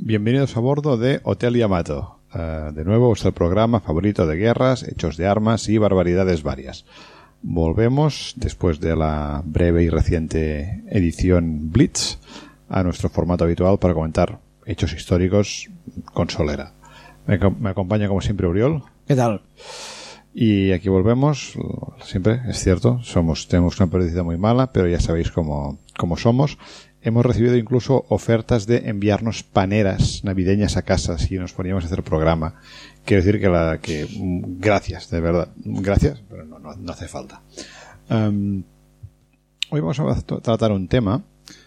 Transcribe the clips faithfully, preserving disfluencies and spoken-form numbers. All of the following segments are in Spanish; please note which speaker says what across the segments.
Speaker 1: Bienvenidos a bordo de Hotel Yamato. Uh, de nuevo, vuestro programa favorito de guerras, hechos de armas y barbaridades varias. Volvemos, después de la breve y reciente edición Blitz, a nuestro formato habitual para comentar hechos históricos con solera. Me, me acompaña, como siempre, Oriol.
Speaker 2: ¿Qué tal?
Speaker 1: Y aquí volvemos. Siempre, es cierto, somos tenemos una periodicidad muy mala, pero ya sabéis cómo, cómo somos. Hemos recibido incluso ofertas de enviarnos paneras navideñas a casa si nos poníamos a hacer programa. Quiero decir que, la, que gracias, de verdad. Gracias, pero no, no, no hace falta. Um, hoy vamos a tratar un tema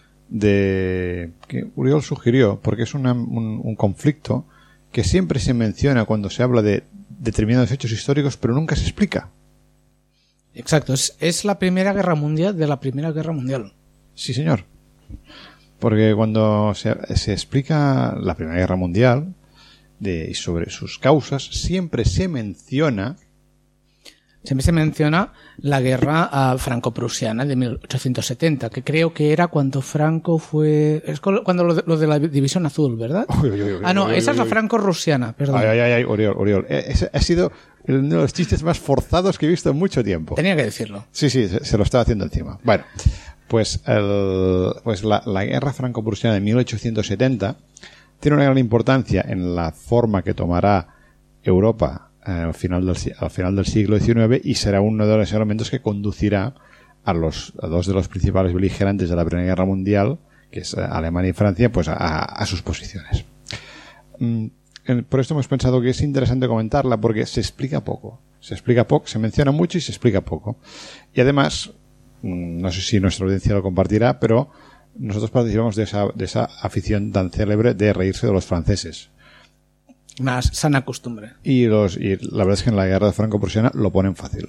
Speaker 1: de que Uriol sugirió, porque es una, un, un conflicto que siempre se menciona cuando se habla de determinados hechos históricos, pero nunca se explica.
Speaker 2: Exacto, es, es la Primera Guerra Mundial de la Primera Guerra Mundial.
Speaker 1: Sí, señor. Porque cuando se, se explica la Primera Guerra Mundial de, y sobre sus causas, siempre se menciona...
Speaker 2: Siempre se menciona la guerra uh, franco-prusiana de mil ochocientos setenta, que creo que era cuando Franco fue... Es cuando lo de, lo de la División Azul, ¿verdad?
Speaker 1: Uy, uy, uy,
Speaker 2: ah, no,
Speaker 1: uy, uy,
Speaker 2: esa
Speaker 1: uy,
Speaker 2: es la
Speaker 1: uy.
Speaker 2: franco-rusiana, perdón.
Speaker 1: Ay, ay, ay, ay, Oriol, Oriol. Ese ha sido uno de los chistes más forzados que he visto en mucho tiempo.
Speaker 2: Tenía que decirlo.
Speaker 1: Sí, sí, se, se lo estaba haciendo encima. Bueno, pues, el, pues la, la guerra franco-prusiana de mil ochocientos setenta tiene una gran importancia en la forma que tomará Europa al final del, al final del siglo diecinueve y será uno de los elementos que conducirá a los a dos de los principales beligerantes de la Primera Guerra Mundial, que es Alemania y Francia, pues a, a sus posiciones. Mm, por esto hemos pensado que es interesante comentarla porque se explica poco. Se explica poco, se menciona mucho y se explica poco. Y además, no sé si nuestra audiencia lo compartirá, pero nosotros participamos de esa, de esa afición tan célebre de reírse de los franceses.
Speaker 2: Más sana costumbre.
Speaker 1: Y los y la verdad es que en la guerra franco-prusiana lo ponen fácil.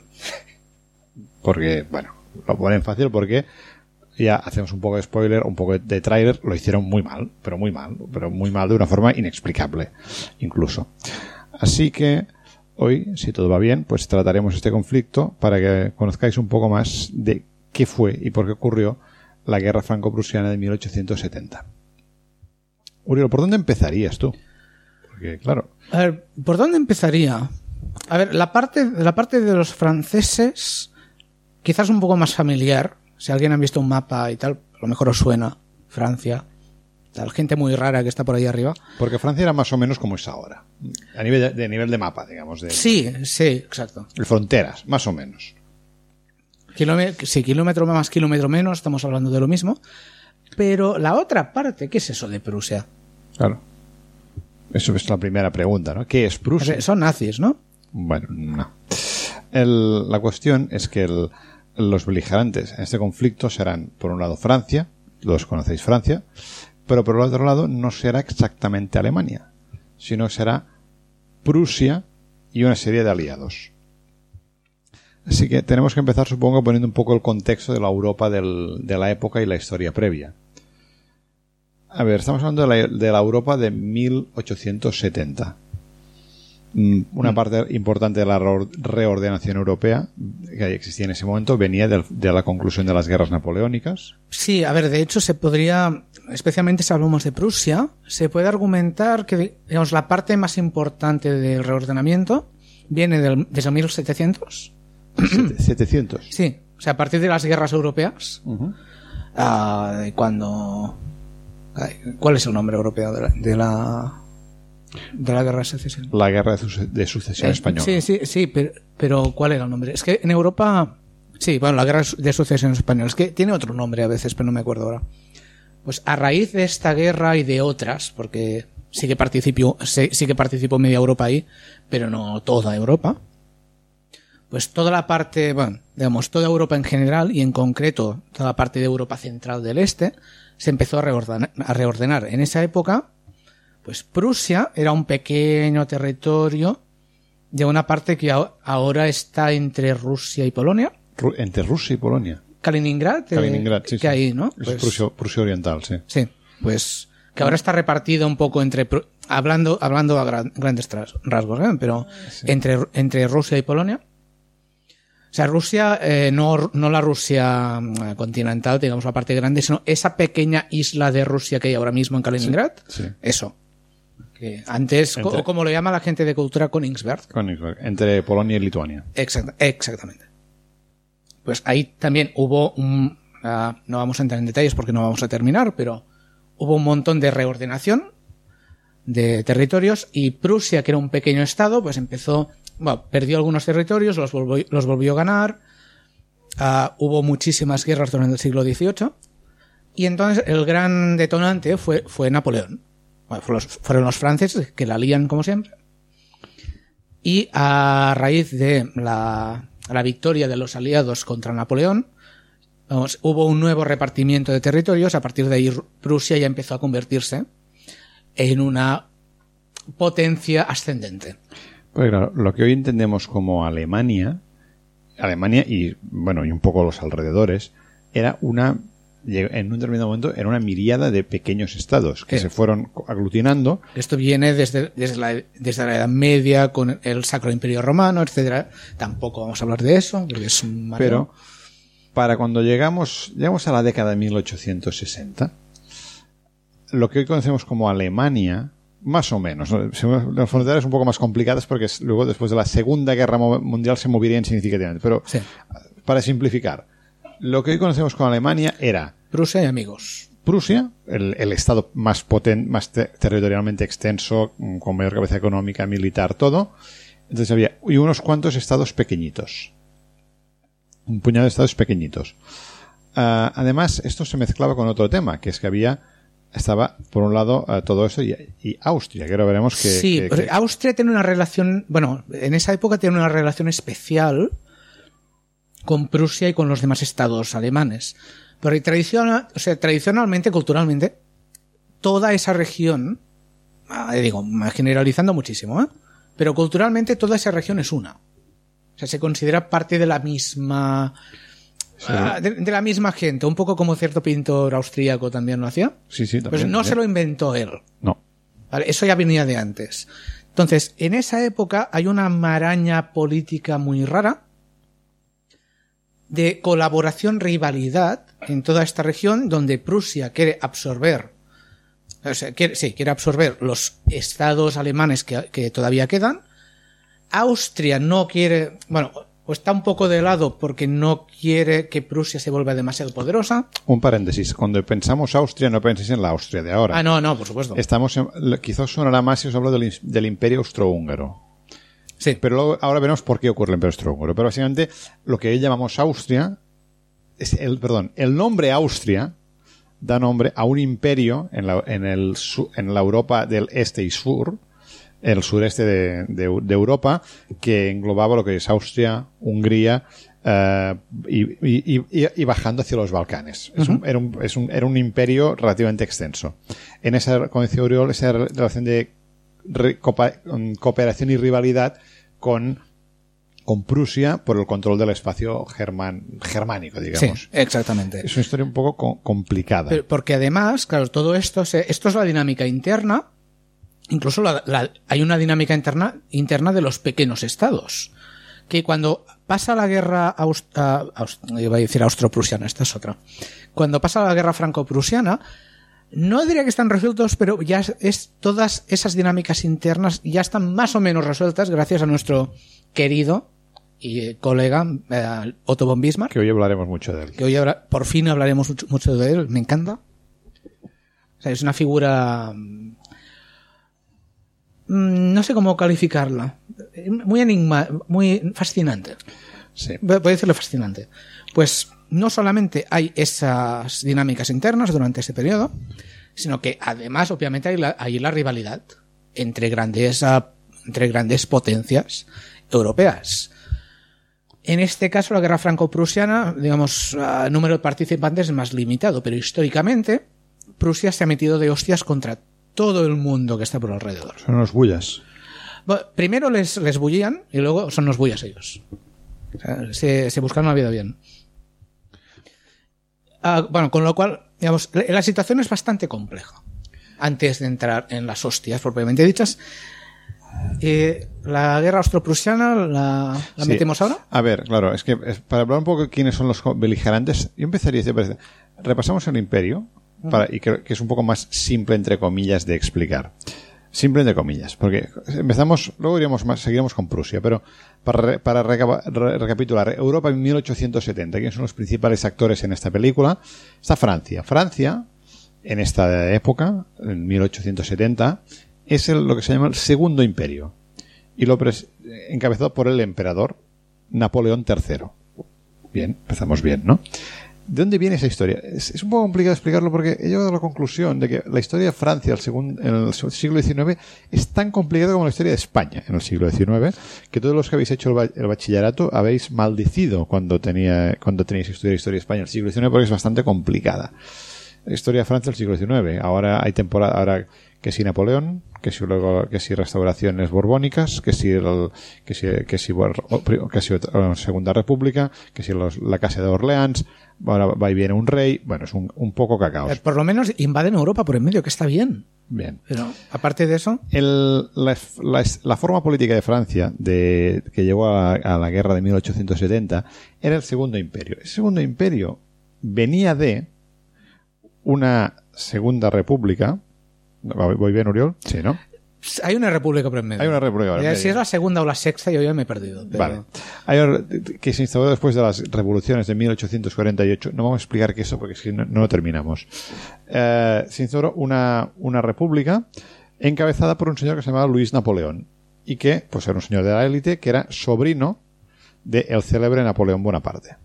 Speaker 1: Porque, bueno, lo ponen fácil porque ya hacemos un poco de spoiler, un poco de tráiler, lo hicieron muy mal, pero muy mal, pero muy mal de una forma inexplicable, incluso. Así que hoy, si todo va bien, pues trataremos este conflicto para que conozcáis un poco más de qué fue y por qué ocurrió la guerra franco-prusiana de mil ochocientos setenta. Uriol, ¿por dónde empezarías tú? Porque, claro.
Speaker 2: A ver, ¿por dónde empezaría? A ver, la parte, la parte de los franceses, quizás un poco más familiar. Si alguien ha visto un mapa y tal, a lo mejor os suena Francia. Tal, gente muy rara que está por ahí arriba.
Speaker 1: Porque Francia era más o menos como es ahora. A nivel de, de nivel de mapa, digamos. De,
Speaker 2: sí, sí, exacto.
Speaker 1: De fronteras, más o menos.
Speaker 2: Kilómetro, sí, kilómetro más, kilómetro menos, estamos hablando de lo mismo. Pero la otra parte, ¿qué es eso de Prusia?
Speaker 1: Claro. Eso es la primera pregunta, ¿no? ¿Qué es Prusia?
Speaker 2: Son nazis, ¿no?
Speaker 1: Bueno, no. El, la cuestión es que el, los beligerantes en este conflicto serán, por un lado, Francia, los conocéis Francia, pero por el otro lado no será exactamente Alemania, sino será Prusia y una serie de aliados. Así que tenemos que empezar, supongo, poniendo un poco el contexto de la Europa del, de la época y la historia previa. A ver, estamos hablando de la, de la Europa de mil ochocientos setenta. Una mm. parte importante de la reordenación europea que existía en ese momento venía de, de la conclusión de las guerras napoleónicas.
Speaker 2: Sí, a ver, de hecho se podría, especialmente si hablamos de Prusia, se puede argumentar que, digamos, la parte más importante del reordenamiento viene del, desde mil setecientos.
Speaker 1: ¿setecientos?
Speaker 2: Sí, o sea, a partir de las guerras europeas,
Speaker 1: uh-huh.
Speaker 2: uh, cuando... ¿Cuál es el nombre europeo de la, de la, de la guerra de secesión?
Speaker 1: La guerra de sucesión
Speaker 2: eh,
Speaker 1: española.
Speaker 2: Sí, sí, sí, pero, pero ¿cuál era el nombre? Es que en Europa... Sí, bueno, la guerra de sucesión española. Es que tiene otro nombre a veces, pero no me acuerdo ahora. Pues a raíz de esta guerra y de otras, porque sí que participó, sí, sí que participó media Europa ahí, pero no toda Europa. Pues toda la parte, bueno, digamos, toda Europa en general y en concreto toda la parte de Europa central del este se empezó a reordenar, a reordenar. En esa época, pues Prusia era un pequeño territorio de una parte que ahora está entre Rusia y Polonia.
Speaker 1: Entre Rusia y Polonia.
Speaker 2: Kaliningrad.
Speaker 1: Kaliningrad,
Speaker 2: eh,
Speaker 1: sí,
Speaker 2: que
Speaker 1: sí.
Speaker 2: ahí, ¿no?
Speaker 1: Es
Speaker 2: Pues,
Speaker 1: Prusia, Prusia Oriental, sí.
Speaker 2: Sí, pues que ahora está repartido un poco entre, hablando, hablando a gran, grandes rasgos, ¿eh? Pero sí. entre, entre Rusia y Polonia. O sea, Rusia, eh, no, no la Rusia continental, digamos la parte grande, sino esa pequeña isla de Rusia que hay ahora mismo en Kaliningrad.
Speaker 1: Sí, sí.
Speaker 2: Eso. que antes,
Speaker 1: Entre...
Speaker 2: co como lo llama la gente de cultura, Königsberg.
Speaker 1: Königsberg, entre Polonia y Lituania.
Speaker 2: Exact exactamente. Pues ahí también hubo un... Uh, no vamos a entrar en detalles porque no vamos a terminar, pero hubo un montón de reordenación de territorios y Prusia, que era un pequeño estado, pues empezó... Bueno, perdió algunos territorios, los volvió, los volvió a ganar. Uh, hubo muchísimas guerras durante el siglo dieciocho. Y entonces el gran detonante fue, fue Napoleón. Bueno, fueron, los, fueron los franceses que la lían como siempre. Y a raíz de la, la victoria de los aliados contra Napoleón, vamos, hubo un nuevo repartimiento de territorios. A partir de ahí Prusia ya empezó a convertirse en una potencia ascendente.
Speaker 1: Pues claro, lo que hoy entendemos como Alemania, Alemania y bueno y un poco los alrededores, era una, en un determinado momento, era una miríada de pequeños estados que
Speaker 2: ¿Qué?
Speaker 1: se fueron aglutinando.
Speaker 2: Esto viene desde, desde, la, desde la Edad Media con el Sacro Imperio Romano, etcétera. Tampoco vamos a hablar de eso, porque es un mareo.
Speaker 1: Pero para cuando llegamos, llegamos a la década de mil ochocientos sesenta, lo que hoy conocemos como Alemania, más o menos, las fronteras un poco más complicadas porque luego después de la Segunda Guerra Mundial se moverían significativamente, pero sí. Para simplificar, lo que hoy conocemos como Alemania era
Speaker 2: Prusia y amigos.
Speaker 1: Prusia, el, el estado más potente, más te territorialmente extenso, con mayor capacidad económica, militar, todo. Entonces había y unos cuantos estados pequeñitos, un puñado de estados pequeñitos. Uh, además, esto se mezclaba con otro tema, que es que había estaba, por un lado, uh, todo eso y, y Austria, que ahora veremos que...
Speaker 2: Sí,
Speaker 1: que, que...
Speaker 2: Austria tiene una relación... Bueno, en esa época tiene una relación especial con Prusia y con los demás estados alemanes. Pero tradicional, o sea, tradicionalmente, culturalmente, toda esa región, eh, digo, generalizando muchísimo, ¿eh? Pero culturalmente toda esa región es una. O sea, se considera parte de la misma... Sí. De, de la misma gente, un poco como cierto pintor austríaco también lo hacía.
Speaker 1: Sí, sí, también.
Speaker 2: Pues no
Speaker 1: ¿eh?
Speaker 2: se lo inventó él.
Speaker 1: No.
Speaker 2: Vale, eso ya venía de antes. Entonces, en esa época hay una maraña política muy rara de colaboración, rivalidad en toda esta región donde Prusia quiere absorber, o sea, quiere, sí, quiere absorber los estados alemanes que, que todavía quedan. Austria no quiere, bueno, o está un poco de lado porque no quiere que Prusia se vuelva demasiado poderosa.
Speaker 1: Un paréntesis. Cuando pensamos Austria, no penséis en la Austria de ahora.
Speaker 2: Ah, no, no, por supuesto.
Speaker 1: Estamos en, quizás sonará más si os hablo del, del Imperio Austrohúngaro.
Speaker 2: Sí.
Speaker 1: Pero luego, ahora veremos por qué ocurre el Imperio Austrohúngaro. Pero básicamente, lo que hoy llamamos Austria, es el, perdón, el nombre Austria da nombre a un imperio en la, en el, en la Europa del Este y Sur, el sureste de, de, de Europa, que englobaba lo que es Austria, Hungría, uh, y, y, y, y bajando hacia los Balcanes. Uh-huh. Es un, era, un, es un, era un imperio relativamente extenso. En esa, como decía Oriol, esa relación de re, copa, cooperación y rivalidad con, con Prusia por el control del espacio germán, germánico, digamos.
Speaker 2: Sí, exactamente.
Speaker 1: Es una historia un poco co complicada.
Speaker 2: Pero porque además, claro, todo esto, se, esto es la dinámica interna. Incluso la, la, hay una dinámica interna, interna de los pequeños estados. Que cuando pasa la guerra aust, uh, aust, iba a decir austro-prusiana, esta es otra. Cuando pasa la guerra franco-prusiana, no diría que están resueltos, pero ya es, es todas esas dinámicas internas ya están más o menos resueltas gracias a nuestro querido y colega eh, Otto von Bismarck.
Speaker 1: Que hoy hablaremos mucho de él.
Speaker 2: Que hoy habla, por fin hablaremos mucho, mucho de él. Me encanta. O sea, es una figura... No sé cómo calificarla. Muy enigma, muy fascinante.
Speaker 1: Sí.
Speaker 2: Voy a decirlo fascinante. Pues no solamente hay esas dinámicas internas durante ese periodo, sino que además, obviamente, hay la, hay la rivalidad entre grandes, uh, entre grandes potencias europeas. En este caso, la guerra franco-prusiana, digamos, el uh, número de participantes es más limitado, pero históricamente Prusia se ha metido de hostias contra todo el mundo que está por alrededor.
Speaker 1: Son unos bullas.
Speaker 2: Bueno, primero les, les bullían y luego son los bullas ellos. O sea, se, se buscan una vida bien. Uh, bueno, con lo cual, digamos, la situación es bastante compleja. Antes de entrar en las hostias propiamente dichas, eh, la guerra austro-prusiana la, la sí. metemos ahora.
Speaker 1: A ver, claro, es que es, para hablar un poco de quiénes son los beligerantes, yo empezaría, si te parece, repasamos el imperio. Para, y creo que es un poco más simple, entre comillas, de explicar. Simplemente comillas, porque empezamos, luego iríamos más, seguiremos con Prusia, pero para, re, para recapa, re, recapitular, Europa en mil ochocientos setenta, ¿quiénes son los principales actores en esta película? Está Francia. Francia, en esta época, en mil ochocientos setenta, es el, lo que se llama el Segundo Imperio, y lo pres, encabezado por el emperador Napoleón tercero. Bien, empezamos bien, ¿no? ¿De dónde viene esa historia? Es, es un poco complicado explicarlo porque he llegado a la conclusión de que la historia de Francia el segundo, en el siglo diecinueve es tan complicada como la historia de España en el siglo diecinueve, que todos los que habéis hecho el, el bachillerato habéis maldecido cuando tenía cuando tenéis que estudiar historia de España en el siglo diecinueve porque es bastante complicada. La historia de Francia del siglo diecinueve. Ahora hay temporada, ahora que si Napoleón, que si luego que si restauraciones borbónicas, que si el, que si que si que si otra, Segunda República, que si los, la Casa de Orleans, ahora va y viene un rey, bueno, es un, un poco cacao.
Speaker 2: Por lo menos invaden Europa por en medio, que está bien.
Speaker 1: Bien.
Speaker 2: Pero aparte de eso,
Speaker 1: el, la, la, la forma política de Francia de que llevó a, a la guerra de mil ochocientos setenta era el Segundo Imperio. El Segundo Imperio venía de una Segunda República. ¿Voy bien, Oriol? Sí, ¿no?
Speaker 2: Hay una república por en medio.
Speaker 1: Hay una república por en medio.
Speaker 2: Si es la segunda o la sexta, yo ya me he perdido. Pero...
Speaker 1: Vale. Hay, que se instaló después de las revoluciones de mil ochocientos cuarenta y ocho. No vamos a explicar qué es eso porque si no, no lo terminamos. Eh, se instauró una, una república encabezada por un señor que se llamaba Luis Napoleón y que, pues, era un señor de la élite que era sobrino del célebre Napoleón Bonaparte.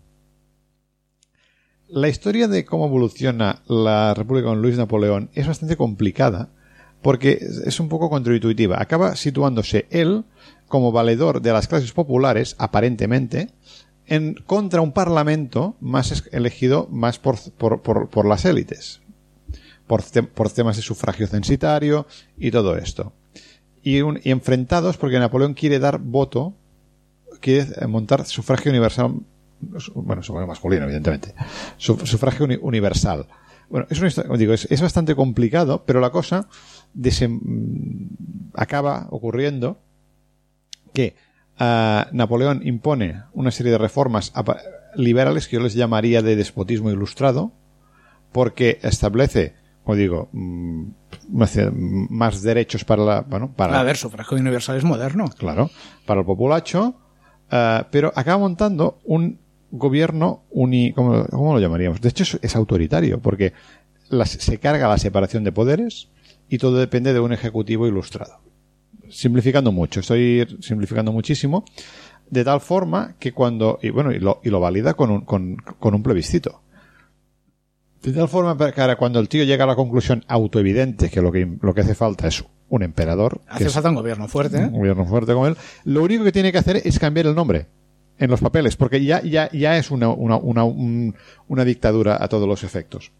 Speaker 1: La historia de cómo evoluciona la República con Luis Napoleón es bastante complicada porque es un poco contraintuitiva. Acaba situándose él como valedor de las clases populares, aparentemente, en contra un parlamento más elegido más por, por, por, por las élites, por, te, por temas de sufragio censitario y todo esto. Y, un, y enfrentados porque Napoleón quiere dar voto, quiere montar sufragio universal. Bueno, sufragio masculino, evidentemente. Sufragio uni- universal. Bueno, es, una, digo, es, es bastante complicado, pero la cosa desem- acaba ocurriendo que uh, Napoleón impone una serie de reformas liberales que yo les llamaría de despotismo ilustrado, porque establece, como digo, más derechos para la... Bueno, para,
Speaker 2: a ver, sufragio universal es moderno.
Speaker 1: Claro, para el populacho, uh, pero acaba montando un gobierno uni... ¿cómo, cómo lo llamaríamos? De hecho, es, es autoritario, porque las, se carga la separación de poderes y todo depende de un ejecutivo ilustrado. Simplificando mucho, estoy simplificando muchísimo, de tal forma que cuando... Y bueno, y lo, y lo valida con un, con, con un plebiscito. De tal forma que ahora cuando el tío llega a la conclusión autoevidente, que lo que, lo que hace falta es un emperador...
Speaker 2: Hace
Speaker 1: que
Speaker 2: falta un gobierno fuerte, ¿eh?
Speaker 1: Un gobierno fuerte como él. Lo único que tiene que hacer es cambiar el nombre en los papeles, porque ya, ya, ya es una, una, una, un, una dictadura a todos los efectos.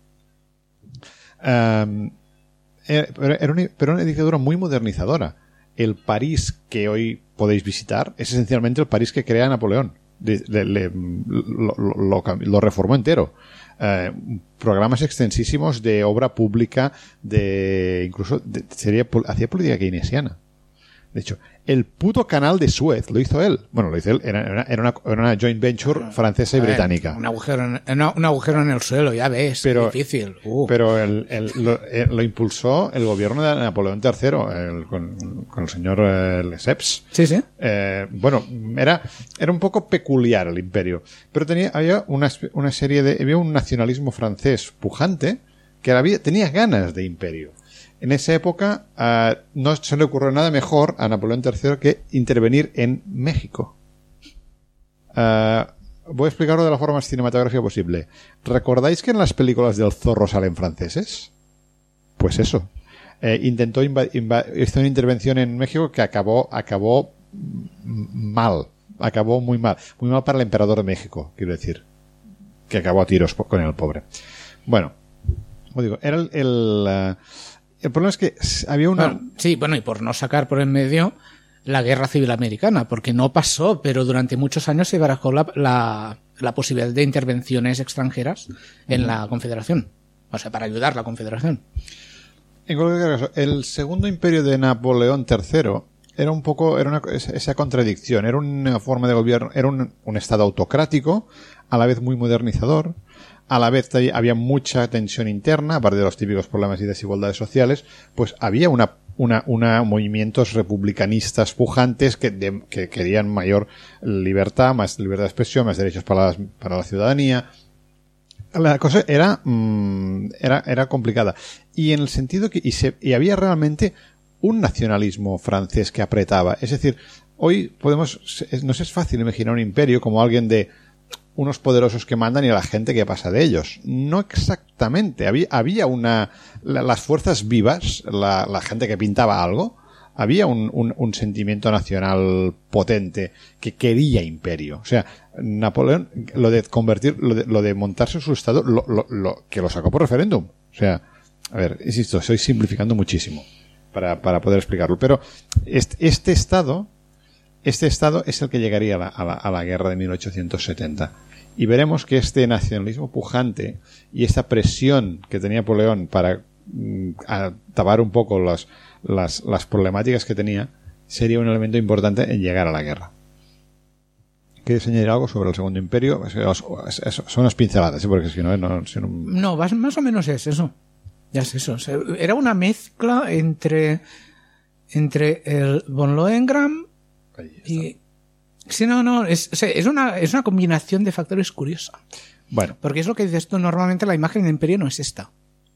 Speaker 1: Um, era una, pero una dictadura muy modernizadora. El París que hoy podéis visitar es esencialmente el París que crea Napoleón. Le, le, le, lo, lo, lo reformó entero. Eh, programas extensísimos de obra pública, de incluso de, sería, hacía política keynesiana. De hecho, el puto canal de Suez lo hizo él. Bueno, lo hizo él. Era, era, era, una, era una joint venture francesa y ver, británica.
Speaker 2: Un agujero, en, una, un agujero en el suelo, ya ves. Pero, difícil. Uh.
Speaker 1: Pero el, el, lo, el, lo impulsó el gobierno de Napoleón tercero, el, con, con el señor eh, Lesseps.
Speaker 2: Sí, sí.
Speaker 1: Eh, bueno, era, era un poco peculiar el imperio. Pero tenía, había una, una serie de... Había un nacionalismo francés pujante que había, tenía ganas de imperio. En esa época uh, no se le ocurrió nada mejor a Napoleón tercero que intervenir en México. Uh, voy a explicarlo de la forma más cinematográfica posible. ¿Recordáis que en las películas del Zorro salen franceses? Pues eso. Eh, intentó inv- inv- hizo una intervención en México que acabó acabó mal. Acabó muy mal. Muy mal para el emperador de México, quiero decir. Que acabó a tiros con el pobre. Bueno, como digo, era el... el uh, El problema es que había una...
Speaker 2: Bueno, sí, bueno, y por no sacar por en medio la Guerra Civil Americana, porque no pasó, pero durante muchos años se barajó la, la, la posibilidad de intervenciones extranjeras en uh-huh. la Confederación. O sea, para ayudar a la Confederación.
Speaker 1: En cualquier caso, el segundo imperio de Napoleón tercero era un poco, era una, esa contradicción, era una forma de gobierno, era un, un estado autocrático, a la vez muy modernizador, a la vez había mucha tensión interna, aparte de los típicos problemas y desigualdades sociales, pues había una, una, una movimientos republicanistas pujantes que, de, que querían mayor libertad, más libertad de expresión, más derechos para la, para la ciudadanía. La cosa era, mmm, era, era complicada. Y en el sentido que, y, se, y había realmente un nacionalismo francés que apretaba. Es decir, hoy podemos, nos es fácil imaginar un imperio como alguien de unos poderosos que mandan y a la gente que pasa de ellos. No exactamente. Había, había una, la, las fuerzas vivas, la, la gente que pintaba algo, había un, un, un sentimiento nacional potente que quería imperio. O sea, Napoleón, lo de convertir, lo de, lo de montarse su estado, lo, lo, lo, que lo sacó por referéndum. O sea, a ver, insisto, estoy simplificando muchísimo para, para poder explicarlo. Pero este, este estado, este estado es el que llegaría a la, a la, a la guerra de mil ochocientos setenta. Y veremos que este nacionalismo pujante y esta presión que tenía Napoleón para mm, tapar un poco las, las, las problemáticas que tenía, sería un elemento importante en llegar a la guerra. ¿Quieres añadir algo sobre el Segundo Imperio? Son unas pinceladas, ¿eh? Porque si no... No, si no...
Speaker 2: no más, más o menos es eso. Ya es eso. O sea, era una mezcla entre, entre el von Lohengrin y... Sí, no, no, es, es, una, es una combinación de factores curiosa.
Speaker 1: Bueno.
Speaker 2: Porque es lo que dices tú, normalmente la imagen de imperio no es esta.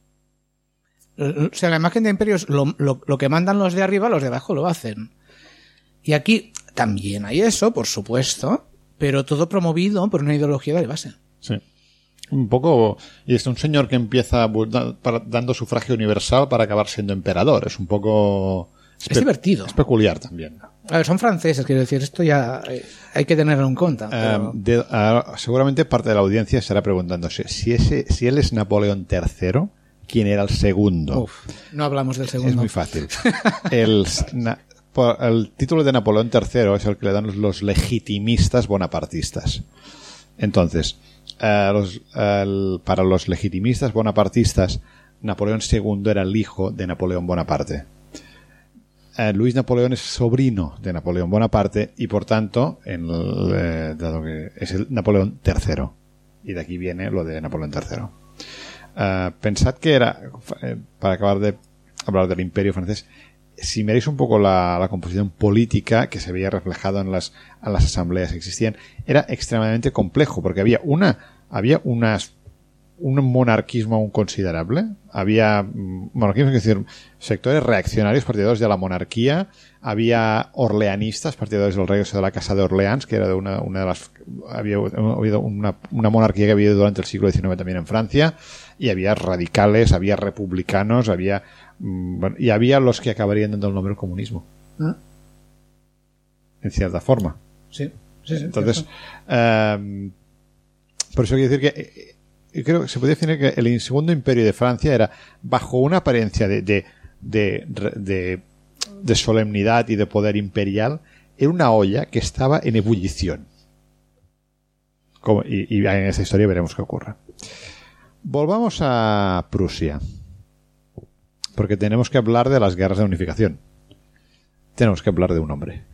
Speaker 2: O sea, la imagen de imperio es lo, lo, lo que mandan los de arriba, los de abajo lo hacen. Y aquí también hay eso, por supuesto, pero todo promovido por una ideología de base.
Speaker 1: Sí. Un poco... Y es un señor que empieza dando sufragio universal para acabar siendo emperador. Es un poco...
Speaker 2: Es divertido.
Speaker 1: Es peculiar también.
Speaker 2: A ver, son franceses, quiero decir, esto ya hay que tenerlo en cuenta. Pero...
Speaker 1: Uh, de, uh, seguramente parte de la audiencia estará preguntándose si ese, si él es Napoleón tercero, ¿quién era el segundo?
Speaker 2: Uf, no hablamos del segundo.
Speaker 1: Es muy fácil. el, na, el título de Napoleón tercero es el que le dan los, los legitimistas bonapartistas. Entonces, uh, los, uh, el, para los legitimistas bonapartistas, Napoleón segundo era el hijo de Napoleón Bonaparte. Uh, Luis Napoleón es sobrino de Napoleón Bonaparte y por tanto en el, eh, dado que es el Napoleón tercero y de aquí viene lo de Napoleón tercero. Uh, pensad que era eh, para acabar de hablar del Imperio francés, si miráis un poco la, la composición política que se veía reflejado en las, en las asambleas que existían, era extremadamente complejo porque había una había unas un monarquismo aún considerable. Había monarquismo, es decir, sectores reaccionarios partidarios de la monarquía. Había orleanistas partidarios del rey, o sea, de la Casa de Orleans, que era de una, una de las... Había habido una, una monarquía que había habido durante el siglo diecinueve también en Francia. Y había radicales, había republicanos, había... Bueno, y había los que acabarían dando el nombre al comunismo. ¿Ah? En cierta forma.
Speaker 2: Sí. sí, sí
Speaker 1: Entonces, eh, por eso quiero decir que... Yo creo que se podría decir que el segundo imperio de Francia era bajo una apariencia de, de, de, de, de solemnidad y de poder imperial, era una olla que estaba en ebullición. Como, y, y en esta historia veremos qué ocurre. Volvamos a Prusia, porque tenemos que hablar de las guerras de unificación. Tenemos que hablar de un hombre.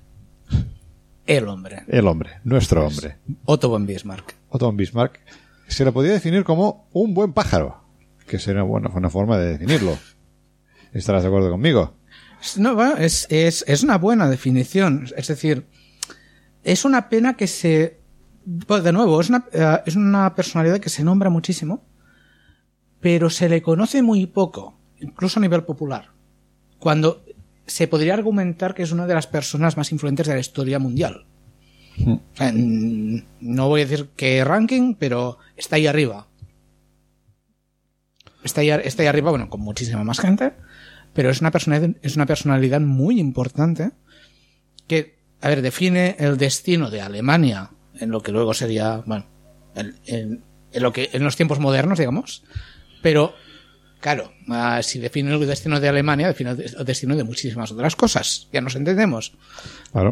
Speaker 2: El hombre.
Speaker 1: El hombre, nuestro pues, hombre.
Speaker 2: Otto von Bismarck.
Speaker 1: Otto von Bismarck. Se lo podría definir como un buen pájaro, que sería una buena forma de definirlo. ¿Estarás de acuerdo conmigo?
Speaker 2: No, bueno, es, es, es una buena definición. Es decir, es una pena que se... Pues de nuevo, es una, es una personalidad que se nombra muchísimo, pero se le conoce muy poco, incluso a nivel popular, cuando se podría argumentar que es una de las personas más influyentes de la historia mundial. O sea, no voy a decir qué ranking, pero está ahí arriba. Está ahí, está ahí arriba, bueno, con muchísima más gente, pero es una personalidad, es una personalidad muy importante que, a ver, define el destino de Alemania en lo que luego sería, bueno, en, en, en lo que en los tiempos modernos, digamos, pero claro, uh, si define el destino de Alemania, define el destino de muchísimas otras cosas. Ya nos entendemos.
Speaker 1: Claro.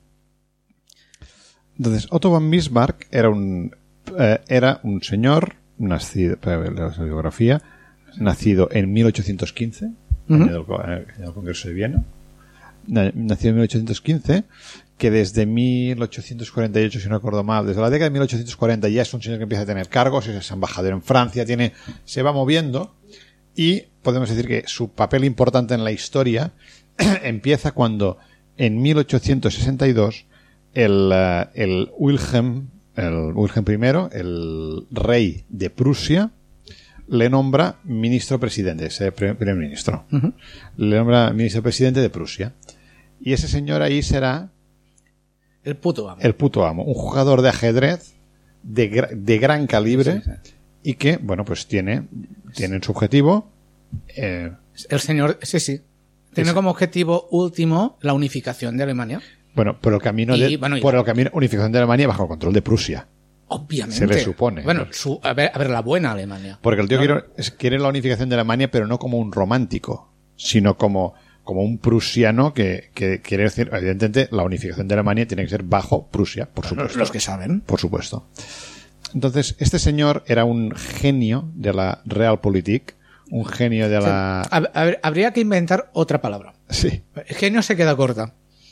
Speaker 1: Entonces, Otto von Bismarck era un eh, era un señor nacido, para ver la biografía, nacido en mil ochocientos quince, uh-huh. en, el, en el Congreso de Viena, nacido en mil ochocientos quince, que desde mil ochocientos cuarenta y ocho, si no recuerdo mal, desde la década de mil ochocientos cuarenta ya es un señor que empieza a tener cargos, es embajador en Francia, tiene, se va moviendo, y podemos decir que su papel importante en la historia empieza cuando en mil ochocientos sesenta y dos el, el Wilhelm, el Wilhelm I, el rey de Prusia, le nombra ministro presidente, ese primer ministro. Uh-huh. Le nombra ministro presidente de Prusia. Y ese señor ahí será
Speaker 2: el puto amo.
Speaker 1: El puto amo. Un jugador de ajedrez de, gra- de gran calibre, sí, sí. Y que, bueno, pues tiene, tiene en su objetivo... Eh,
Speaker 2: el señor, sí, sí. Tiene es, como objetivo último la unificación de Alemania.
Speaker 1: Bueno, por el camino
Speaker 2: y,
Speaker 1: de
Speaker 2: bueno, y,
Speaker 1: por el camino unificación de Alemania bajo el control de Prusia.
Speaker 2: Obviamente.
Speaker 1: Se le supone.
Speaker 2: Bueno, su, a, ver, a ver, la buena Alemania.
Speaker 1: Porque el tío
Speaker 2: ¿no?
Speaker 1: quiere, quiere la unificación de Alemania, pero no como un romántico, sino como, como un prusiano que, que quiere decir, evidentemente, la unificación de Alemania tiene que ser bajo Prusia, por supuesto.
Speaker 2: Los que saben.
Speaker 1: Por supuesto. Entonces, este señor era un genio de la Realpolitik, un genio de la...
Speaker 2: Sí. A, a ver, habría que inventar otra palabra.
Speaker 1: Sí.
Speaker 2: Genio se queda corta.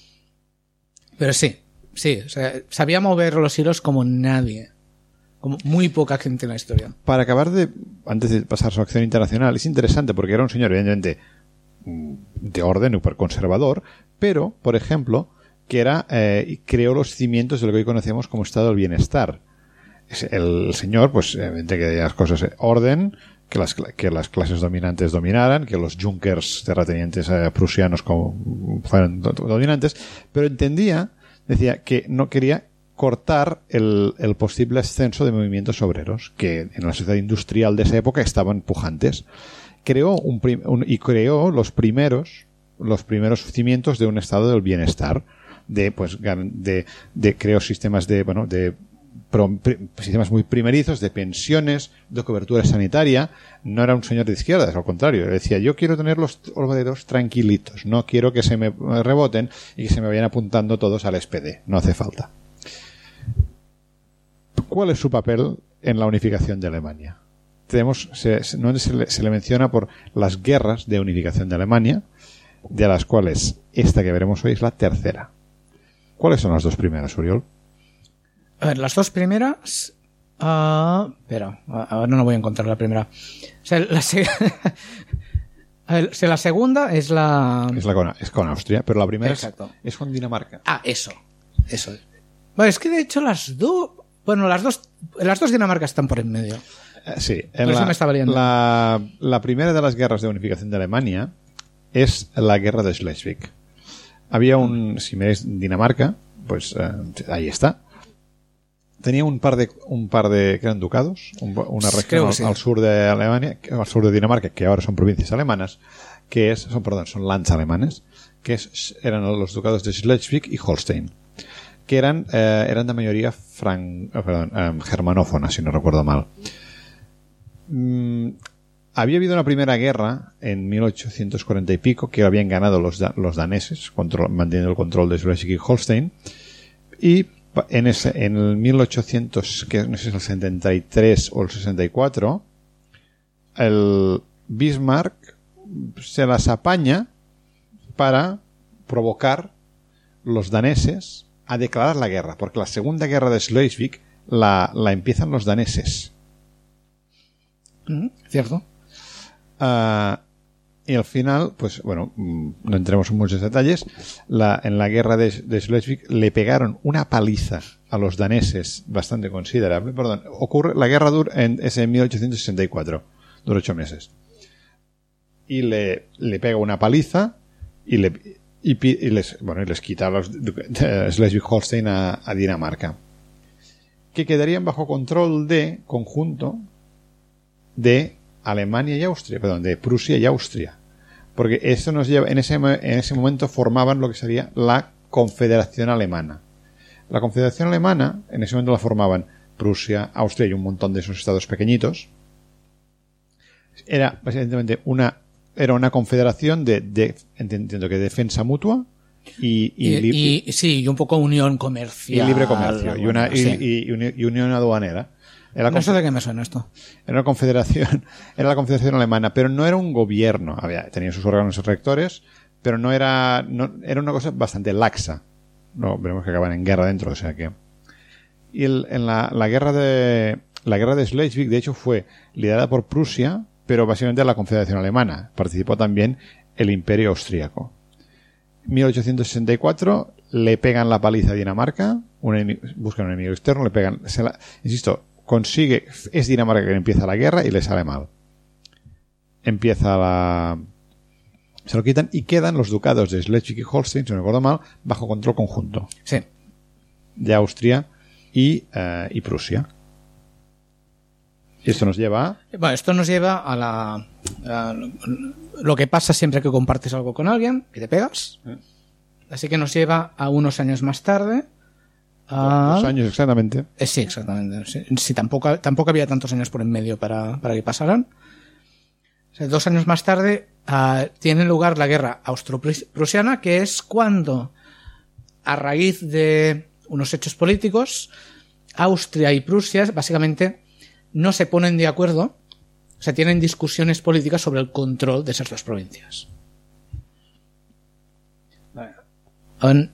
Speaker 2: Pero sí. Sí, o sea, sabía mover los hilos como nadie. Como muy poca gente en la historia.
Speaker 1: Para acabar de, antes de pasar a su acción internacional, es interesante porque era un señor, evidentemente, de orden hiperconservador, pero, por ejemplo, que era, eh, creó los cimientos de lo que hoy conocemos como estado del bienestar. El señor, pues, evidentemente que las cosas, orden, que las, que las clases dominantes dominaran, que los Junkers terratenientes eh, prusianos como, fueran dominantes, pero entendía, decía que no quería cortar el, el posible ascenso de movimientos obreros que en la sociedad industrial de esa época estaban pujantes. Creó un, prim, un y creó los primeros los primeros cimientos de un estado del bienestar, de pues de, de creó sistemas de bueno de pro, pri, sistemas muy primerizos de pensiones, de cobertura sanitaria. No era un señor de izquierdas, al contrario, decía, yo quiero tener los obreros tranquilitos, no quiero que se me reboten y que se me vayan apuntando todos al S P D, no hace falta. ¿Cuál es su papel en la unificación de Alemania? Tenemos, se, no se, le, se le menciona por las guerras de unificación de Alemania, de las cuales esta que veremos hoy es la tercera. ¿Cuáles son las dos primeras, Oriol?
Speaker 2: A ver, las dos primeras... Uh, espera, ahora no voy a encontrar la primera. O sea, la, se... a ver, o sea, la segunda es la...
Speaker 1: Es, la con, es con Austria, pero la primera es, es con Dinamarca.
Speaker 2: Ah, eso. Eso es. Bueno, es que de hecho las dos... Bueno, las dos las dos Dinamarcas están por en medio.
Speaker 1: Sí, en la,
Speaker 2: me está valiendo.
Speaker 1: La, la primera de las guerras de unificación de Alemania es la guerra de Schleswig. Había un, si me ves Dinamarca, pues eh, ahí está. Tenía un par de, un par de, que eran ducados, un, una región al, sí. al sur de Alemania, al sur de Dinamarca, que ahora son provincias alemanas, que es, son, perdón, son lands alemanes, que es, eran los ducados de Schleswig y Holstein, que eran, eh, eran de mayoría fran, oh, perdón, um, germanófona, si no recuerdo mal. Mm, había habido una primera guerra en mil ochocientos cuarenta y pico que habían ganado los, da, los daneses, control, manteniendo el control de Schleswig y Holstein, y en ese, en el mil ochocientos, que no sé si es el setenta y tres o el sesenta y cuatro, el Bismarck se las apaña para provocar los daneses a declarar la guerra, porque la segunda guerra de Schleswig la, la empiezan los daneses.
Speaker 2: Mm, cierto.
Speaker 1: Uh, y al final, pues bueno, no entremos en muchos detalles, la, en la guerra de, de Schleswig le pegaron una paliza a los daneses bastante considerable. Perdón, ocurre, la guerra dura en, es en mil ochocientos sesenta y cuatro, dura ocho meses. Y le, le pega una paliza y le... Y, y les, bueno, y les quita a los uh, Schleswig-Holstein a, a Dinamarca, que quedarían bajo control de conjunto de Alemania y Austria, perdón, de Prusia y Austria, porque eso nos lleva, en ese, en ese momento formaban lo que sería la Confederación Alemana. La Confederación Alemana, en ese momento la formaban Prusia, Austria y un montón de esos estados pequeñitos. Era básicamente una Era una confederación de, de entiendo que defensa mutua y, y,
Speaker 2: y, y sí, y un poco unión comercial.
Speaker 1: Y libre comercio. Y, una, sí. y, y, y unión aduanera. Era
Speaker 2: no sé de qué me suena esto.
Speaker 1: Era una confederación, era la confederación alemana, pero no era un gobierno. Había, tenía sus órganos rectores, pero no era, no, era una cosa bastante laxa. No, veremos que acaban en guerra dentro, o sea que... Y el, en la, la guerra de la guerra de Schleswig, de hecho, fue liderada por Prusia, pero básicamente la Confederación Alemana. Participó también el Imperio Austríaco. En mil ochocientos sesenta y cuatro le pegan la paliza a Dinamarca, un enemigo, buscan un enemigo externo, le pegan... Se la, insisto, consigue... Es Dinamarca que empieza la guerra y le sale mal. Empieza la... Se lo quitan y quedan los ducados de Schleswig y Holstein, si no me acuerdo mal, bajo control conjunto.
Speaker 2: Sí.
Speaker 1: De Austria y, uh, y Prusia. Y esto nos lleva a...
Speaker 2: Bueno, esto nos lleva a la... a lo que pasa siempre que compartes algo con alguien, que te pegas. ¿Eh? Así que nos lleva a unos años más tarde. A...
Speaker 1: Dos años exactamente.
Speaker 2: Eh, sí, exactamente. Sí, sí, tampoco, tampoco había tantos años por en medio para, para que pasaran. O sea, dos años más tarde uh, tiene lugar la guerra austro-prusiana, que es cuando, a raíz de unos hechos políticos, Austria y Prusia básicamente no se ponen de acuerdo, o sea, tienen discusiones políticas sobre el control de esas dos provincias. Vale.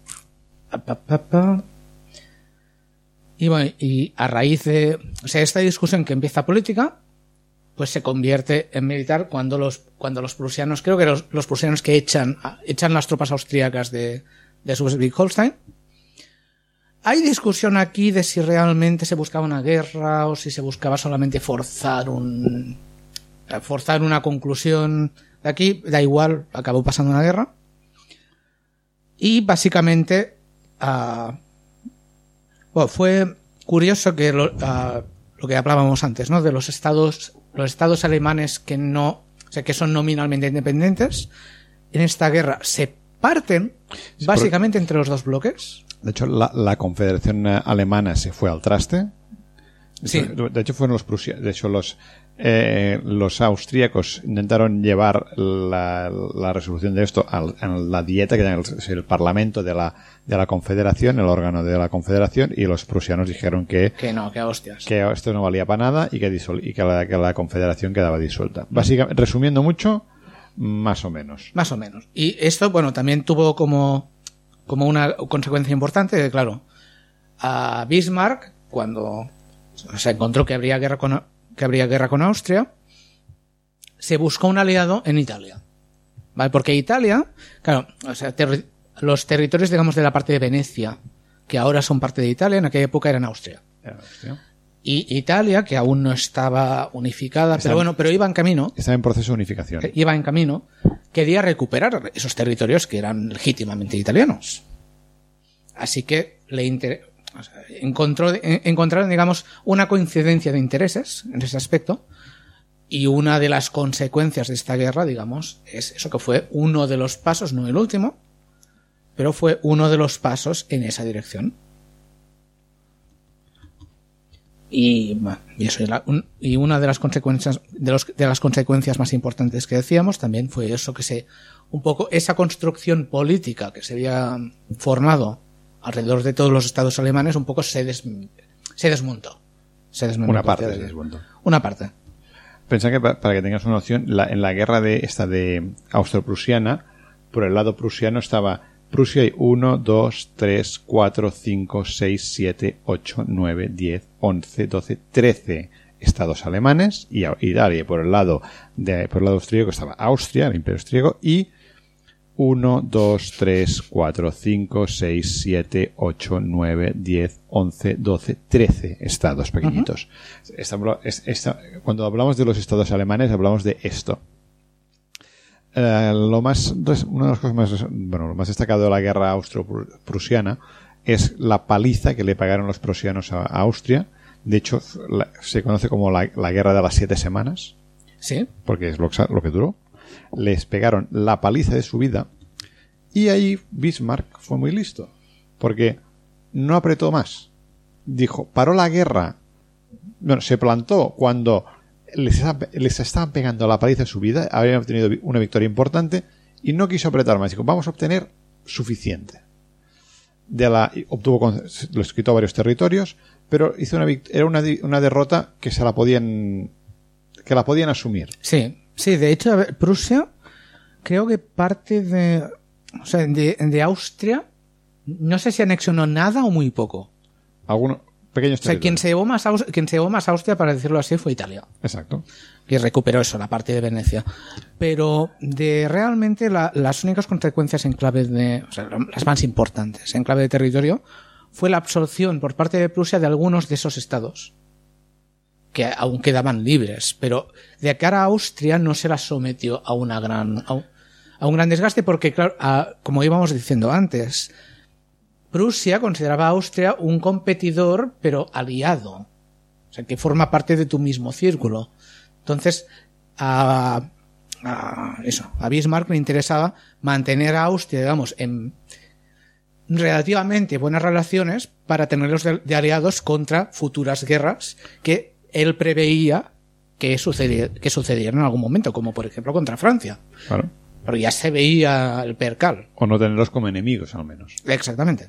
Speaker 2: Y bueno, y a raíz de, o sea, esta discusión que empieza política, pues se convierte en militar cuando los cuando los prusianos, creo que los, los prusianos que echan echan las tropas austríacas de de Schleswig-Holstein. Hay discusión aquí de si realmente se buscaba una guerra o si se buscaba solamente forzar un forzar una conclusión de aquí. Da igual, acabó pasando una guerra. Y básicamente uh, bueno, fue curioso que lo, uh, lo que hablábamos antes, ¿no? De los estados los estados alemanes que no, o sea, que son nominalmente independientes, en esta guerra se parten sí, básicamente por... entre los dos bloques.
Speaker 1: De hecho, la, la Confederación Alemana se fue al traste.
Speaker 2: Sí.
Speaker 1: De hecho, fueron los prusianos. De hecho, los eh, los austríacos intentaron llevar la, la resolución de esto a, a la dieta, que era el, el parlamento de la de la Confederación, el órgano de la Confederación, y los prusianos dijeron que
Speaker 2: que no, que hostias,
Speaker 1: que esto no valía para nada y que disol, y que la, que la Confederación quedaba disuelta. Básicamente, resumiendo mucho, más o menos.
Speaker 2: Más o menos. Y esto, bueno, también tuvo como como una consecuencia importante, que claro, a Bismarck, cuando se encontró que habría guerra con que habría guerra con Austria, se buscó un aliado en Italia, ¿vale? Porque Italia, claro, o sea, ter- los territorios, digamos, de la parte de Venecia, que ahora son parte de Italia, en aquella época eran Austria.
Speaker 1: Era Austria.
Speaker 2: Y Italia, que aún no estaba unificada,
Speaker 1: Está,
Speaker 2: pero bueno, pero iba en camino.
Speaker 1: Estaba en proceso de unificación.
Speaker 2: Iba en camino, quería recuperar esos territorios que eran legítimamente italianos. Así que le inter... o sea, encontró, encontraron, digamos, una coincidencia de intereses en ese aspecto. Y una de las consecuencias de esta guerra, digamos, es eso, que fue uno de los pasos, no el último, pero fue uno de los pasos en esa dirección. Y, y eso la, un, y una de las consecuencias de, los, de las consecuencias más importantes que decíamos también fue eso, que se un poco esa construcción política que se había formado alrededor de todos los estados alemanes un poco se des, se desmontó. Se desmontó.
Speaker 1: Una parte se desmontó.
Speaker 2: Una parte.
Speaker 1: Pensá que para, para que tengas una noción, la, en la guerra de esta de austro-prusiana, por el lado prusiano estaba Prusia y uno, dos, tres, cuatro, cinco, seis, siete, ocho, nueve, diez, once, doce, trece estados alemanes, y Italia por el lado de, por el lado austríaco estaba Austria, el Imperio Austríaco, y uno, dos, tres, cuatro, cinco, seis, siete, ocho, nueve, diez, once, doce, trece estados pequeñitos. Uh-huh. Esta, esta, cuando hablamos de los estados alemanes hablamos de esto. Uh, lo más, una de las cosas más, bueno, lo más destacado de la guerra austro-prusiana es la paliza que le pagaron los prusianos a, a Austria. De hecho, la, se conoce como la, la guerra de las siete semanas.
Speaker 2: Sí.
Speaker 1: Porque es lo, lo que duró. Les pegaron la paliza de su vida. Y ahí Bismarck fue muy listo. Porque no apretó más. Dijo, paró la guerra. Bueno, se plantó cuando Les, les estaban pegando la paliza de su vida, habían obtenido una victoria importante y no quiso apretar más. Dijo, vamos a obtener suficiente. De la, obtuvo, les quitó varios territorios, pero hizo una, era una, una derrota que se la podían, que la podían asumir.
Speaker 2: Sí, sí, de hecho, a ver, Prusia, creo que parte de, o sea, de, de Austria, no sé si anexionó nada o muy poco.
Speaker 1: Algunos pequeños
Speaker 2: O sea, quien se, llevó más, Aus- quien se llevó más Austria, para decirlo así, fue Italia.
Speaker 1: Exacto.
Speaker 2: Que recuperó eso, la parte de Venecia. Pero de realmente la- las únicas consecuencias en clave de, o sea, las más importantes en clave de territorio, fue la absorción por parte de Prusia de algunos de esos estados, que aún quedaban libres, pero de cara a Austria no se las sometió a una gran, a un, a un gran desgaste, porque claro, a- como íbamos diciendo antes, Prusia consideraba a Austria un competidor, pero aliado, o sea, que forma parte de tu mismo círculo. Entonces, a, a eso, a Bismarck le interesaba mantener a Austria, digamos, en relativamente buenas relaciones para tenerlos de, de aliados contra futuras guerras que él preveía que, sucediera, que sucedieran en algún momento, como por ejemplo contra Francia.
Speaker 1: Claro.
Speaker 2: Pero ya se veía el percal.
Speaker 1: O no tenerlos como enemigos, al menos.
Speaker 2: Exactamente.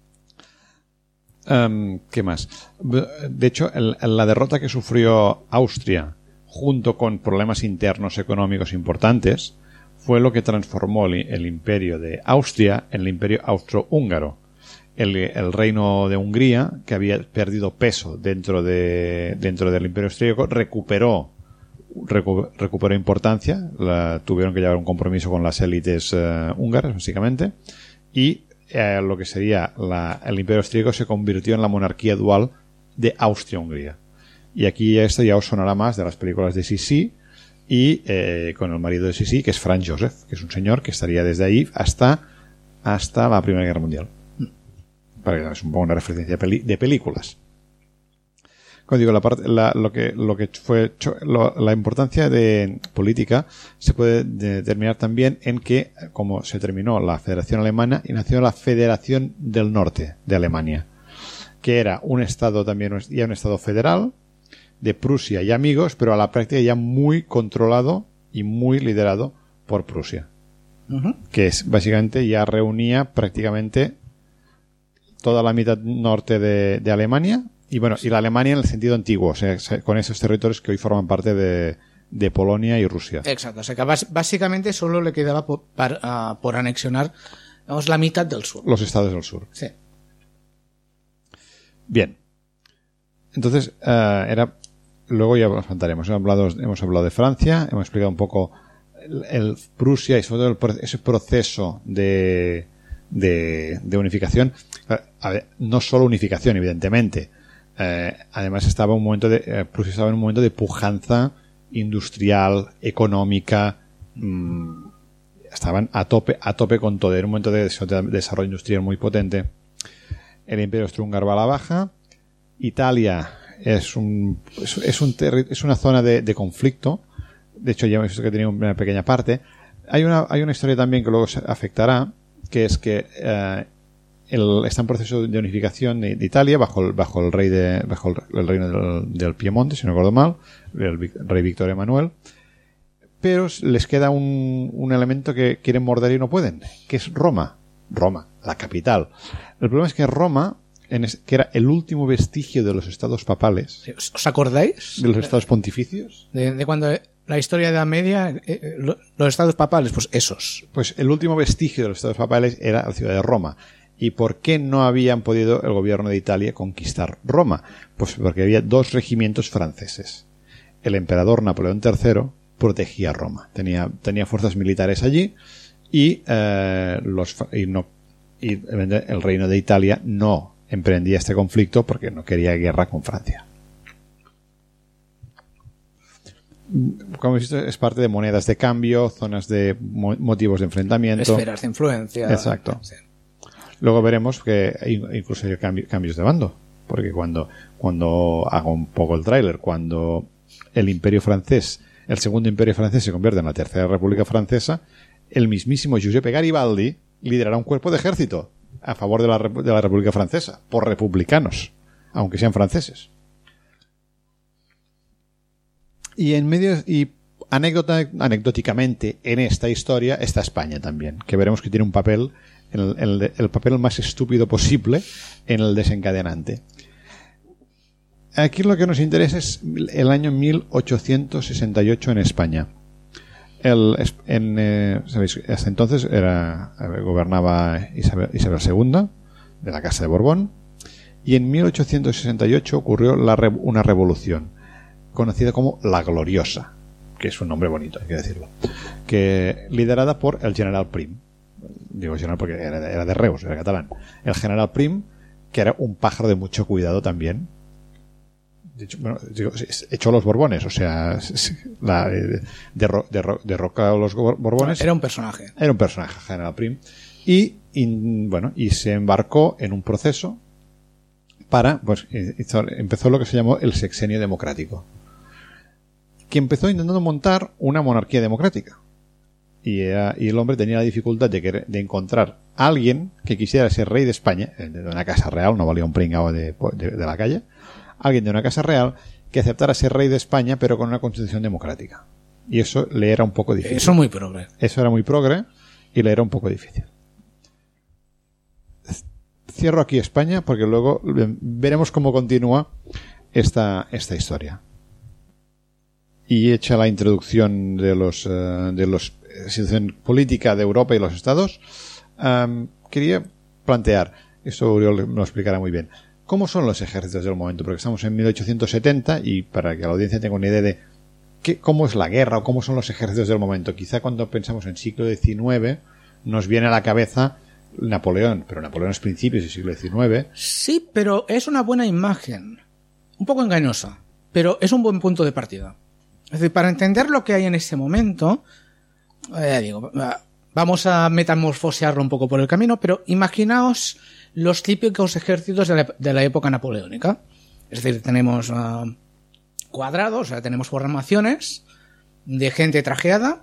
Speaker 1: Um, ¿Qué más? De hecho, el, la derrota que sufrió Austria, junto con problemas internos económicos importantes, fue lo que transformó el, el imperio de Austria en el imperio austrohúngaro. El, el reino de Hungría, que había perdido peso dentro de dentro del imperio austríaco, recuperó recu, recuperó importancia. La, tuvieron que llevar un compromiso con las élites uh, húngaras, básicamente, y eh, lo que sería la, el imperio austríaco se convirtió en la monarquía dual de Austria-Hungría. Y aquí esto ya os sonará más de las películas de Sissi, y eh, con el marido de Sissi, que es Franz Joseph, que es un señor que estaría desde ahí hasta, hasta la Primera Guerra Mundial. Para que es un poco una referencia de, peli- de películas. Como digo, la parte, la, lo que lo que fue lo, la importancia de política se puede determinar también en que, como se terminó la Federación Alemana, y nació la Federación del Norte de Alemania, que era un estado también, ya un estado federal de Prusia y amigos, pero a la práctica ya muy controlado y muy liderado por Prusia. Uh-huh. Que es básicamente ya reunía prácticamente toda la mitad norte de, de Alemania, y bueno, y la Alemania en el sentido antiguo, o sea, con esos territorios que hoy forman parte de, de Polonia y Rusia.
Speaker 2: Exacto, o sea que básicamente solo le quedaba por, por, uh, por anexionar, vamos, la mitad del sur.
Speaker 1: Los estados del sur.
Speaker 2: Sí.
Speaker 1: Bien. Entonces, uh, era... Luego ya nos contaremos. Hemos hablado, hemos hablado de Francia, hemos explicado un poco el, el Prusia y sobre todo el, ese proceso de, de, de unificación. A ver, no solo unificación, evidentemente. Eh, además estaba un momento de, eh, Prusia estaba en un momento de pujanza industrial, económica. Mmm, estaban a tope, a tope con todo. Era un momento de, de desarrollo industrial muy potente. El Imperio Austrohúngaro va a la baja. Italia es un es, es un terri- es una zona de, de conflicto. De hecho, ya hemos visto que tenía una pequeña parte. Hay una hay una historia también que luego se afectará, que es que eh, el, está en proceso de unificación de, de Italia bajo el, bajo el rey de bajo el, el reino del, del Piemonte, si no recuerdo mal, el, el rey Víctor Emanuel. Pero les queda un, un elemento que quieren morder y no pueden, que es Roma. Roma, la capital. El problema es que Roma, en es, que era el último vestigio de los estados papales.
Speaker 2: ¿Os acordáis?
Speaker 1: De los estados pontificios.
Speaker 2: De, de cuando la historia de la media, eh, los estados papales, pues esos.
Speaker 1: Pues el último vestigio de los estados papales era la ciudad de Roma. ¿Y por qué no habían podido el gobierno de Italia conquistar Roma? Pues porque había dos regimientos franceses. El emperador Napoleón tercero protegía Roma. Tenía, tenía fuerzas militares allí y, eh, los, y, no, y el reino de Italia no emprendía este conflicto porque no quería guerra con Francia. Como visto, es parte de monedas de cambio, zonas de mo- motivos de enfrentamiento.
Speaker 2: Esferas de influencia.
Speaker 1: Exacto.
Speaker 2: Sí.
Speaker 1: Luego veremos que incluso hay cambi- cambios de bando. Porque cuando, cuando hago un poco el tráiler, cuando el imperio francés, el segundo imperio francés se convierte en la tercera república francesa, el mismísimo Giuseppe Garibaldi liderará un cuerpo de ejército a favor de la, de la República Francesa, por republicanos, aunque sean franceses. Y en medio, y anécdota, anecdóticamente, en esta historia está España también, que veremos que tiene un papel, el, el, el papel más estúpido posible en el desencadenante. Aquí lo que nos interesa es el año mil ochocientos sesenta y ocho en España. el, en, eh, ¿sabéis? Hasta entonces era, gobernaba Isabel, Isabel segunda, de la Casa de Borbón, y en mil ochocientos sesenta y ocho ocurrió la, una revolución, conocida como la Gloriosa, que es un nombre bonito, hay que decirlo, que liderada por el general Prim. Digo general porque era, era de Reus, era catalán. El general Prim, que era un pájaro de mucho cuidado también. De hecho, bueno, digo, echó a los Borbones, o sea, la, derro, derro, derroca a los Borbones.
Speaker 2: Era un personaje.
Speaker 1: Era un personaje, general Prim. Y, y bueno, y se embarcó en un proceso para, pues, hizo, empezó lo que se llamó el sexenio democrático, que empezó intentando montar una monarquía democrática. Y, era, y el hombre tenía la dificultad de, que, de encontrar a alguien que quisiera ser rey de España, de una casa real, no valía un pringao de, de, de la calle, alguien de una casa real que aceptara ser rey de España pero con una constitución democrática. Y eso le era un poco difícil.
Speaker 2: Eso muy progre.
Speaker 1: Eso era muy progre y le era un poco difícil. Cierro aquí España porque luego veremos cómo continúa esta, esta historia. Y hecha la introducción de los uh, de los situación política de Europa y los Estados, um, quería plantear, esto Oriol me lo explicará muy bien, ¿cómo son los ejércitos del momento? Porque estamos en mil ochocientos setenta y para que la audiencia tenga una idea de qué, cómo es la guerra o cómo son los ejércitos del momento. Quizá cuando pensamos en siglo diecinueve nos viene a la cabeza Napoleón, pero Napoleón es principios del siglo diecinueve.
Speaker 2: Sí, pero es una buena imagen, un poco engañosa, pero es un buen punto de partida. Es decir, para entender lo que hay en ese momento, eh, digo, vamos a metamorfosearlo un poco por el camino, pero imaginaos los típicos ejércitos de la, de la época napoleónica. Es decir, tenemos uh, cuadrados, o sea, tenemos formaciones de gente trajeada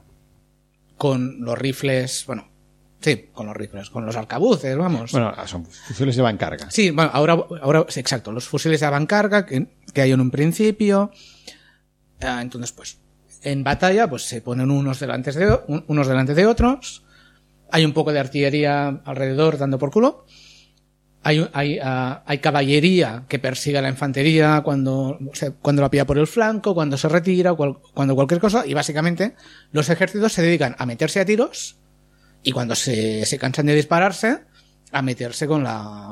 Speaker 2: con los rifles, bueno, sí, con los rifles, con los arcabuces, vamos.
Speaker 1: Bueno, son fusiles de avancarga.
Speaker 2: Sí, bueno, ahora, ahora sí, exacto, los fusiles de avancarga que, que hay en un principio. Entonces, pues, en batalla, pues se ponen unos delante de, unos delante de otros. Hay un poco de artillería alrededor dando por culo. Hay, hay, uh, hay caballería que persigue a la infantería cuando, o sea, cuando la pilla por el flanco, cuando se retira, cual, cuando cualquier cosa. Y básicamente, los ejércitos se dedican a meterse a tiros y cuando se, se cansan de dispararse, a meterse con la,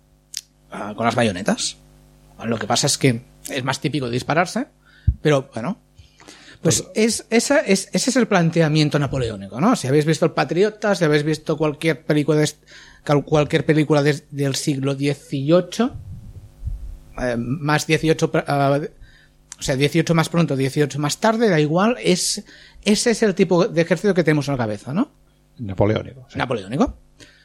Speaker 2: uh, con las bayonetas. Lo que pasa es que es más típico dispararse. Pero, bueno, pues es, esa es, ese es el planteamiento napoleónico, ¿no? Si habéis visto El Patriota, si habéis visto cualquier película de, cualquier película de, del siglo dieciocho, eh, más dieciocho, uh, o sea, dieciocho más pronto, dieciocho más tarde, da igual, es, ese es el tipo de ejército que tenemos en la cabeza, ¿no?
Speaker 1: Napoleónico. Sí.
Speaker 2: Napoleónico.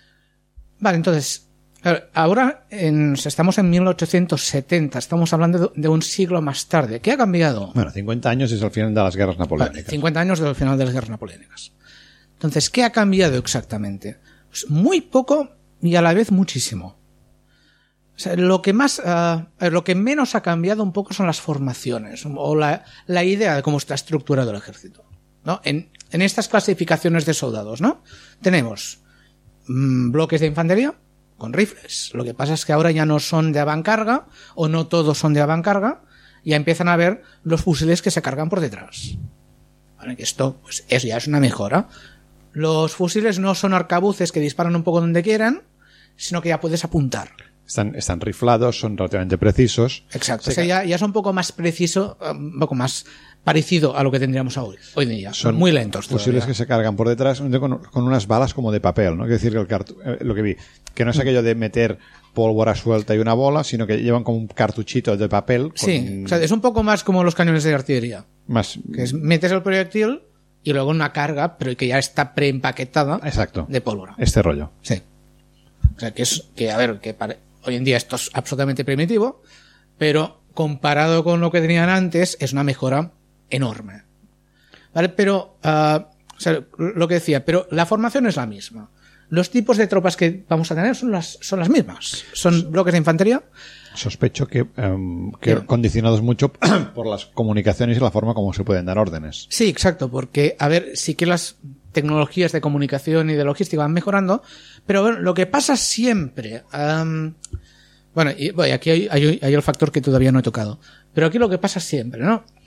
Speaker 2: Vale, entonces, ahora en, estamos en mil ochocientos setenta, estamos hablando de, de un siglo más tarde. ¿Qué ha cambiado?
Speaker 1: Bueno, cincuenta años desde el final de las guerras napoleónicas.
Speaker 2: Vale, cincuenta años desde el final de las guerras napoleónicas. Entonces, ¿qué ha cambiado exactamente? Pues muy poco y a la vez muchísimo. O sea, lo que más, uh, lo que menos ha cambiado un poco son las formaciones o la, la idea de cómo está estructurado el ejército, ¿no? En, en estas clasificaciones de soldados, ¿no? Tenemos mmm, bloques de infantería con rifles. Lo que pasa es que ahora ya no son de avancarga, o no todos son de avancarga, ya empiezan a ver los fusiles que se cargan por detrás. Vale, que esto, pues, eso ya es una mejora. Los fusiles no son arcabuces que disparan un poco donde quieran, sino que ya puedes apuntar.
Speaker 1: Están, están riflados, son relativamente precisos.
Speaker 2: Exacto. O sea, ya, ya es un poco más preciso, un poco más parecido a lo que tendríamos hoy, hoy en día. Son muy lentos.
Speaker 1: Fusiles
Speaker 2: todavía.
Speaker 1: Que se cargan por detrás con, con unas balas como de papel, ¿no? Es decir, que el cartu- lo que vi, que no es aquello de meter pólvora suelta y una bola, sino que llevan como un cartuchito de papel. Con...
Speaker 2: Sí, o sea, es un poco más como los cañones de artillería.
Speaker 1: Más...
Speaker 2: Que es, metes el proyectil y luego una carga, pero que ya está preempaquetada.
Speaker 1: Exacto.
Speaker 2: De pólvora.
Speaker 1: Este rollo.
Speaker 2: Sí. O sea, que es, que a ver, que pare... hoy en día esto es absolutamente primitivo, pero comparado con lo que tenían antes, es una mejora enorme. ¿Vale? Pero, uh, o sea, lo que decía, pero la formación es la misma. Los tipos de tropas que vamos a tener son las, son las mismas. Son bloques de infantería.
Speaker 1: Sospecho que, um, que yeah. condicionados mucho por las comunicaciones y la forma como se pueden dar órdenes.
Speaker 2: Sí, exacto, porque, a ver, sí que las tecnologías de comunicación y de logística van mejorando, pero bueno, lo que pasa siempre, um, bueno, y, bueno, aquí hay, hay, hay el factor que todavía no he tocado, pero aquí lo que pasa siempre, ¿no?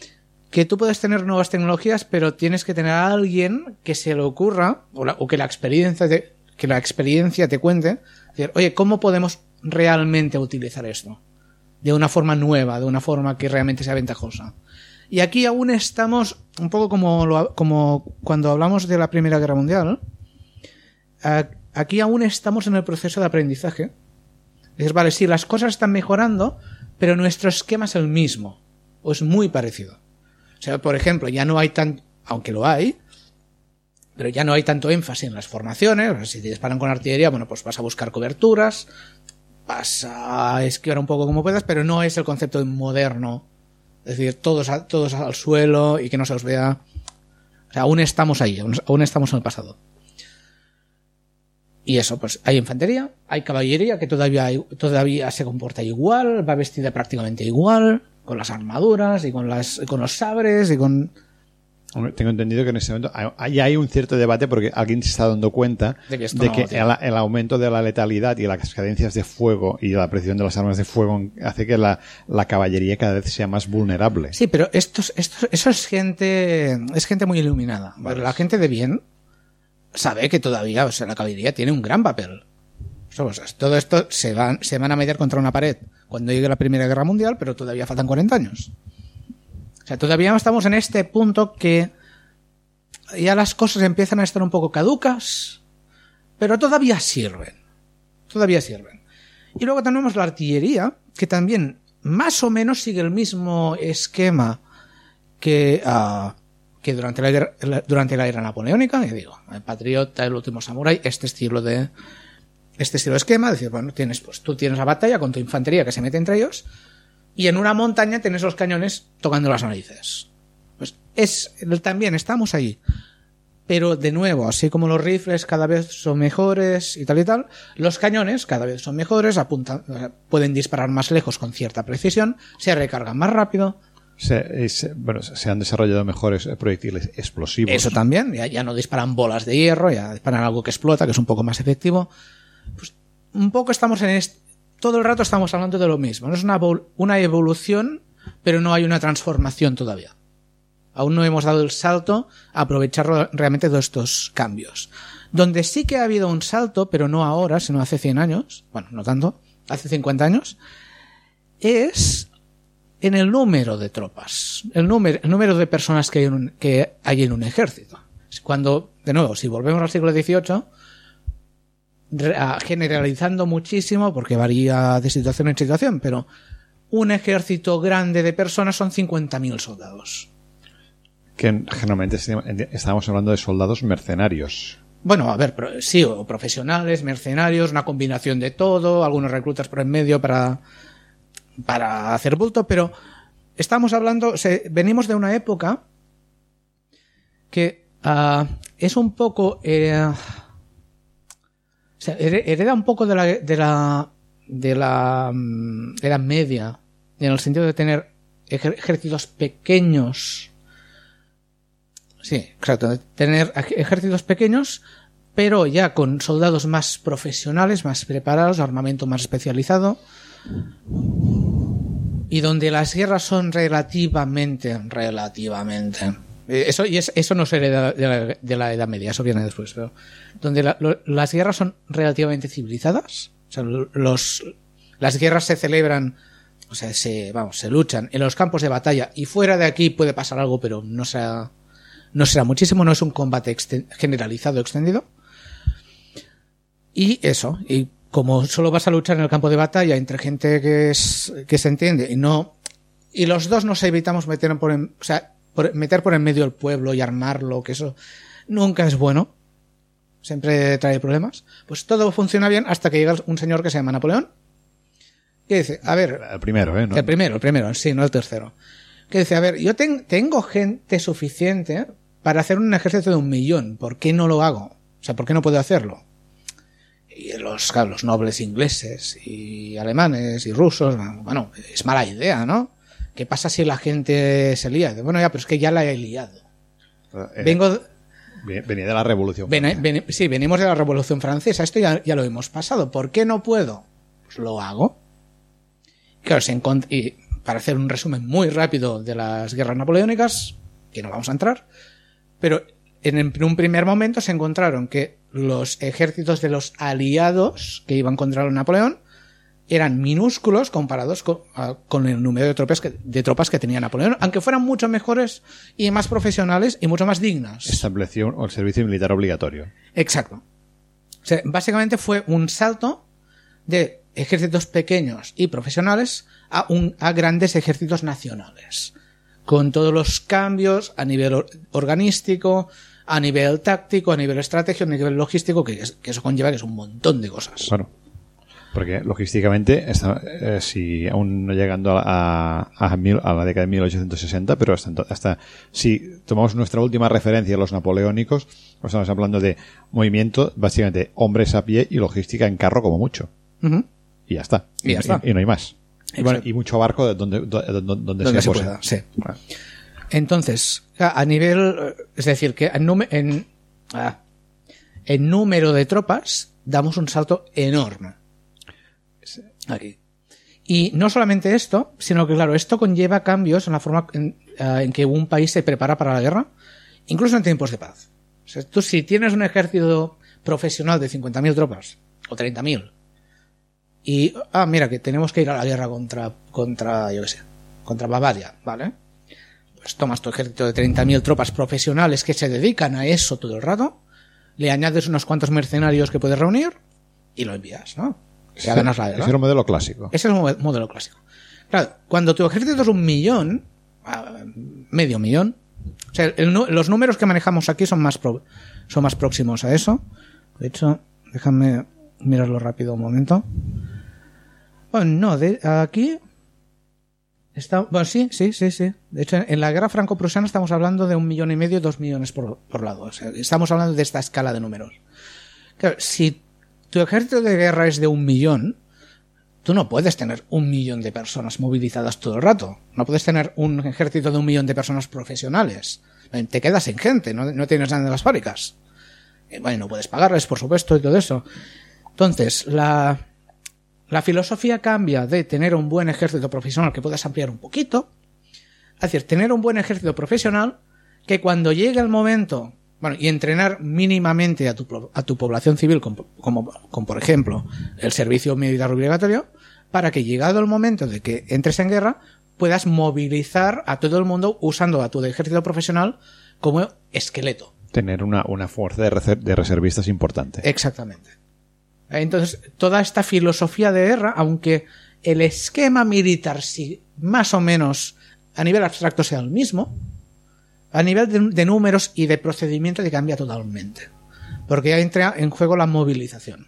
Speaker 2: que tú puedes tener nuevas tecnologías, pero tienes que tener a alguien que se le ocurra, o, la, o que la experiencia te, que la experiencia te cuente, decir, oye, ¿cómo podemos realmente utilizar esto? De una forma nueva, de una forma que realmente sea ventajosa. Y aquí aún estamos, un poco como, lo, como cuando hablamos de la Primera Guerra Mundial, aquí aún estamos en el proceso de aprendizaje. Dices, vale, sí, las cosas están mejorando, pero nuestro esquema es el mismo, o es muy parecido. O sea, por ejemplo, ya no hay tan, aunque lo hay, pero ya no hay tanto énfasis en las formaciones. O sea, si te disparan con artillería, bueno, pues vas a buscar coberturas, vas a esquivar un poco como puedas, pero no es el concepto moderno. Es decir, todos, a, todos al suelo y que no se os vea. O sea, aún estamos ahí, aún, aún estamos en el pasado. Y eso, pues hay infantería, hay caballería que todavía, hay, todavía se comporta igual, va vestida prácticamente igual, con las armaduras y con las con los sabres y con...
Speaker 1: Tengo entendido que en ese momento hay, hay un cierto debate porque alguien se está dando cuenta de que, de que no, el, el aumento de la letalidad y las cadencias de fuego y la precisión de las armas de fuego hace que la, la caballería cada vez sea más vulnerable.
Speaker 2: Sí, pero estos, estos, eso es gente es gente muy iluminada. Vale. Pero la gente de bien sabe que todavía, o sea, la caballería tiene un gran papel. O sea, todo esto se van, se van a meter contra una pared cuando llegue la Primera Guerra Mundial, pero todavía faltan cuarenta años. O sea, todavía estamos en este punto que ya las cosas empiezan a estar un poco caducas, pero todavía sirven. Todavía sirven. Y luego tenemos la artillería, que también más o menos sigue el mismo esquema que, uh, que durante la, guerra, durante la era napoleónica. Ya digo, el Patriota, el Último Samurái, este estilo de... Este estilo de esquema, es decir, bueno, tienes, pues tú tienes la batalla con tu infantería que se mete entre ellos, y en una montaña tienes los cañones tocando las narices. Pues es, también estamos ahí. Pero de nuevo, así como los rifles cada vez son mejores y tal y tal, los cañones cada vez son mejores, apuntan, pueden disparar más lejos con cierta precisión, se recargan más rápido.
Speaker 1: Se, se, bueno, se han desarrollado mejores proyectiles explosivos.
Speaker 2: Eso también, ya, ya no disparan bolas de hierro, ya disparan algo que explota, que es un poco más efectivo. Pues un poco estamos en este, todo el rato estamos hablando de lo mismo. No es una, una evolución, pero no hay una transformación todavía. Aún no hemos dado el salto a aprovechar realmente todos estos cambios. Donde sí que ha habido un salto, pero no ahora, sino hace cien años, bueno, no tanto, hace cincuenta años, es en el número de tropas, el número, el número de personas que hay en un, que hay en un ejército. Cuando, de nuevo, si volvemos al siglo dieciocho, generalizando muchísimo porque varía de situación en situación, pero un ejército grande de personas son cincuenta mil soldados,
Speaker 1: que generalmente estamos hablando de soldados mercenarios.
Speaker 2: Bueno, a ver, sí, o profesionales, mercenarios, una combinación de todo, algunos reclutas por en medio para para hacer bulto, pero estamos hablando, o sea, venimos de una época que uh, es un poco eh, o sea, hereda un poco de la de la de la um, Edad Media, en el sentido de tener ejércitos pequeños. Sí, exacto, de tener ejércitos pequeños, pero ya con soldados más profesionales, más preparados, armamento más especializado, y donde las guerras son relativamente, relativamente Eso, y es, eso no se hereda de la, de la Edad Media, eso viene después, pero donde la, lo, las guerras son relativamente civilizadas, o sea, los, las guerras se celebran, o sea, se, vamos, se luchan en los campos de batalla, y fuera de aquí puede pasar algo, pero no será, no será muchísimo, no es un combate exten- generalizado, extendido. Y eso, y como solo vas a luchar en el campo de batalla entre gente que es, que se entiende, y no, y los dos nos evitamos meter por, en, o sea, por, meter por en medio el pueblo y armarlo, que eso nunca es bueno, siempre trae problemas, pues todo funciona bien hasta que llega un señor que se llama Napoleón, que dice, a ver...
Speaker 1: El primero, ¿eh? ¿No?
Speaker 2: El primero, el primero, sí, no el tercero. Que dice, a ver, yo ten, tengo gente suficiente para hacer un ejército de un millón, ¿por qué no lo hago? O sea, ¿por qué no puedo hacerlo? Y los, claro, los nobles ingleses y alemanes y rusos, bueno, es mala idea, ¿no? ¿Qué pasa si la gente se lía? Bueno, ya, pero es que ya la he liado.
Speaker 1: Eh,
Speaker 2: Vengo...
Speaker 1: Venía de la Revolución
Speaker 2: Ven, ven, sí, venimos de la Revolución Francesa. Esto ya, ya lo hemos pasado. ¿Por qué no puedo? Pues lo hago. Claro, se encont- y para hacer un resumen muy rápido de las guerras napoleónicas, que no vamos a entrar, pero en un primer momento se encontraron que los ejércitos de los aliados que iban contra Napoleón eran minúsculos comparados con, uh, con el número de tropas, que, de tropas que tenía Napoleón, aunque fueran mucho mejores y más profesionales y mucho más dignas.
Speaker 1: Estableció el servicio militar obligatorio.
Speaker 2: Exacto. O sea, básicamente fue un salto de ejércitos pequeños y profesionales a, un, a grandes ejércitos nacionales, con todos los cambios a nivel organístico, a nivel táctico, a nivel estratégico, a nivel logístico, que, que eso conlleva que es un montón de cosas.
Speaker 1: Claro. Porque logísticamente, está, eh, si aún no llegando a, a, a, mil, a la década de mil ochocientos sesenta, pero hasta, hasta si tomamos nuestra última referencia, los napoleónicos, pues estamos hablando de movimiento, básicamente hombres a pie y logística en carro como mucho. Uh-huh. Y ya está.
Speaker 2: Y, ya
Speaker 1: y,
Speaker 2: está.
Speaker 1: y, y no hay más. Y, bueno, y mucho barco de donde, donde, donde,
Speaker 2: donde se, se pueda. Sí.
Speaker 1: Bueno.
Speaker 2: Entonces, a nivel, es decir, que en, en, en número de tropas damos un salto enorme. Aquí. Y no solamente esto, sino que, claro, esto conlleva cambios en la forma en, uh, en que un país se prepara para la guerra, incluso en tiempos de paz. O sea, tú si tienes un ejército profesional de cincuenta mil tropas, o treinta mil, y, ah, mira, que tenemos que ir a la guerra contra, contra, yo qué sé, contra Bavaria, ¿vale? Pues tomas tu ejército de treinta mil tropas profesionales que se dedican a eso todo el rato, le añades unos cuantos mercenarios que puedes reunir, y lo envías, ¿no?
Speaker 1: Ese, ese es el modelo clásico.
Speaker 2: Ese es el modelo clásico. Claro, cuando tu ejército es un millón, medio millón, o sea, el, los números que manejamos aquí son más, pro, son más próximos a eso. De hecho, déjame mirarlo rápido un momento. Bueno, no, de, aquí está, bueno, sí, sí, sí, sí. De hecho, en la guerra franco-prusiana estamos hablando de un millón y medio, dos millones por, por lado. O sea, estamos hablando de esta escala de números. Claro, si tu ejército de guerra es de un millón, tú no puedes tener un millón de personas movilizadas todo el rato. No puedes tener un ejército de un millón de personas profesionales. Te quedas sin gente, no, no tienes nada en las fábricas. Bueno, no puedes pagarles, por supuesto, y todo eso. Entonces, la, la filosofía cambia de tener un buen ejército profesional que puedas ampliar un poquito, es decir, tener un buen ejército profesional que cuando llegue el momento... Bueno, y entrenar mínimamente a tu, a tu población civil, como, como, como por ejemplo el servicio militar obligatorio, para que llegado el momento de que entres en guerra, puedas movilizar a todo el mundo usando a tu ejército profesional como esqueleto.
Speaker 1: Tener una, una fuerza de, reser- de reservistas importante.
Speaker 2: Exactamente. Entonces, toda esta filosofía de guerra, aunque el esquema militar, si más o menos a nivel abstracto sea el mismo, a nivel de, de números y de procedimiento te cambia totalmente. Porque ya entra en juego la movilización.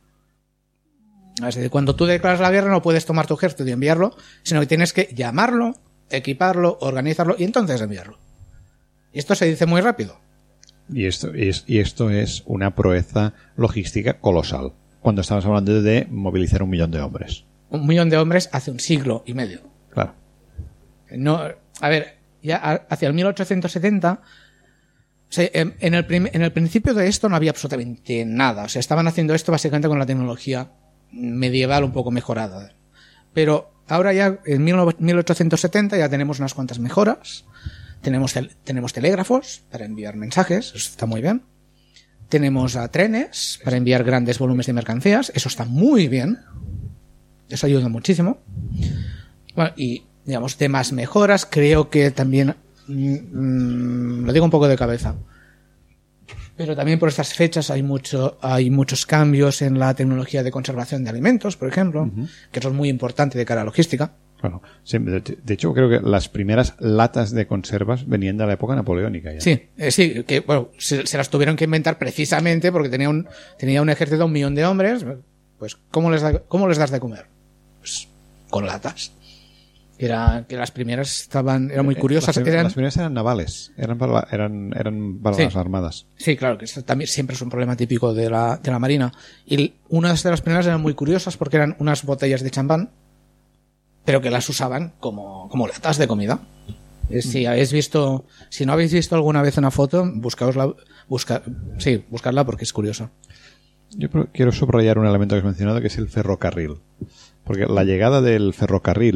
Speaker 2: Es decir, cuando tú declaras la guerra no puedes tomar tu ejército y enviarlo, sino que tienes que llamarlo, equiparlo, organizarlo y entonces enviarlo. Y esto se dice muy rápido.
Speaker 1: Y esto es, y esto es una proeza logística colosal. Cuando estamos hablando de movilizar un millón de hombres.
Speaker 2: Un millón de hombres hace un siglo y medio.
Speaker 1: Claro.
Speaker 2: No, a ver... Ya hacia el mil ochocientos setenta, o sea, en, el prim, en el principio de esto no había absolutamente nada. O sea, estaban haciendo esto básicamente con la tecnología medieval un poco mejorada. Pero ahora ya, en mil ochocientos setenta, ya tenemos unas cuantas mejoras. Tenemos, tel, tenemos telégrafos para enviar mensajes, eso está muy bien. Tenemos a trenes para enviar grandes volúmenes de mercancías, eso está muy bien. Eso ayuda muchísimo. Bueno, y... digamos, temas mejoras, creo que también, mmm, lo digo un poco de cabeza, pero también por estas fechas hay mucho, hay muchos cambios en la tecnología de conservación de alimentos, por ejemplo, uh-huh. que eso es muy importante de cara a logística.
Speaker 1: Bueno, sí, de, de hecho creo que las primeras latas de conservas venían de la época napoleónica ya.
Speaker 2: Sí, eh, sí, que bueno, se, se las tuvieron que inventar precisamente porque tenía un, tenía un ejército de un millón de hombres, pues ¿cómo les, da, cómo les das de comer? Pues con latas. Que, era, que las primeras estaban eran muy curiosas.
Speaker 1: Las,
Speaker 2: eran,
Speaker 1: las primeras eran navales, eran para, eran, eran para
Speaker 2: sí,
Speaker 1: las armadas.
Speaker 2: Sí, claro, que esto también siempre es un problema típico de la, de la marina. Y unas de las primeras eran muy curiosas porque eran unas botellas de champán, pero que las usaban como, como latas de comida. Si habéis visto, si no habéis visto alguna vez una foto, buscaosla, busca, sí, buscarla porque es curioso.
Speaker 1: Yo quiero subrayar un elemento que has mencionado, que es el ferrocarril. Porque la llegada del ferrocarril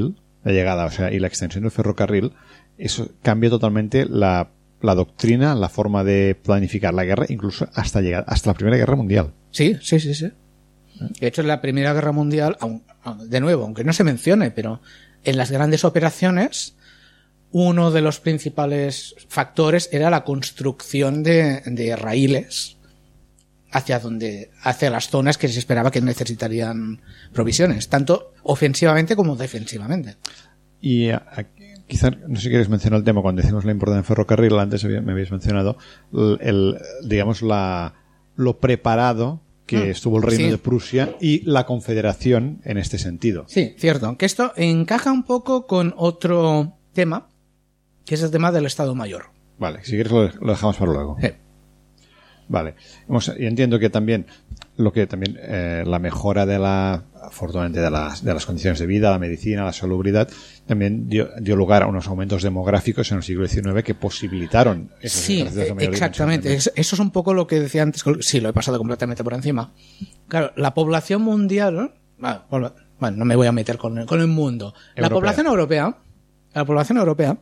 Speaker 1: la llegada, o sea, y la extensión del ferrocarril, eso cambia totalmente la, la doctrina, la forma de planificar la guerra, incluso hasta llegar hasta la Primera Guerra Mundial.
Speaker 2: Sí, sí, sí, sí. De hecho, en la Primera Guerra Mundial, de nuevo, aunque no se mencione, pero en las grandes operaciones, uno de los principales factores era la construcción de, de raíles hacia donde, hacia las zonas que se esperaba que necesitarían provisiones, tanto ofensivamente como defensivamente.
Speaker 1: Y aquí, quizá, no sé si quieres mencionar el tema cuando decimos la importancia del ferrocarril, antes me habéis mencionado el, el digamos la lo preparado que mm, estuvo el Reino sí. de Prusia y la Confederación en este sentido.
Speaker 2: Sí, cierto, aunque esto encaja un poco con otro tema, que es el tema del Estado Mayor.
Speaker 1: Vale, si quieres lo, lo dejamos para luego.
Speaker 2: Sí.
Speaker 1: Vale, Hemos, y entiendo que también lo que también eh, la mejora de la afortunadamente de las, de las condiciones de vida, la medicina, la salubridad, también dio, dio lugar a unos aumentos demográficos en el siglo diecinueve que posibilitaron esos
Speaker 2: sí,
Speaker 1: ejercicios de mayor
Speaker 2: exactamente. Eso es un poco lo que decía antes. Sí, lo he pasado completamente por encima. Claro, la población mundial, bueno, no me voy a meter con el, con el mundo. Europea. La población europea, la población europea,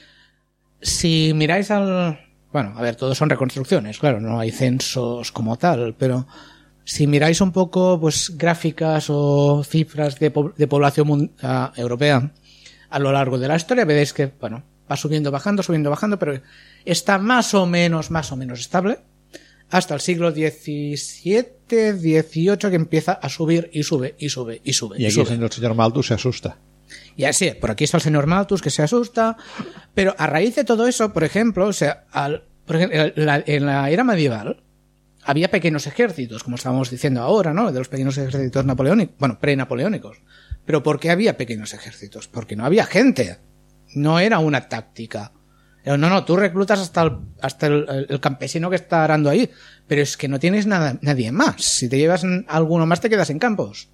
Speaker 2: si miráis al, bueno, a ver, todos son reconstrucciones, claro, no hay censos como tal, pero si miráis un poco, pues, gráficas o cifras de, po- de población uh, europea a lo largo de la historia, veréis que, bueno, va subiendo, bajando, subiendo, bajando, pero está más o menos, más o menos estable hasta el siglo diecisiete, dieciocho, que empieza a subir y sube y sube y sube.
Speaker 1: Y aquí
Speaker 2: y sube.
Speaker 1: el señor Malthus se asusta.
Speaker 2: Y así, por aquí está el señor Malthus que se asusta, pero a raíz de todo eso, por ejemplo, o sea, al, por ejemplo, en la, en la era medieval había pequeños ejércitos, como estábamos diciendo ahora, ¿no? De los pequeños ejércitos napoleónicos, bueno, pre-napoleónicos. ¿Pero por qué había pequeños ejércitos? Porque no había gente. No era una táctica. No, no, tú reclutas hasta el, hasta el, el campesino que está arando ahí, pero es que no tienes nada, nadie más. Si te llevas alguno más te quedas en campos.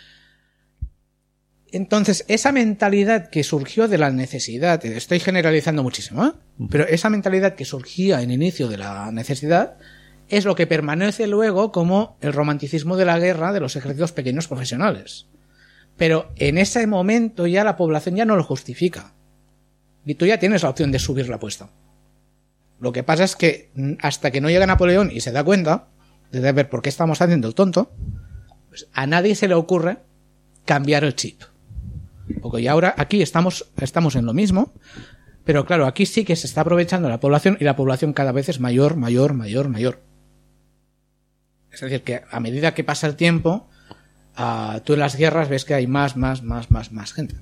Speaker 2: Entonces, esa mentalidad que surgió de la necesidad, estoy generalizando muchísimo, ¿eh? Pero esa mentalidad que surgía en inicio de la necesidad es lo que permanece luego como el romanticismo de la guerra de los ejércitos pequeños profesionales. Pero en ese momento ya la población ya no lo justifica. Y tú ya tienes la opción de subir la apuesta. Lo que pasa es que hasta que no llega Napoleón y se da cuenta de ver por qué estamos haciendo el tonto, pues a nadie se le ocurre cambiar el chip. Porque ya ahora aquí estamos, estamos en lo mismo, pero claro, aquí sí que se está aprovechando la población y la población cada vez es mayor, mayor, mayor, mayor. Es decir, que a medida que pasa el tiempo, uh, tú en las guerras ves que hay más, más, más, más, más gente.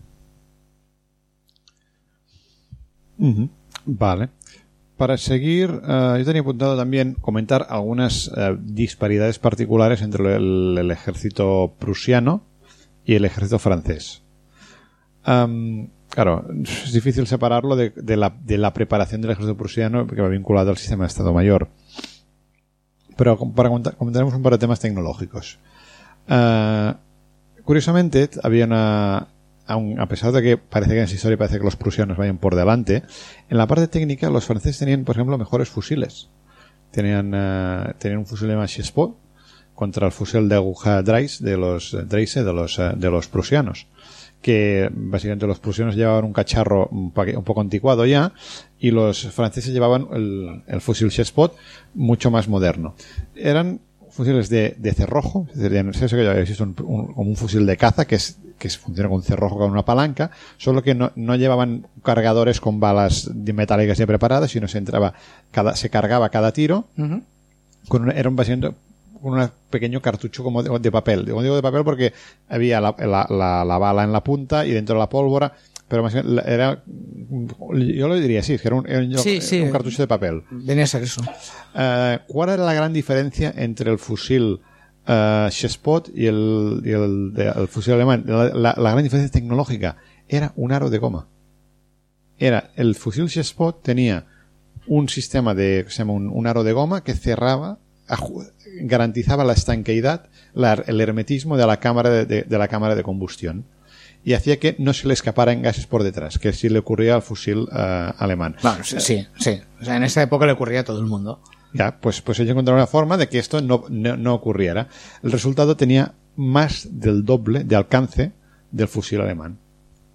Speaker 1: Uh-huh. Vale. Para seguir, uh, yo tenía apuntado también comentar algunas uh, disparidades particulares entre el, el ejército prusiano y el ejército francés. Um, claro, es difícil separarlo de, de, la, de la preparación del ejército prusiano que va vinculado al sistema de Estado Mayor. Pero para comentar, comentaremos un par de temas tecnológicos. Uh, curiosamente, había una... Aun, a pesar de que parece que en esa historia parece que los prusianos vayan por delante, en la parte técnica los franceses tenían, por ejemplo, mejores fusiles. Tenían, uh, tenían un fusil de Chespot contra el fusil de aguja Dreise de los, Dreise de los, uh, de los prusianos. Que básicamente los prusianos llevaban un cacharro un, pa- un poco anticuado ya y los franceses llevaban el, el fusil Chespot mucho más moderno. Eran fusiles de, de cerrojo, es decir, no sé si existe un, un, como un fusil de caza que es que funciona con un cerrojo con una palanca, solo que no, no llevaban cargadores con balas metálicas ya preparadas, sino se entraba cada, se cargaba cada tiro uh-huh. con una, era un básicamente con un pequeño cartucho como de, de papel. Digo, digo de papel porque había la, la, la, la bala en la punta y dentro de la pólvora, pero más bien era, yo lo diría así, que era un, era un,
Speaker 2: sí, sí,
Speaker 1: un cartucho de papel.
Speaker 2: Venía a ser eso.
Speaker 1: Uh, ¿Cuál era la gran diferencia entre el fusil uh, Chespot y el, y el, de, el fusil alemán? La, la, la gran diferencia tecnológica era un aro de goma. Era el fusil Chespot tenía un sistema de, se llama un, un aro de goma que cerraba, garantizaba la estanqueidad, la, el hermetismo de la cámara de, de, de la cámara de combustión y hacía que no se le escaparan gases por detrás, que sí le ocurría al fusil uh, alemán.
Speaker 2: Bueno, sí, sí, sí. O sea, en esa época le ocurría a todo el mundo.
Speaker 1: Ya, pues, pues ellos encontraron una forma de que esto no, no, no ocurriera. El resultado tenía más del doble de alcance del fusil alemán.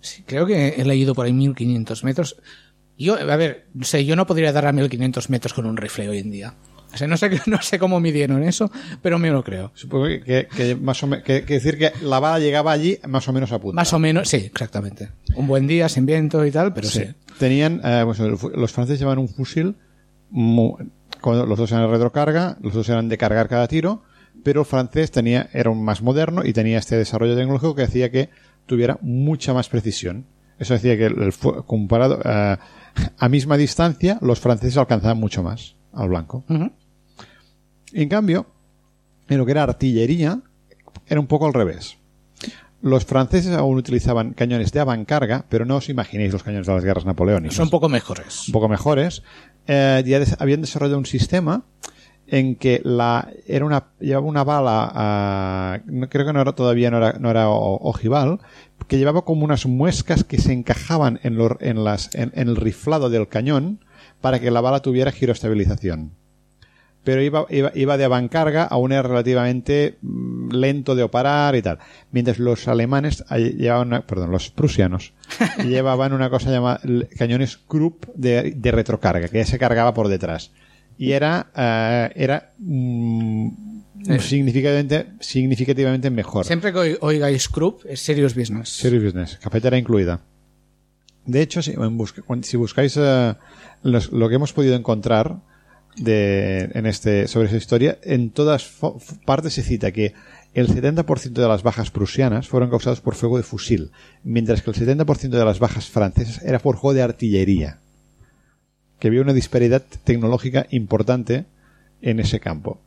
Speaker 2: Sí, creo que he leído por ahí mil quinientos metros. Yo, a ver, no sé, yo no podría dar a mil quinientos metros con un rifle hoy en día. O sea, no sé, no sé cómo midieron eso, pero me lo creo.
Speaker 1: Supongo que, que, que más o menos, que, que decir que la bala llegaba allí más o menos a punta.
Speaker 2: Más o menos, sí, exactamente. Un buen día, sin viento y tal, pero sí. sí.
Speaker 1: Tenían, eh, pues, los franceses llevaban un fusil, muy, los dos eran de retrocarga, los dos eran de cargar cada tiro, pero el francés tenía, era un más moderno y tenía este desarrollo tecnológico que hacía que tuviera mucha más precisión. Eso decía que el, el, comparado eh, a misma distancia, los franceses alcanzaban mucho más al blanco.
Speaker 2: Uh-huh.
Speaker 1: En cambio, en lo que era artillería, era un poco al revés. Los franceses aún utilizaban cañones de avancarga, pero no os imaginéis los cañones de las guerras napoleónicas.
Speaker 2: Son un poco mejores.
Speaker 1: Un poco mejores. Eh, ya des- habían desarrollado un sistema en que la era una llevaba una bala, uh, no, creo que no era todavía no era, no era o- ojival, que llevaba como unas muescas que se encajaban en, lo, en, las, en, en el riflado del cañón para que la bala tuviera giroestabilización. Pero iba, iba, iba de avancarga, aún era relativamente lento de operar y tal. Mientras los alemanes llevaban, una, perdón, los prusianos llevaban una cosa llamada cañones Krupp de, de retrocarga, que ya se cargaba por detrás. Y era, uh, era mm, eh. significativamente, significativamente mejor.
Speaker 2: Siempre que oigáis Krupp, es serious business.
Speaker 1: Serious business, cafetera incluida. De hecho, si, busca, si buscáis uh, los, lo que hemos podido encontrar de en este sobre esa historia, en todas fo- partes se cita que el setenta por ciento de las bajas prusianas fueron causadas por fuego de fusil, mientras que el setenta por ciento de las bajas francesas era por fuego de artillería. Que había una disparidad tecnológica importante en ese campo.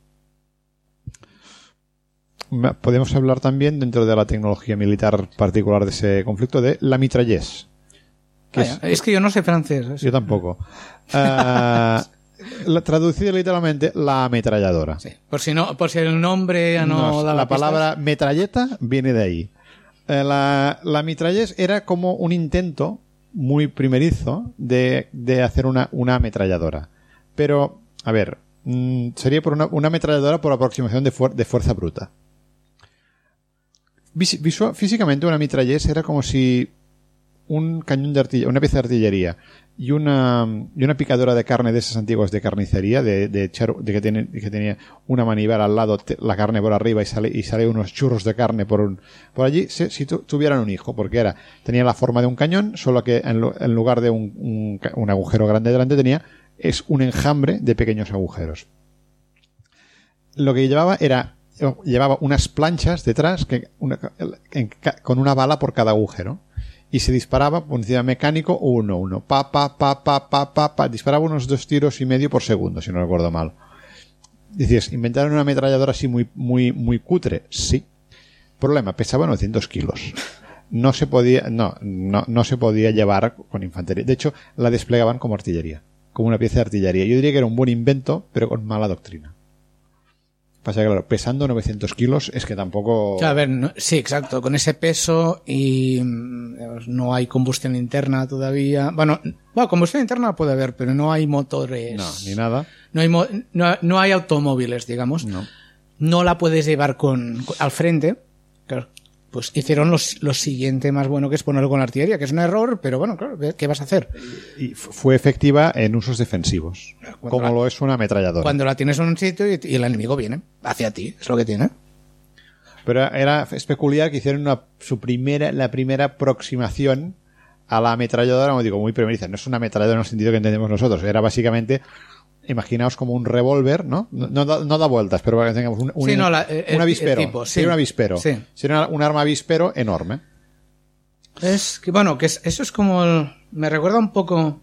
Speaker 1: Podemos hablar también, dentro de la tecnología militar particular de ese conflicto, de la mitraillez.
Speaker 2: Que Vaya, es, es que yo no sé francés. ¿Eh?
Speaker 1: Yo tampoco. Uh, La, traducida literalmente, la ametralladora.
Speaker 2: Sí. Por si no, por si el nombre ya no,
Speaker 1: no
Speaker 2: da
Speaker 1: la
Speaker 2: pistas.
Speaker 1: palabra metralleta viene de ahí. Eh, la, la mitraillez era como un intento muy primerizo de, de hacer una, una ametralladora. Pero, a ver, mmm, sería por una, una ametralladora por aproximación de, fuer, de fuerza bruta. Vis, visual, físicamente una mitraillez era como si un cañón de artillería, una pieza de artillería y una y una picadora de carne de esas antiguas de carnicería, de, de, echar, de que, tiene, que tenía una manivela al lado, te, la carne por arriba y sale y sale unos churros de carne por un, por allí, si, si tu, tuvieran un hijo, porque era tenía la forma de un cañón, solo que en, lo, en lugar de un, un, un agujero grande delante tenía es un enjambre de pequeños agujeros. Lo que llevaba era llevaba unas planchas detrás que una, en, con una bala por cada agujero. Y se disparaba por encima mecánico uno, uno, pa, pa, pa, pa, pa, pa, pa, disparaba unos dos tiros y medio por segundo, si no recuerdo mal. Dices, ¿inventaron una ametralladora así muy, muy, muy cutre? Sí. Problema, pesaba novecientos kilos. No se podía, no, no, no se podía llevar con infantería. De hecho, la desplegaban como artillería, como una pieza de artillería. Yo diría que era un buen invento, pero con mala doctrina. Pasa que, claro, pesando novecientos kilos es que tampoco...
Speaker 2: A ver, no, sí, exacto. Con ese peso y no hay combustión interna todavía. Bueno, bueno, combustión interna puede haber, pero no hay motores.
Speaker 1: No, ni nada.
Speaker 2: No hay, mo no, no hay automóviles, digamos.
Speaker 1: No.
Speaker 2: No la puedes llevar con, con al frente. Claro, pues hicieron los, lo siguiente más bueno, que es ponerlo con la artillería, que es un error, pero bueno, claro, ¿qué vas a hacer?
Speaker 1: Y fue efectiva en usos defensivos, cuando como la, lo es una ametralladora.
Speaker 2: Cuando la tienes en un sitio y, y el enemigo viene hacia ti, es lo que tiene.
Speaker 1: Pero era, es peculiar que hicieron una, su primera, la primera aproximación a la ametralladora, como digo, muy primeriza. No es una ametralladora en el sentido que entendemos nosotros, era básicamente... Imaginaos como un revólver, ¿no? No, no, da, no da vueltas, pero para que tengamos un, un,
Speaker 2: sí, no, la, el,
Speaker 1: un avispero.
Speaker 2: El tipo, sí.
Speaker 1: Sería un avispero.
Speaker 2: Sí.
Speaker 1: Sería un arma avispero enorme.
Speaker 2: Es que, bueno, que es, eso es como... El, me recuerda un poco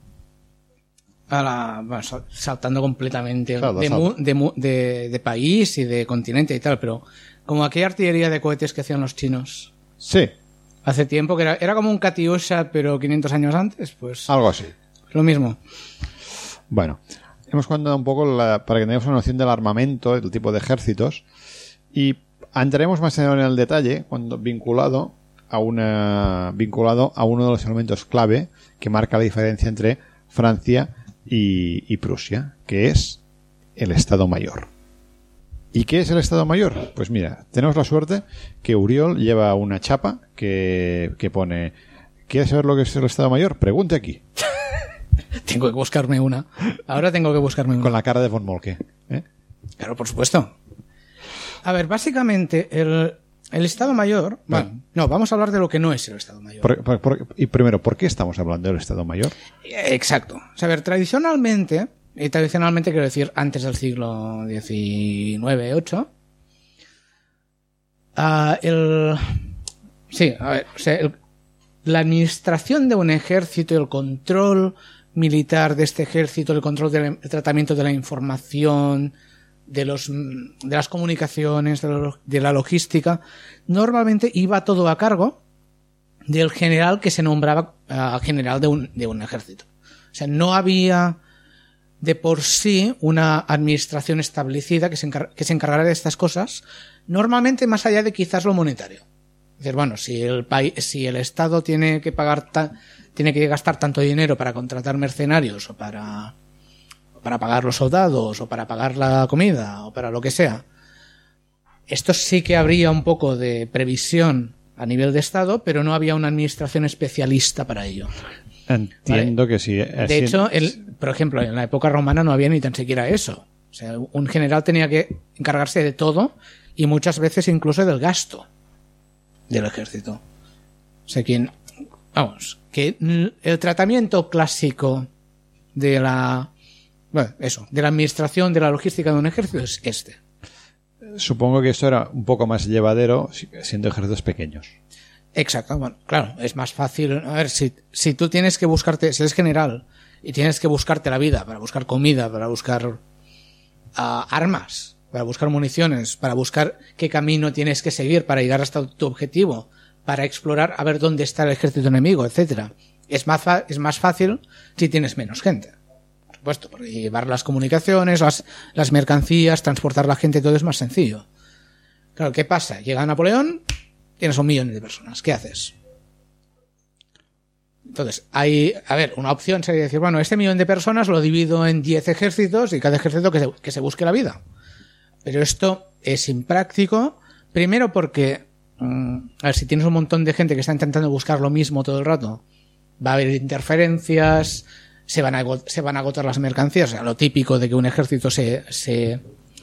Speaker 2: a la... Bueno, saltando completamente
Speaker 1: Salta,
Speaker 2: de,
Speaker 1: salta.
Speaker 2: De, de, de país y de continente y tal, pero como aquella artillería de cohetes que hacían los chinos.
Speaker 1: Sí.
Speaker 2: Hace tiempo, que era, era como un Katyusha, pero quinientos años antes, pues...
Speaker 1: Algo así.
Speaker 2: Lo mismo.
Speaker 1: Bueno... Hemos contado un poco la, para que tengamos una noción del armamento, del tipo de ejércitos, y entraremos más en el detalle cuando vinculado a una vinculado a uno de los elementos clave que marca la diferencia entre Francia y, y Prusia, que es el Estado Mayor. ¿Y qué es el Estado Mayor? Pues mira, tenemos la suerte que Uriol lleva una chapa que, que pone ¿Quiere saber lo que es el Estado Mayor? Pregunte aquí.
Speaker 2: Tengo que buscarme una. Ahora tengo que buscarme una.
Speaker 1: Con la cara de Von Moltke. ¿eh?
Speaker 2: Claro, por supuesto. A ver, básicamente, el, el Estado Mayor... Bueno, bueno, no, vamos a hablar de lo que no es el Estado Mayor.
Speaker 1: Por, por, por, y primero, ¿por qué estamos hablando del Estado Mayor?
Speaker 2: Exacto. O sea, a ver, tradicionalmente, y tradicionalmente quiero decir antes del siglo diecinueve, ocho, uh, el... Sí, a ver, o sea, el, la administración de un ejército, el control militar de este ejército, el control del tratamiento de la información, de los de las comunicaciones, de, lo, de la logística, normalmente iba todo a cargo del general que se nombraba uh, general de un, de un ejército. O sea, no había de por sí una administración establecida que se, encar- que se encargara de estas cosas, normalmente más allá de quizás lo monetario. Es decir, bueno, si el país, si el Estado tiene que pagar, ta- tiene que gastar tanto dinero para contratar mercenarios o para, para pagar los soldados o para pagar la comida o para lo que sea, esto sí que habría un poco de previsión a nivel de Estado, pero no había una administración especialista para ello.
Speaker 1: Entiendo
Speaker 2: ¿vale?
Speaker 1: que sí.
Speaker 2: De así... hecho, el, por ejemplo, en la época romana no había ni tan siquiera eso. O sea, un general tenía que encargarse de todo y muchas veces incluso del gasto del ejército. O sea, quien, vamos, que el tratamiento clásico de la, bueno, eso, de la administración de la logística de un ejército es este.
Speaker 1: Supongo que esto era un poco más llevadero siendo ejércitos pequeños.
Speaker 2: Exacto, bueno, claro, es más fácil. A ver, si, si tú tienes que buscarte, si eres general y tienes que buscarte la vida para buscar comida, para buscar uh, armas, para buscar municiones, para buscar qué camino tienes que seguir para llegar hasta tu objetivo, para explorar a ver dónde está el ejército enemigo, etcétera. Es más, fa- es más fácil si tienes menos gente. Por supuesto, porque llevar las comunicaciones, las, las mercancías, transportar la gente, todo es más sencillo. Claro, ¿qué pasa? Llega Napoleón, tienes un millón de personas. ¿Qué haces? Entonces, hay, a ver, una opción sería decir, bueno, este millón de personas lo divido en diez ejércitos y cada ejército que se, que se busque la vida. Pero esto es impráctico, primero porque, mmm, a ver, si tienes un montón de gente que está intentando buscar lo mismo todo el rato, va a haber interferencias, se van a, se van a agotar las mercancías, o sea, lo típico de que un ejército se, se,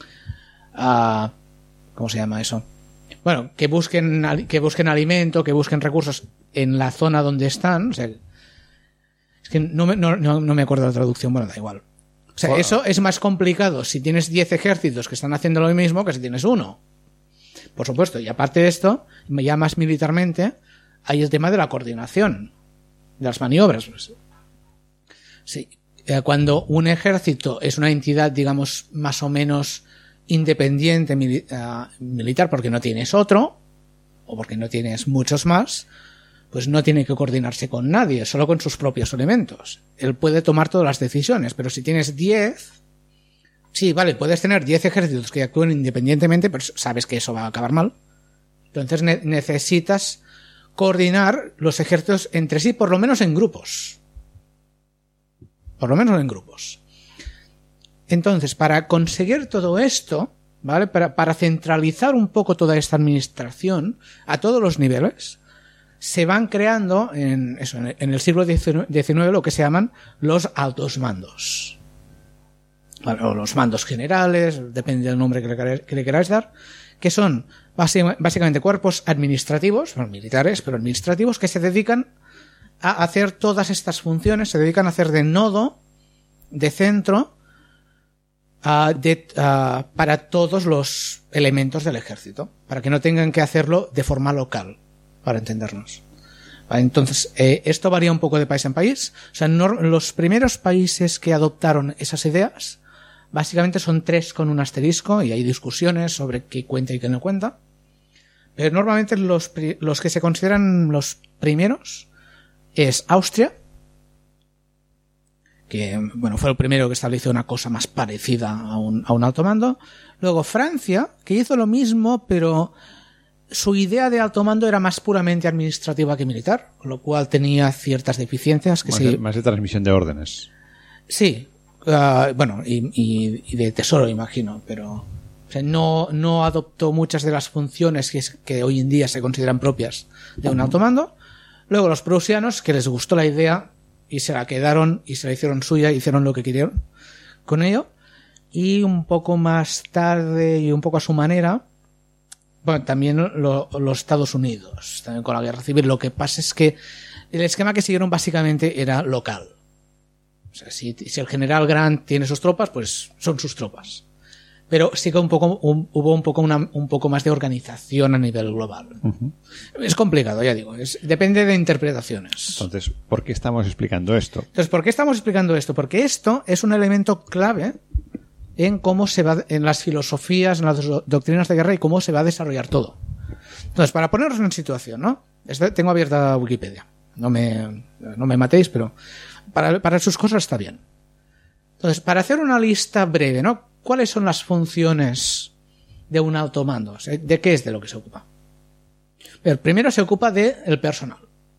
Speaker 2: uh, ¿cómo se llama eso? Bueno, que busquen, que busquen alimento, que busquen recursos en la zona donde están, o sea, es que no me, no, no, no me acuerdo la traducción, bueno, da igual. O sea, bueno, eso es más complicado si tienes diez ejércitos que están haciendo lo mismo que si tienes uno. Por supuesto, y aparte de esto, ya más militarmente, hay el tema de la coordinación de las maniobras. Pues. Sí, cuando un ejército es una entidad, digamos, más o menos independiente mili- uh, militar porque no tienes otro, o porque no tienes muchos más, pues no tiene que coordinarse con nadie, solo con sus propios elementos. Él puede tomar todas las decisiones, pero si tienes diez, sí, vale, puedes tener diez ejércitos que actúen independientemente, pero sabes que eso va a acabar mal. Entonces ne- necesitas coordinar los ejércitos entre sí, por lo menos en grupos. Por lo menos en grupos. Entonces, para conseguir todo esto, ¿vale? Para, para centralizar un poco toda esta administración a todos los niveles, se van creando en, eso, en el siglo diecinueve lo que se llaman los altos mandos. Vale, o los mandos generales, depende del nombre que le, que le queráis dar, que son básicamente cuerpos administrativos, bueno, militares, pero administrativos, que se dedican a hacer todas estas funciones, se dedican a hacer de nodo, de centro, uh, de, uh, para todos los elementos del ejército, para que no tengan que hacerlo de forma local, para entendernos. Vale, entonces, eh, esto varía un poco de país en país. O sea, no, los primeros países que adoptaron esas ideas, básicamente son tres con un asterisco, y hay discusiones sobre qué cuenta y qué no cuenta. Pero normalmente los, los que se consideran los primeros es Austria, que bueno, fue el primero que estableció una cosa más parecida a un, a un alto mando. Luego Francia, que hizo lo mismo, pero su idea de alto mando era más puramente administrativa que militar, con lo cual tenía ciertas deficiencias. Que
Speaker 1: más,
Speaker 2: sí,
Speaker 1: de, más de transmisión de órdenes.
Speaker 2: Sí, uh, bueno, y, y, y de tesoro, imagino, pero o sea, no, no adoptó muchas de las funciones que, que hoy en día se consideran propias de un alto mando. Luego los prusianos, que les gustó la idea y se la quedaron y se la hicieron suya, hicieron lo que querían con ello. Y un poco más tarde y un poco a su manera, bueno, también lo, los Estados Unidos, también con la guerra civil. Lo que pasa es que el esquema que siguieron básicamente era local. O sea, si, si el general Grant tiene sus tropas, pues son sus tropas. Pero sí que un poco, un, hubo un poco, una, un poco más de organización a nivel global. Uh-huh. Es complicado, ya digo. Es, depende de interpretaciones.
Speaker 1: Entonces, ¿por qué estamos explicando esto?
Speaker 2: Entonces, ¿por qué estamos explicando esto? Porque esto es un elemento clave en cómo se va, en las filosofías, en las doctrinas de guerra y cómo se va a desarrollar todo. Entonces, para ponernos en situación, ¿no? Este, tengo abierta Wikipedia. No me, no me matéis, pero para, para sus cosas está bien. Entonces, para hacer una lista breve, ¿no? ¿Cuáles son las funciones de un alto mando? ¿De qué es de lo que se ocupa? Pero primero se ocupa del personal.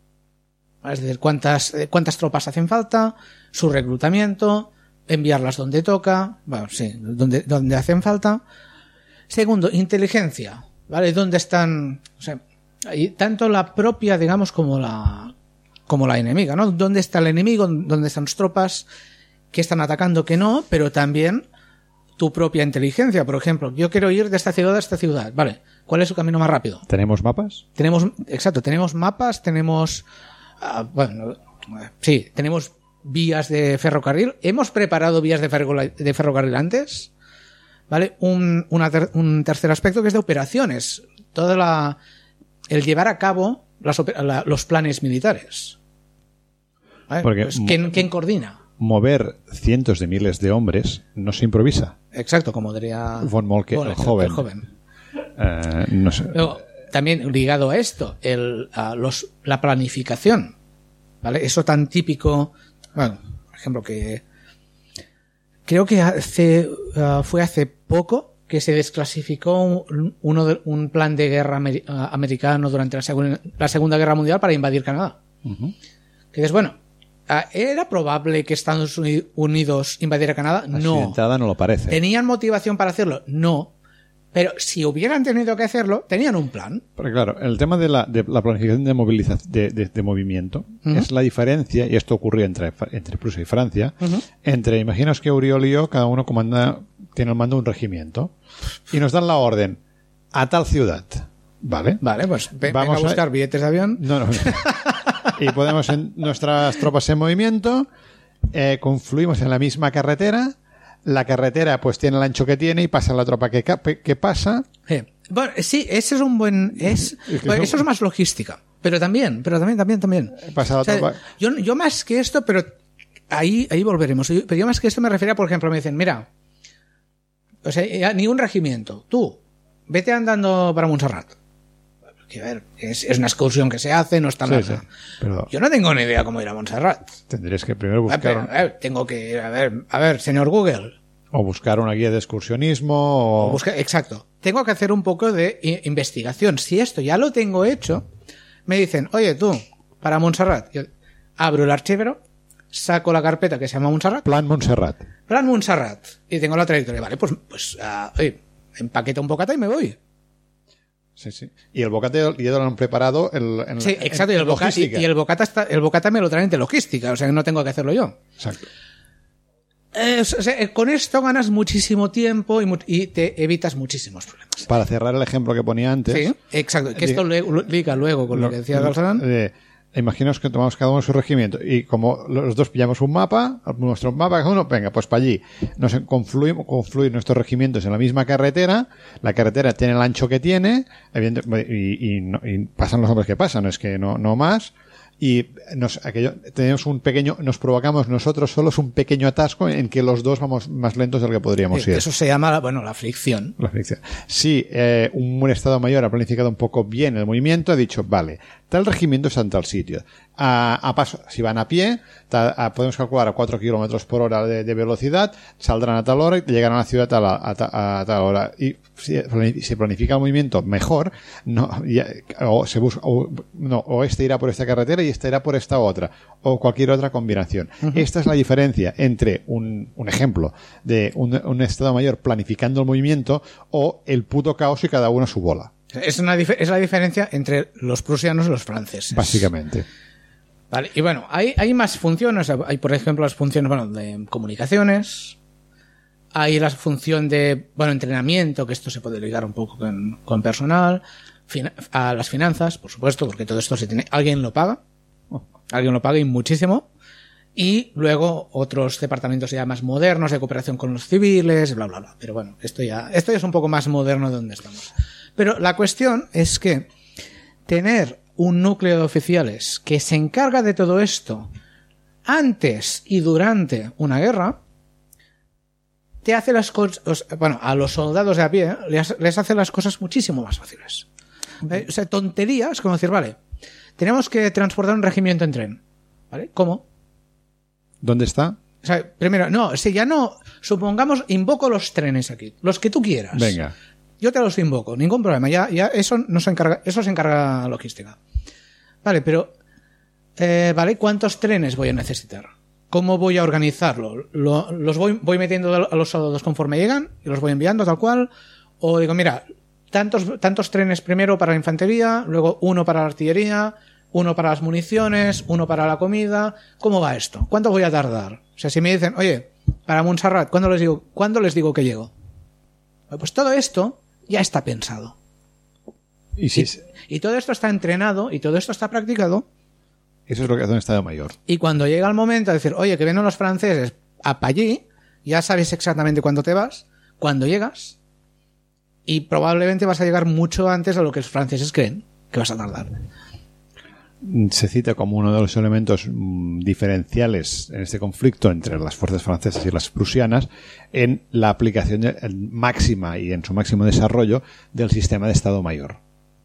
Speaker 2: Es decir, cuántas, cuántas tropas hacen falta, su reclutamiento, enviarlas donde toca, bueno, sí, donde, donde hacen falta. Segundo, inteligencia, ¿vale? ¿Dónde están? O sea, tanto la propia, digamos, como la, como la enemiga, ¿no? ¿Dónde está el enemigo? ¿Dónde están las tropas? ¿Qué están atacando? ¿Qué no? Pero también tu propia inteligencia. Por ejemplo, yo quiero ir de esta ciudad a esta ciudad. Vale, ¿cuál es su camino más rápido?
Speaker 1: ¿Tenemos mapas?
Speaker 2: Tenemos, exacto, tenemos mapas, tenemos, uh, bueno, sí, tenemos vías de ferrocarril. Hemos preparado vías de, ferro, de ferrocarril antes, ¿vale? Un, una ter, un tercer aspecto que es de operaciones. Toda la, el llevar a cabo las, la, los planes militares. ¿Vale?
Speaker 1: Porque
Speaker 2: pues, ¿quién, ¿Quién coordina?
Speaker 1: Mover cientos de miles de hombres no se improvisa.
Speaker 2: Exacto, como diría
Speaker 1: Von Moltke, el, el joven.
Speaker 2: El joven.
Speaker 1: Uh, no sé.
Speaker 2: Luego, también ligado a esto, el, a los, la planificación, ¿vale? Eso tan típico, bueno, por ejemplo, que creo que hace, uh, fue hace poco que se desclasificó un, uno de, un plan de guerra amer, uh, americano durante la, segun, la Segunda Guerra Mundial para invadir Canadá. Uh-huh. Que es, bueno, ¿era probable que Estados Unidos invadiera Canadá?
Speaker 1: Así
Speaker 2: No.
Speaker 1: de entrada no lo parece.
Speaker 2: ¿Tenían motivación para hacerlo? No. Pero si hubieran tenido que hacerlo, tenían un plan.
Speaker 1: Porque claro, el tema de la, de la planificación de movilización de, de, de movimiento uh-huh. es la diferencia, y esto ocurrió entre, entre Prusia y Francia, uh-huh. entre, imaginaos que Oriol y yo, cada uno comanda, tiene el mando de un regimiento, y nos dan la orden a tal ciudad. ¿Vale?
Speaker 2: Vale, pues ve, vamos a buscar a... billetes de avión.
Speaker 1: No, no. Y podemos, en nuestras tropas en movimiento, eh, confluimos en la misma carretera. La carretera pues tiene el ancho que tiene y pasa la tropa que, que pasa.
Speaker 2: Sí. Bueno, sí, ese es un buen... Es, es bueno, eso es más logística. Pero también, pero también, también, también.
Speaker 1: Pasa la
Speaker 2: o sea,
Speaker 1: tropa.
Speaker 2: Yo, yo más que esto, pero ahí, ahí volveremos. Pero yo más que esto me refería, por ejemplo, me dicen, mira, o sea, ni un regimiento. Tú, vete andando para Montserrat. A ver, es, es una excursión que se hace, no está nada. Sí, sí, pero... Yo no tengo ni idea cómo ir a Montserrat.
Speaker 1: Tendrías que primero buscar...
Speaker 2: A ver, a ver, tengo que ir, a ver, a ver, señor Google.
Speaker 1: O buscar una guía de excursionismo o...
Speaker 2: o buscar, exacto. Tengo que hacer un poco de i- investigación. Si esto ya lo tengo hecho, me dicen, oye tú, para Montserrat. Yo abro el archivero, saco la carpeta que se llama Montserrat.
Speaker 1: Plan Montserrat.
Speaker 2: Plan Montserrat. Y tengo la trayectoria. Vale, pues, pues uh, oye, empaqueta un bocata y me voy.
Speaker 1: Sí, sí. Y el bocata ya lo han preparado en, en
Speaker 2: sí, exacto. En y, el bocata, y, y el bocata está, el bocata me lo traen de logística, o sea que no tengo que hacerlo yo.
Speaker 1: Exacto.
Speaker 2: Eh, o sea, con esto ganas muchísimo tiempo y, mu- y te evitas muchísimos problemas.
Speaker 1: Para cerrar el ejemplo que ponía antes.
Speaker 2: Sí, exacto. Que esto le, liga luego con lo, lo que decía Galzarán.
Speaker 1: Eh, imaginaos que tomamos cada uno su regimiento y como los dos pillamos un mapa, nuestro mapa cada uno, venga, pues para allí. Nos confluimos, confluir nuestros regimientos en la misma carretera, la carretera tiene el ancho que tiene, y, y, no, y pasan los hombres que pasan, es que no, no más. Y nos, aquello, tenemos un pequeño, nos provocamos nosotros solos un pequeño atasco en que los dos vamos más lentos de lo que podríamos
Speaker 2: sí,
Speaker 1: ir.
Speaker 2: Eso se llama, bueno, la fricción.
Speaker 1: La fricción. Sí, eh, un buen Estado Mayor ha planificado un poco bien el movimiento, ha dicho, vale, tal regimiento está en tal sitio. A, a paso, si van a pie, ta, a, podemos calcular a cuatro kilómetros por hora de, de velocidad, saldrán a tal hora y llegarán a la ciudad a, la, a, ta, a tal hora. Y si se planifica el movimiento mejor, no, ya, o se busca, o, no, o este irá por esta carretera y este irá por esta otra, o cualquier otra combinación. Uh-huh. Esta es la diferencia entre un, un ejemplo de un, un Estado Mayor planificando el movimiento o el puto caos y cada uno a su bola.
Speaker 2: Es, una dif- es la diferencia entre los prusianos y los franceses.
Speaker 1: Básicamente.
Speaker 2: Vale, y bueno, hay, hay más funciones. Hay, por ejemplo, las funciones bueno, de comunicaciones. Hay la función de bueno entrenamiento, que esto se puede ligar un poco con, con personal. Fin- a las finanzas, por supuesto, porque todo esto se tiene. Alguien lo paga. Alguien lo paga y muchísimo. Y luego otros departamentos ya más modernos de cooperación con los civiles, bla, bla, bla. Pero bueno, esto ya, esto ya es un poco más moderno de donde estamos. Pero la cuestión es que tener un núcleo de oficiales que se encarga de todo esto antes y durante una guerra te hace las cosas, bueno, a los soldados de a pie les, les hace las cosas muchísimo más fáciles. ¿Eh? O sea, tonterías como decir, vale, tenemos que transportar un regimiento en tren. ¿Vale? ¿Cómo?
Speaker 1: ¿Dónde está?
Speaker 2: O sea, primero, no, si ya no, supongamos, invoco los trenes aquí, los que tú quieras.
Speaker 1: Venga.
Speaker 2: Yo te los invoco, ningún problema, ya, ya eso no se encarga, eso se encarga logística. Vale, pero, eh, vale, ¿cuántos trenes voy a necesitar? ¿Cómo voy a organizarlo? ¿Lo, ¿Los voy, voy metiendo a los soldados conforme llegan y los voy enviando tal cual? O digo, mira, tantos, tantos trenes primero para la infantería, luego uno para la artillería, uno para las municiones, uno para la comida. ¿Cómo va esto? ¿Cuánto voy a tardar? O sea, si me dicen, oye, para Montserrat, ¿cuándo les digo, ¿cuándo les digo que llego? Pues todo esto ya está pensado.
Speaker 1: Y, si
Speaker 2: y, y todo esto está entrenado y todo esto está practicado.
Speaker 1: Eso es lo que hace un Estado Mayor.
Speaker 2: Y cuando llega el momento de decir, oye, que vienen los franceses a pa' allí, ya sabes exactamente cuándo te vas, cuándo llegas, y probablemente vas a llegar mucho antes de lo que los franceses creen que vas a tardar.
Speaker 1: Se cita como uno de los elementos mmm, diferenciales en este conflicto entre las fuerzas francesas y las prusianas en la aplicación de, en máxima y en su máximo desarrollo del sistema de Estado Mayor.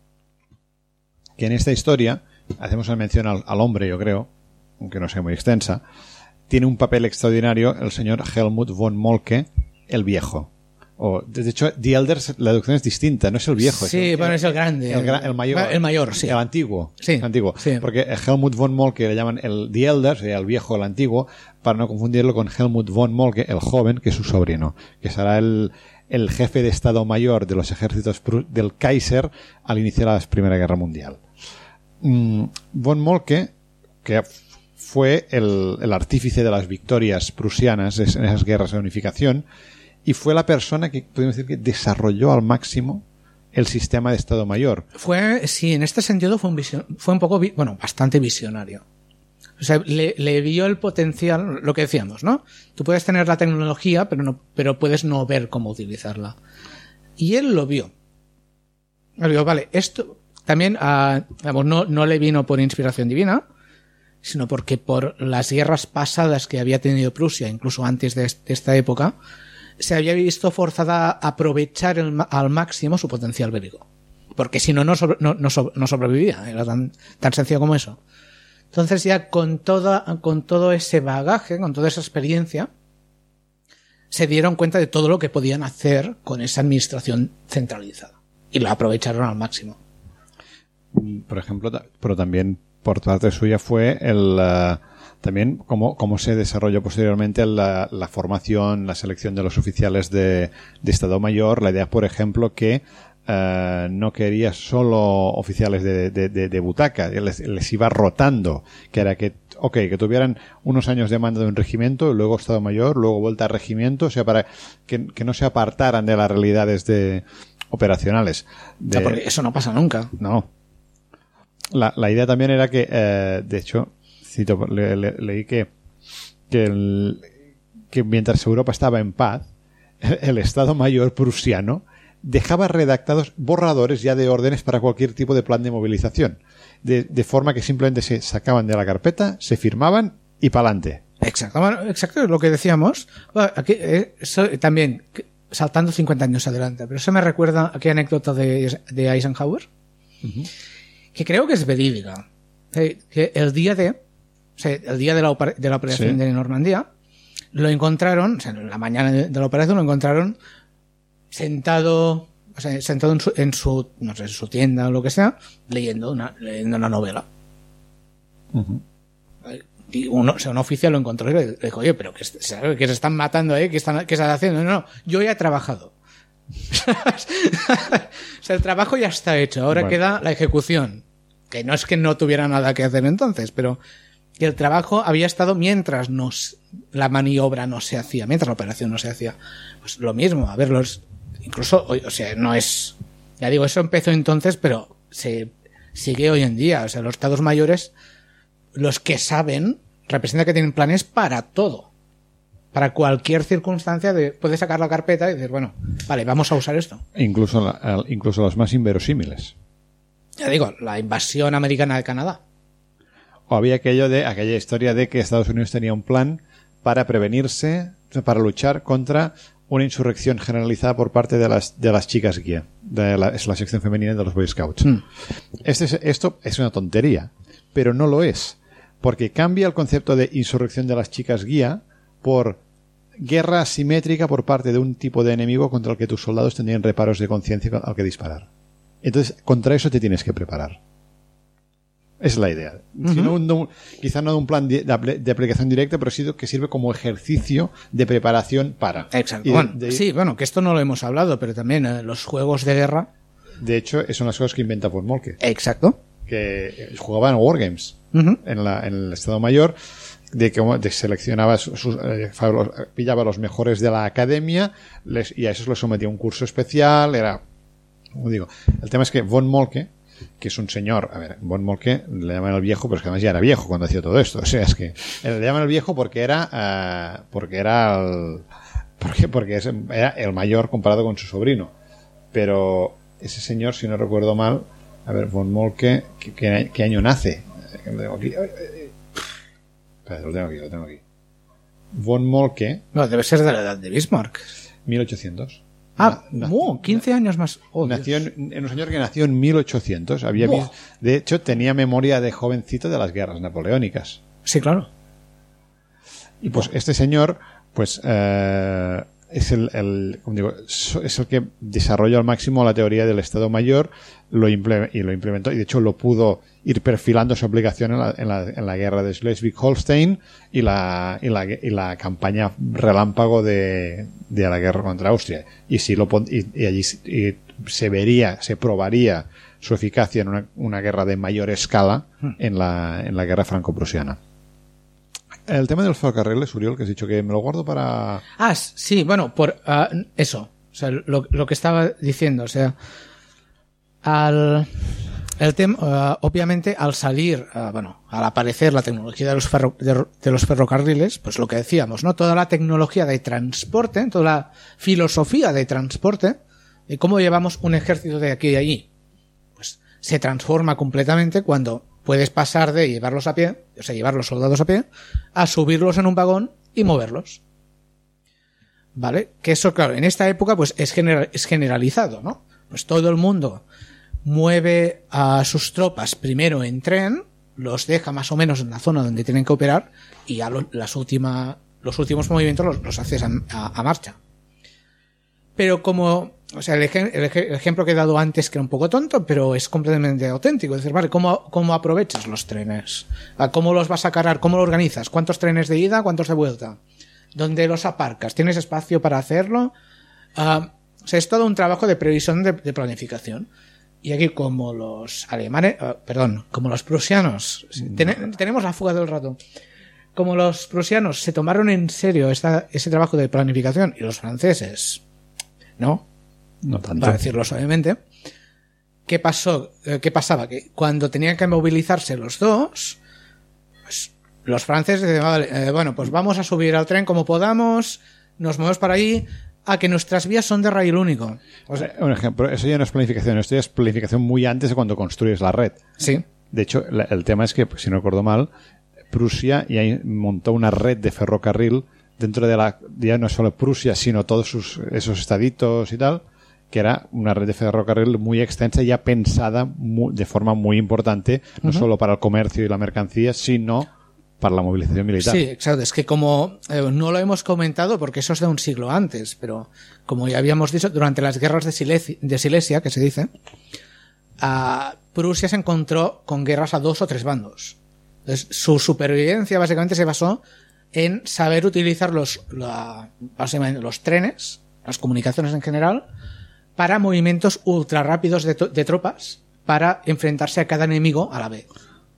Speaker 1: Que en esta historia, hacemos una mención al, al hombre, yo creo, aunque no sea muy extensa, tiene un papel extraordinario el señor Helmut von Moltke, el viejo. O, de hecho, The Elder, la deducción es distinta, no es el viejo.
Speaker 2: Sí,
Speaker 1: es el,
Speaker 2: bueno, es el grande.
Speaker 1: El, el, el mayor.
Speaker 2: El mayor, sí.
Speaker 1: El antiguo.
Speaker 2: Sí.
Speaker 1: El antiguo.
Speaker 2: Sí.
Speaker 1: Porque Helmut von Moltke le llaman el The Elder, sería el viejo, el antiguo, para no confundirlo con Helmut von Moltke, el joven, que es su sobrino, que será el, el jefe de Estado Mayor de los ejércitos del Kaiser al iniciar la Primera Guerra Mundial. Mm, von Moltke, que fue el, el artífice de las victorias prusianas en esas guerras de unificación, y fue la persona que, podemos decir, que desarrolló al máximo el sistema de Estado Mayor.
Speaker 2: Fue, sí, en este sentido fue un vision, fue un poco, bueno, bastante visionario. O sea, le, le vio el potencial, lo que decíamos, ¿no? Tú puedes tener la tecnología, pero no, pero puedes no ver cómo utilizarla. Y él lo vio. Él vio, vale, esto también, uh, digamos, no, no le vino por inspiración divina, sino porque por las guerras pasadas que había tenido Prusia, incluso antes de, de esta época, se había visto forzada a aprovechar el, al máximo su potencial bélico. Porque si no, no, sobre, no, no, sobre, no sobrevivía. Era tan, tan sencillo como eso. Entonces ya con, toda, con todo ese bagaje, con toda esa experiencia, se dieron cuenta de todo lo que podían hacer con esa administración centralizada. Y lo aprovecharon al máximo.
Speaker 1: Por ejemplo, pero también por parte suya fue el... Uh... También cómo, cómo se desarrolló posteriormente la, la formación, la selección de los oficiales de, de Estado Mayor. La idea, por ejemplo, que uh, no quería solo oficiales de, de, de, de butaca, les, les iba rotando, que era que, ok, que tuvieran unos años de mando de un regimiento, luego Estado Mayor, luego vuelta al regimiento, o sea, para que, que no se apartaran de las realidades de operacionales. De,
Speaker 2: o sea, porque eso no pasa nunca.
Speaker 1: No. La, la idea también era que, eh, de hecho, Le, le, leí que que, el, que mientras Europa estaba en paz, el, el Estado Mayor prusiano dejaba redactados borradores ya de órdenes para cualquier tipo de plan de movilización, de, de forma que simplemente se sacaban de la carpeta, se firmaban y pa'lante.
Speaker 2: Exacto, bueno, exacto, es lo que decíamos. Bueno, aquí, eso, también, saltando cincuenta años adelante, pero eso me recuerda a aquella anécdota de, de Eisenhower, uh-huh. que creo que es verídica, que, que el día de O sea, el día de la, de la operación sí. de Normandía, lo encontraron, o sea, en la mañana de, de la operación lo encontraron sentado, o sea, sentado en su, en su, no sé, en su tienda o lo que sea, leyendo una, leyendo una novela. Uh-huh. Y uno, o sea, un oficial lo encontró y le dijo, oye, pero que, que se están matando ahí, ¿qué están, qué están haciendo? No, no, yo ya he trabajado. O sea, el trabajo ya está hecho, ahora bueno. queda la ejecución. Que no es que no tuviera nada que hacer entonces, pero que el trabajo había estado mientras nos, la maniobra no se hacía, mientras la operación no se hacía. Pues lo mismo, a ver, los, incluso, o sea, no es, ya digo, eso empezó entonces, pero se sigue hoy en día. O sea, los estados mayores, los que saben, representa que tienen planes para todo. Para cualquier circunstancia, de, puedes sacar la carpeta y decir, bueno, vale, vamos a usar esto.
Speaker 1: Incluso, la, incluso los más inverosímiles.
Speaker 2: Ya digo, la invasión americana de Canadá.
Speaker 1: O había aquello de, aquella historia de que Estados Unidos tenía un plan para prevenirse, para luchar contra una insurrección generalizada por parte de las, de las chicas guía, de la, es la sección femenina de los Boy Scouts. Mm. Este es, esto es una tontería, pero no lo es, porque cambia el concepto de insurrección de las chicas guía por guerra asimétrica por parte de un tipo de enemigo contra el que tus soldados tendrían reparos de conciencia al que disparar. Entonces, contra eso te tienes que preparar. Esa es la idea. Uh-huh. Si no, no, quizá no de un plan de, de aplicación directa, pero sí que sirve como ejercicio de preparación para.
Speaker 2: Exacto. Bueno, de, de, sí, bueno, que esto no lo hemos hablado, pero también eh, los juegos de guerra.
Speaker 1: De hecho, son las cosas que inventa von Moltke.
Speaker 2: Exacto.
Speaker 1: Que jugaban a Wargames uh-huh. en, la, en el Estado Mayor, de que de seleccionaba sus, sus eh, pillaba a los mejores de la academia les, y a esos les sometía a un curso especial. Era, como digo, el tema es que von Moltke, que es un señor, a ver, von Moltke le llaman el viejo, pero es que además ya era viejo cuando hacía todo esto. O sea, es que le llaman el viejo porque era, uh, porque era el, porque, porque es, era el mayor comparado con su sobrino. Pero ese señor, si no recuerdo mal, a ver, von Moltke, ¿qué, qué, qué año nace? Lo tengo aquí. Espera, lo tengo aquí, lo tengo aquí. Von Moltke.
Speaker 2: No, debe ser de la edad de Bismarck.
Speaker 1: mil ochocientos.
Speaker 2: Ah, na, oh, quince años más. Oh,
Speaker 1: nació en, en un señor que nació en mil ochocientos. Había, oh. De hecho, tenía memoria de jovencito de las guerras napoleónicas.
Speaker 2: Sí, claro.
Speaker 1: Y pues oh. este señor, pues, eh, es el, el, como digo, es el que desarrolló al máximo la teoría del Estado Mayor, lo imple- y lo implementó, y de hecho lo pudo ir perfilando su aplicación en la, en la, en la guerra de Schleswig-Holstein y la, y la, y la campaña relámpago de, de la guerra contra Austria. Y si lo y, y allí y se vería, se probaría su eficacia en una, una guerra de mayor escala en la, en la guerra franco-prusiana. El tema de los ferrocarriles, Uriol, que has dicho que me lo guardo para...
Speaker 2: Ah, sí, bueno, por uh, eso. O sea, lo, lo que estaba diciendo, o sea, al... El tema, uh, obviamente, al salir, uh, bueno, al aparecer la tecnología de los, ferro, de, de los ferrocarriles, pues lo que decíamos, ¿no? Toda la tecnología de transporte, toda la filosofía de transporte, y cómo llevamos un ejército de aquí y allí, pues se transforma completamente cuando puedes pasar de llevarlos a pie, o sea, llevar los soldados a pie, a subirlos en un vagón y moverlos. ¿Vale? Que eso, claro, en esta época, pues es, general, es generalizado, ¿no? Pues todo el mundo mueve a sus tropas primero en tren, los deja más o menos en la zona donde tienen que operar y a lo, las última, los últimos movimientos los, los haces a, a, a marcha. Pero como, o sea, el, ej- el, ej- el ejemplo que he dado antes, que era un poco tonto, pero es completamente auténtico. Es decir, vale, ¿cómo, cómo aprovechas los trenes? ¿Cómo los vas a cargar? ¿Cómo lo organizas? ¿Cuántos trenes de ida? ¿Cuántos de vuelta? ¿Dónde los aparcas? ¿Tienes espacio para hacerlo? Uh, o sea, es todo un trabajo de previsión de, de planificación. Y aquí, como los alemanes, uh, perdón, como los prusianos, ten, tenemos la fuga del rato. Como los prusianos se tomaron en serio esta, ese trabajo de planificación y los franceses, ¿no?
Speaker 1: No tanto.
Speaker 2: Para decirlo suavemente. ¿Qué pasó? ¿Qué pasaba? Que cuando tenían que movilizarse los dos, pues los franceses decían, vale, eh, bueno, pues vamos a subir al tren como podamos, nos movemos para ahí, a que nuestras vías son de raíl único.
Speaker 1: O sea, un ejemplo, eso ya no es planificación, esto ya es planificación muy antes de cuando construyes la red.
Speaker 2: Sí.
Speaker 1: De hecho, la, el tema es que, si no recuerdo mal, Prusia ya montó una red de ferrocarril dentro de la, ya no solo Prusia, sino todos sus, esos estaditos y tal, que era una red de ferrocarril muy extensa y ya pensada muy, de forma muy importante, no uh-huh. solo para el comercio y la mercancía, sino para la movilización militar.
Speaker 2: Sí, exacto. Es que como eh, no lo hemos comentado porque eso es de un siglo antes, pero como ya habíamos dicho, durante las guerras de Silesia, de Silesia que se dice, a Prusia se encontró con guerras a dos o tres bandos. Entonces, su supervivencia básicamente se basó en saber utilizar los, la, básicamente los trenes, las comunicaciones en general, para movimientos ultra rápidos de, de tropas para enfrentarse a cada enemigo a la vez.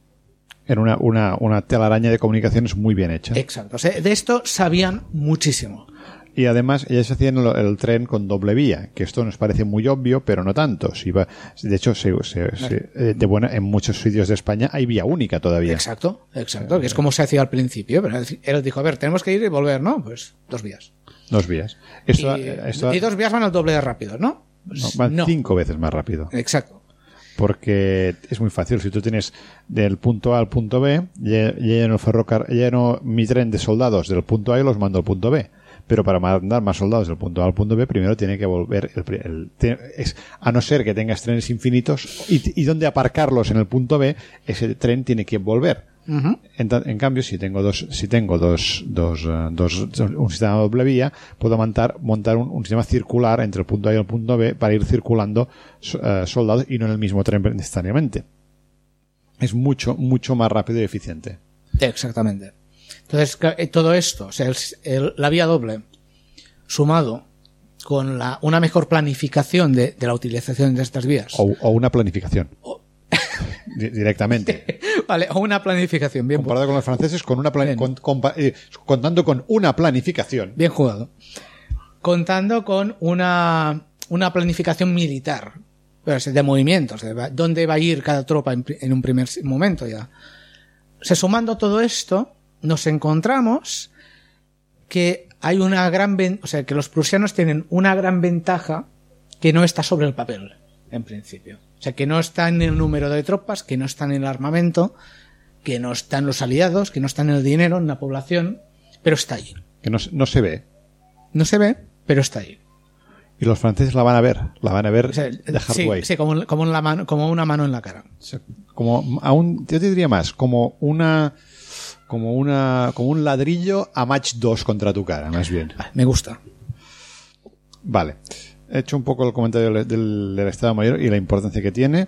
Speaker 1: En una, una, una telaraña de comunicaciones muy bien hecha.
Speaker 2: Exacto. O sea, de esto sabían muchísimo.
Speaker 1: Y además ellas hacían el, el tren con doble vía, que esto nos parece muy obvio, pero no tanto. Si va, de hecho, se, se, se, de buena, en muchos sitios de España hay vía única todavía.
Speaker 2: Exacto, exacto, eh, que es como se hacía al principio. Pero él dijo, a ver, tenemos que ir y volver, ¿no? Pues dos vías.
Speaker 1: Dos vías. Esto,
Speaker 2: y,
Speaker 1: esto,
Speaker 2: y dos vías van al doble de rápido, ¿no? Pues
Speaker 1: no, van
Speaker 2: no.
Speaker 1: cinco veces más rápido.
Speaker 2: Exacto.
Speaker 1: Porque es muy fácil. Si tú tienes del punto A al punto B, lleno el ferrocarril, lleno mi tren de soldados del punto A y los mando al punto B. Pero para mandar más soldados del punto A al punto B, primero tiene que volver, el, el, el, es, a no ser que tengas trenes infinitos, y, y donde aparcarlos en el punto B, ese tren tiene que volver. Uh-huh. En, en cambio, si tengo dos, si tengo dos, dos, uh, dos, un sistema de doble vía, puedo montar, montar un, un sistema circular entre el punto A y el punto B para ir circulando uh, soldados y no en el mismo tren necesariamente. Es mucho, mucho más rápido y eficiente.
Speaker 2: Exactamente. Entonces, todo esto, o sea, el, el, la vía doble, sumado con la, una mejor planificación de, de la utilización de estas vías.
Speaker 1: O, o una planificación. O... Directamente.
Speaker 2: Vale, o una planificación. Bien
Speaker 1: comparado con los franceses, con una plan... con, con, eh, contando con una planificación.
Speaker 2: Bien jugado. Contando con una, una planificación militar, de movimientos, de dónde va a ir cada tropa en, en un primer momento ya. O sea, sumando todo esto, nos encontramos que hay una gran ven- o sea, que los prusianos tienen una gran ventaja que no está sobre el papel, en principio. O sea, que no está en el número de tropas, que no está en el armamento, que no está en los aliados, que no está en el dinero, en la población, pero está ahí.
Speaker 1: Que no, no se ve.
Speaker 2: No se ve, pero está ahí.
Speaker 1: Y los franceses la van a ver, la van a ver
Speaker 2: o sea,
Speaker 1: de hard
Speaker 2: sí,
Speaker 1: way.
Speaker 2: Sí, como, como, en la mano, como una mano en la cara.
Speaker 1: O sea, como aún, yo te diría más, como una... Como una como un ladrillo a match dos contra tu cara, más bien.
Speaker 2: Me gusta.
Speaker 1: Vale. He hecho un poco el comentario del, del, del Estado Mayor y la importancia que tiene.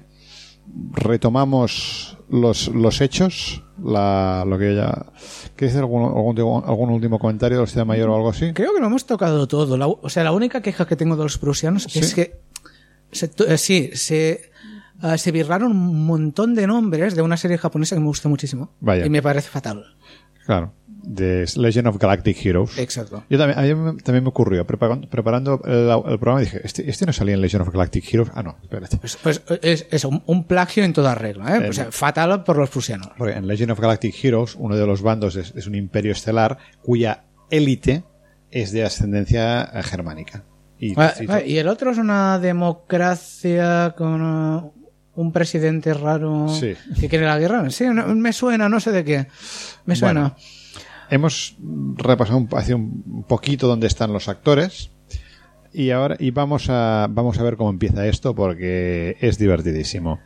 Speaker 1: Retomamos los, los hechos. La, lo que ya... ¿Quieres hacer algún, algún, algún último comentario del Estado Mayor o algo así?
Speaker 2: Creo que lo hemos tocado todo. La, o sea, la única queja que tengo de los prusianos ¿Sí? es que... Se, eh, sí, se... Uh, se virlaron un montón de nombres de una serie japonesa que me gusta muchísimo.
Speaker 1: Vaya.
Speaker 2: Y me parece fatal.
Speaker 1: Claro. De Legend of Galactic Heroes.
Speaker 2: Exacto.
Speaker 1: Yo también, a mí me, también me ocurrió. Preparando, preparando el, el programa dije, ¿este, ¿este no salía en Legend of Galactic Heroes? Ah, no, espérate.
Speaker 2: Pues, pues es, es un, un plagio en toda regla, ¿eh? eh o sea, fatal por los prusianos.
Speaker 1: Porque en Legend of Galactic Heroes, uno de los bandos es, es un imperio estelar cuya élite es de ascendencia germánica. Y,
Speaker 2: ah, y, y el otro es una democracia con... Uh, un presidente raro
Speaker 1: sí.
Speaker 2: que quiere la guerra. Sí, no, me suena, no sé de qué. Me suena.
Speaker 1: Bueno, hemos repasado un, hace un poquito dónde están los actores y ahora y vamos a vamos a ver cómo empieza esto porque es divertidísimo.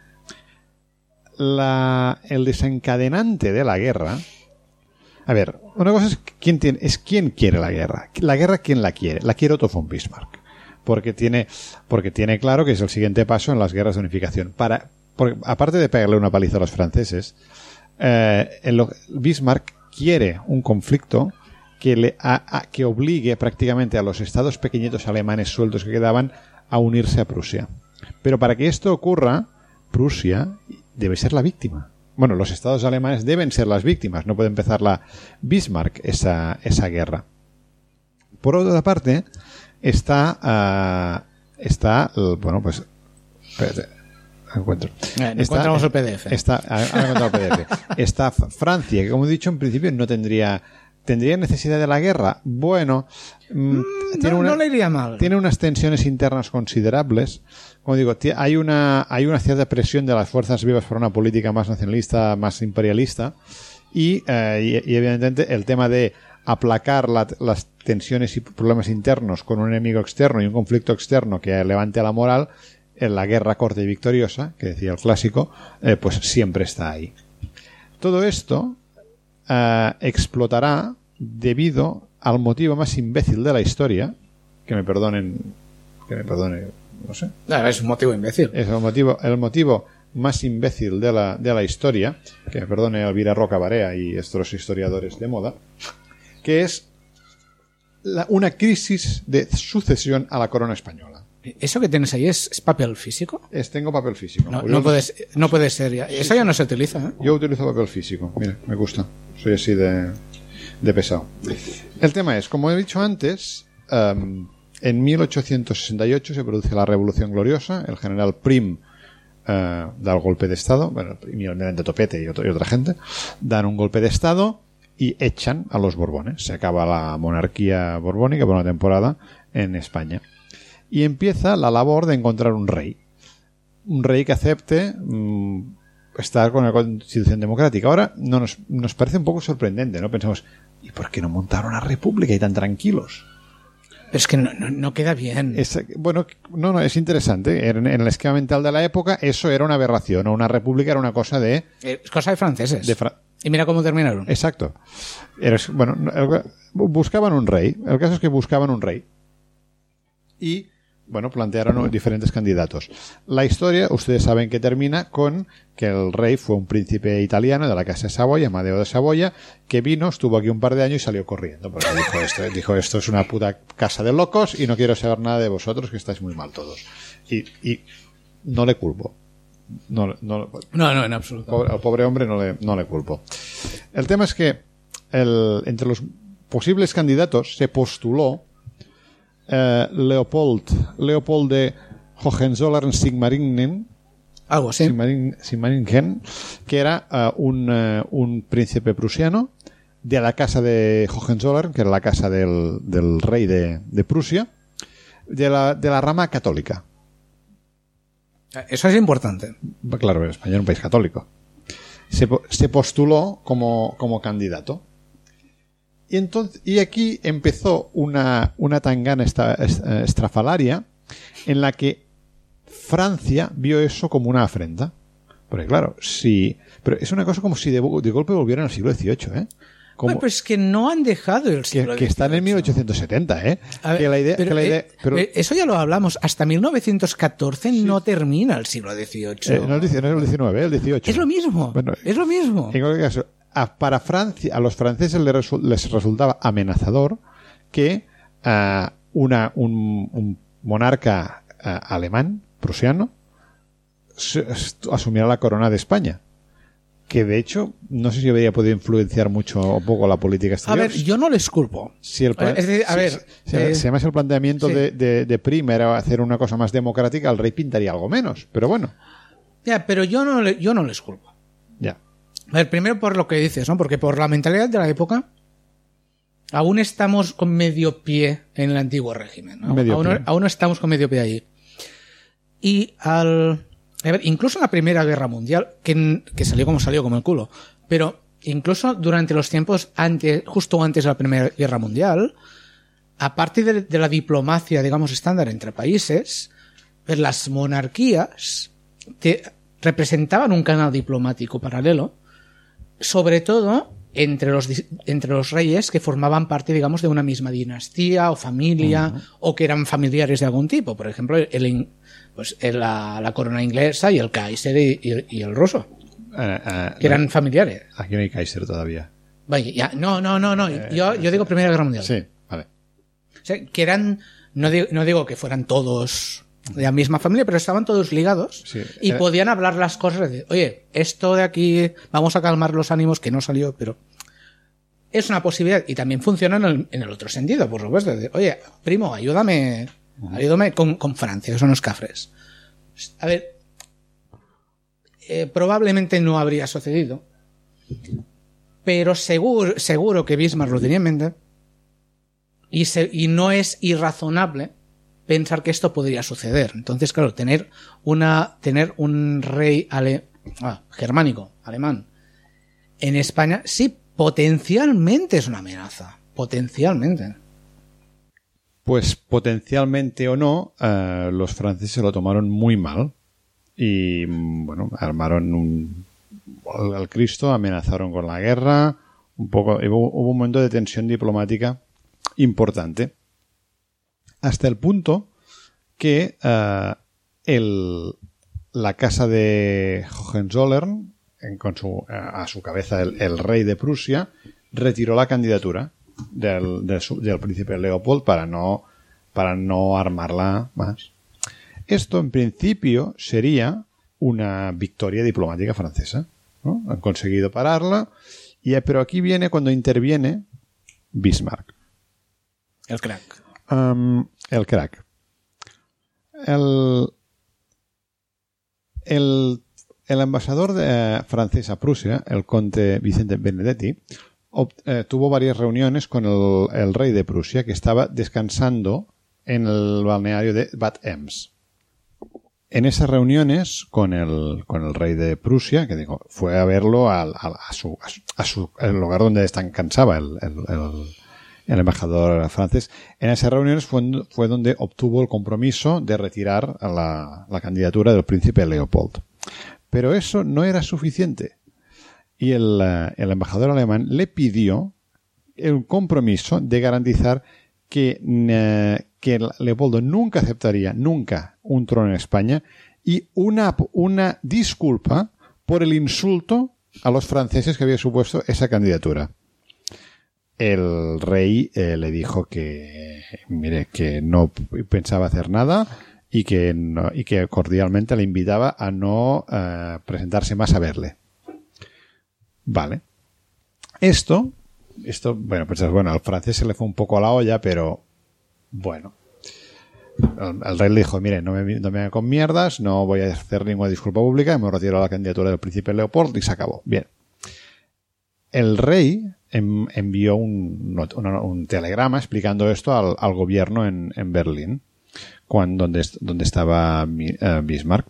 Speaker 1: La, el desencadenante de la guerra. A ver, una cosa es quién tiene, es quién quiere la guerra. La guerra, ¿quién la quiere? La quiere Otto von Bismarck. Porque tiene, porque tiene claro que es el siguiente paso en las guerras de unificación. Para, porque, aparte de pegarle una paliza a los franceses, eh, el, Bismarck quiere un conflicto que le a, a, que obligue prácticamente a los estados pequeñitos alemanes sueltos que quedaban a unirse a Prusia. Pero para que esto ocurra, Prusia debe ser la víctima. Bueno, los estados alemanes deben ser las víctimas. No puede empezar la Bismarck esa, esa guerra. Por otra parte, está uh, está bueno pues espérate, encuentro
Speaker 2: eh, está, encontramos el P D F
Speaker 1: está, el P D F. Está Francia, que como he dicho en principio no tendría tendría necesidad de la guerra. Bueno,
Speaker 2: mm, tiene no, una, no le iría mal.
Speaker 1: Tiene unas tensiones internas considerables. Como digo, hay una hay una cierta presión de las fuerzas vivas por una política más nacionalista, más imperialista y, eh, y, y evidentemente el tema de aplacar la, las tensiones y problemas internos con un enemigo externo y un conflicto externo que levante la moral, en la guerra corta y victoriosa, que decía el clásico, eh, pues siempre está ahí. Todo esto eh, explotará debido al motivo más imbécil de la historia, que me perdonen, que me perdone, no sé.
Speaker 2: No, es un motivo imbécil.
Speaker 1: Es el motivo, el motivo más imbécil de la, de la historia, que me perdone Elvira Roca Barea y estos historiadores de moda, que es la, una crisis de sucesión a la corona española,
Speaker 2: ¿Eso que tienes ahí es, es papel físico?
Speaker 1: Es, tengo papel físico.
Speaker 2: No, no, puede, no puede ser ya. Eso ya no se utiliza, ¿eh?
Speaker 1: Yo utilizo papel físico. Mira, me gusta. Soy así de, de pesado. El tema es, como he dicho antes, um, en mil ochocientos sesenta y ocho se produce la Revolución Gloriosa. El general Prim uh, da el golpe de Estado. Bueno, y el almirante Topete y, otro, y otra gente dan un golpe de Estado y echan a los Borbones. Se acaba la monarquía borbónica por una temporada en España. Y empieza la labor de encontrar un rey. Un rey que acepte mmm, estar con la Constitución Democrática. Ahora no nos, nos parece un poco sorprendente, ¿no? Pensamos, ¿y por qué no montaron una república y tan tranquilos?
Speaker 2: Pero es que no, no, no queda bien.
Speaker 1: Es, bueno, no, no, es interesante. En, en el esquema mental de la época eso era una aberración. ¿No? Una república era una cosa de...
Speaker 2: Es cosa de franceses.
Speaker 1: De fra-
Speaker 2: y mira cómo terminaron.
Speaker 1: Exacto. Era, bueno, buscaban un rey. El caso es que buscaban un rey. Y... bueno, plantearon diferentes candidatos. La historia, ustedes saben que termina con que el rey fue un príncipe italiano de la casa de Saboya, Amadeo de Saboya, que vino, estuvo aquí un par de años y salió corriendo. Porque dijo esto, dijo, esto es una puta casa de locos y no quiero saber nada de vosotros, que estáis muy mal todos. Y, y no le culpo. No, no,
Speaker 2: no, no, en absoluto.
Speaker 1: Pobre, al pobre hombre no le, no le culpo. El tema es que el, entre los posibles candidatos se postuló Uh, Leopold Leopold de Hohenzollern-Sigmaringen,
Speaker 2: algo así,
Speaker 1: Sigmaringen, Sigmaringen, que era uh, un, uh, un príncipe prusiano de la casa de Hohenzollern, que era la casa del, del rey de, de Prusia, de la, de la rama católica.
Speaker 2: Eso es importante.
Speaker 1: Claro, España era un país católico. Se, se postuló como, como candidato. Y entonces, y aquí empezó una, una tangana esta, esta, estrafalaria en la que Francia vio eso como una afrenta. Porque claro, sí, pero es una cosa como si de, de golpe volvieran al siglo dieciocho, ¿eh? Como,
Speaker 2: bueno, pues que no han dejado el siglo
Speaker 1: que, que están en mil ochocientos setenta, ¿eh?
Speaker 2: Ver,
Speaker 1: que la idea,
Speaker 2: pero,
Speaker 1: que la idea,
Speaker 2: eh,
Speaker 1: pero,
Speaker 2: eso ya lo hablamos. Hasta mil novecientos catorce sí. No termina el siglo dieciocho.
Speaker 1: Eh, no, el diecinueve, el dieciocho.
Speaker 2: Es lo mismo. Bueno, es lo mismo.
Speaker 1: En cualquier caso, a, para Francia, a los franceses les, resu, les resultaba amenazador que uh, una, un, un monarca uh, alemán, prusiano, asumiera la corona de España. Que de hecho, no sé si habría podido influenciar mucho o poco la política exterior.
Speaker 2: A ver, yo no les culpo.
Speaker 1: Si el plan,
Speaker 2: es decir, a
Speaker 1: si,
Speaker 2: ver,
Speaker 1: si,
Speaker 2: eh,
Speaker 1: si además el planteamiento sí. de, de, de Prim era hacer una cosa más democrática, el rey pintaría algo menos, pero bueno.
Speaker 2: Ya, pero yo no, le, yo no les culpo.
Speaker 1: Ya.
Speaker 2: A ver, primero por lo que dices, ¿no? Porque por la mentalidad de la época, aún estamos con medio pie en el antiguo régimen, ¿no?
Speaker 1: Medio
Speaker 2: aún,
Speaker 1: pie.
Speaker 2: aún estamos con medio pie allí. Y al... A ver, incluso en la Primera Guerra Mundial, que, que salió como salió, como el culo, pero incluso durante los tiempos antes, justo antes de la Primera Guerra Mundial, aparte de, de la diplomacia, digamos, estándar entre países, pues las monarquías te representaban un canal diplomático paralelo, sobre todo entre los, entre los reyes que formaban parte, digamos, de una misma dinastía o familia, uh-huh. o que eran familiares de algún tipo. Por ejemplo, el, pues la, la corona inglesa y el Kaiser y, y, y el ruso, uh, uh, que eran no, familiares.
Speaker 1: Aquí no hay Kaiser todavía.
Speaker 2: Vaya, ya, no, no, no, no. Eh, yo, yo digo Primera Guerra Mundial.
Speaker 1: Sí, vale.
Speaker 2: O sea, que eran, no digo, no digo que fueran todos de la misma familia, pero estaban todos ligados, sí. y eh, podían hablar las cosas de, oye, esto de aquí, vamos a calmar los ánimos, que no salió, pero es una posibilidad, y también funciona en el, en el otro sentido, por supuesto, de, oye, primo, ayúdame, uh-huh. ayúdame con, con Francia, que son los cafres. A ver, eh, probablemente no habría sucedido, pero seguro, seguro que Bismarck lo tenía en mente, y, se, y no es irrazonable pensar que esto podría suceder. Entonces, claro, tener una tener un rey ale, ah, germánico, alemán, en España, sí, potencialmente es una amenaza. Potencialmente.
Speaker 1: Pues potencialmente o no, eh, los franceses lo tomaron muy mal. Y, bueno, armaron un, al Cristo, amenazaron con la guerra. Un poco, hubo, hubo un momento de tensión diplomática importante. Hasta el punto que uh, el, la casa de Hohenzollern, en, con su, a su cabeza el, el rey de Prusia, retiró la candidatura del, del, del príncipe Leopold para no, para no armarla más. Esto, en principio, sería una victoria diplomática francesa, ¿no? Han conseguido pararla, y, pero aquí viene cuando interviene Bismarck.
Speaker 2: El crack.
Speaker 1: Um, el crack. El, el, el embajador de, eh, francés a Prusia, el conde Vicente Benedetti, ob, eh, tuvo varias reuniones con el, el rey de Prusia, que estaba descansando en el balneario de Bad Ems. En esas reuniones con el, con el rey de Prusia, que digo, fue a verlo al, al, a, su, a, su, a su el lugar donde descansaba el, el, el, el embajador francés, en esas reuniones fue, fue donde obtuvo el compromiso de retirar a la, la candidatura del príncipe Leopold. Pero eso no era suficiente. Y el, el embajador alemán le pidió el compromiso de garantizar que, eh, que Leopoldo nunca aceptaría, nunca, un trono en España, y una, una disculpa por el insulto a los franceses que había supuesto esa candidatura. El rey eh, le dijo que, mire, que no pensaba hacer nada y que, no, y que cordialmente le invitaba a no eh, presentarse más a verle. Vale. Esto, esto, bueno, pues bueno, al francés se le fue un poco a la olla, pero bueno. El, el rey le dijo, mire, no me, no me haga con mierdas, no voy a hacer ninguna disculpa pública, me retiro la candidatura del príncipe Leopold y se acabó. Bien. El rey en, envió un, un, un telegrama explicando esto al, al gobierno en, en Berlín, cuando, donde, donde estaba uh, Bismarck.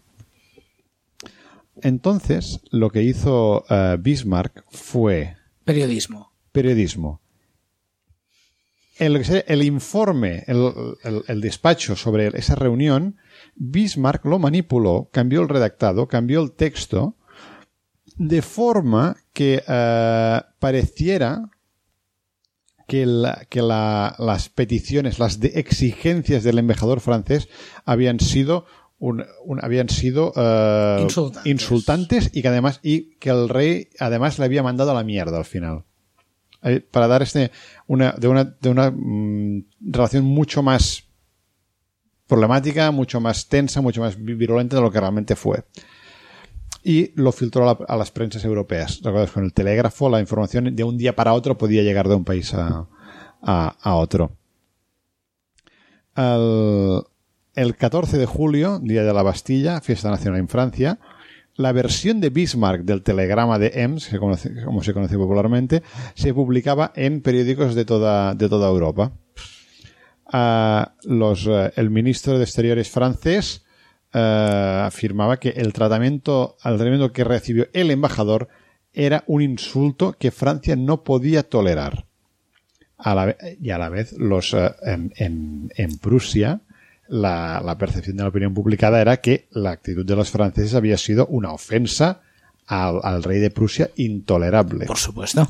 Speaker 1: Entonces, lo que hizo uh, Bismarck fue...
Speaker 2: Periodismo.
Speaker 1: Periodismo. El, el informe, el, el, el despacho sobre esa reunión, Bismarck lo manipuló, cambió el redactado, cambió el texto, de forma que uh, pareciera que, la, que la, las peticiones, las de exigencias del embajador francés habían sido... Un, un, habían sido uh,
Speaker 2: insultantes.
Speaker 1: insultantes y que además y que el rey además le había mandado a la mierda al final, eh, para dar este una de una de una mm, relación mucho más problemática, mucho más tensa, mucho más virulenta de lo que realmente fue, y lo filtró a, la, a las prensas europeas. ¿Recuerdas? Con el telégrafo la información de un día para otro podía llegar de un país a, a, a otro. Al El catorce de julio, día de la Bastilla, fiesta nacional en Francia, la versión de Bismarck del telegrama de Ems, que conoce, como se conoce popularmente, se publicaba en periódicos de toda, de toda Europa. Uh, los, uh, el ministro de Exteriores francés uh, afirmaba que el tratamiento, el tratamiento que recibió el embajador era un insulto que Francia no podía tolerar. A la, y a la vez, los, uh, en, en, en Prusia, La, la percepción de la opinión publicada era que la actitud de los franceses había sido una ofensa al, al rey de Prusia intolerable.
Speaker 2: Por supuesto.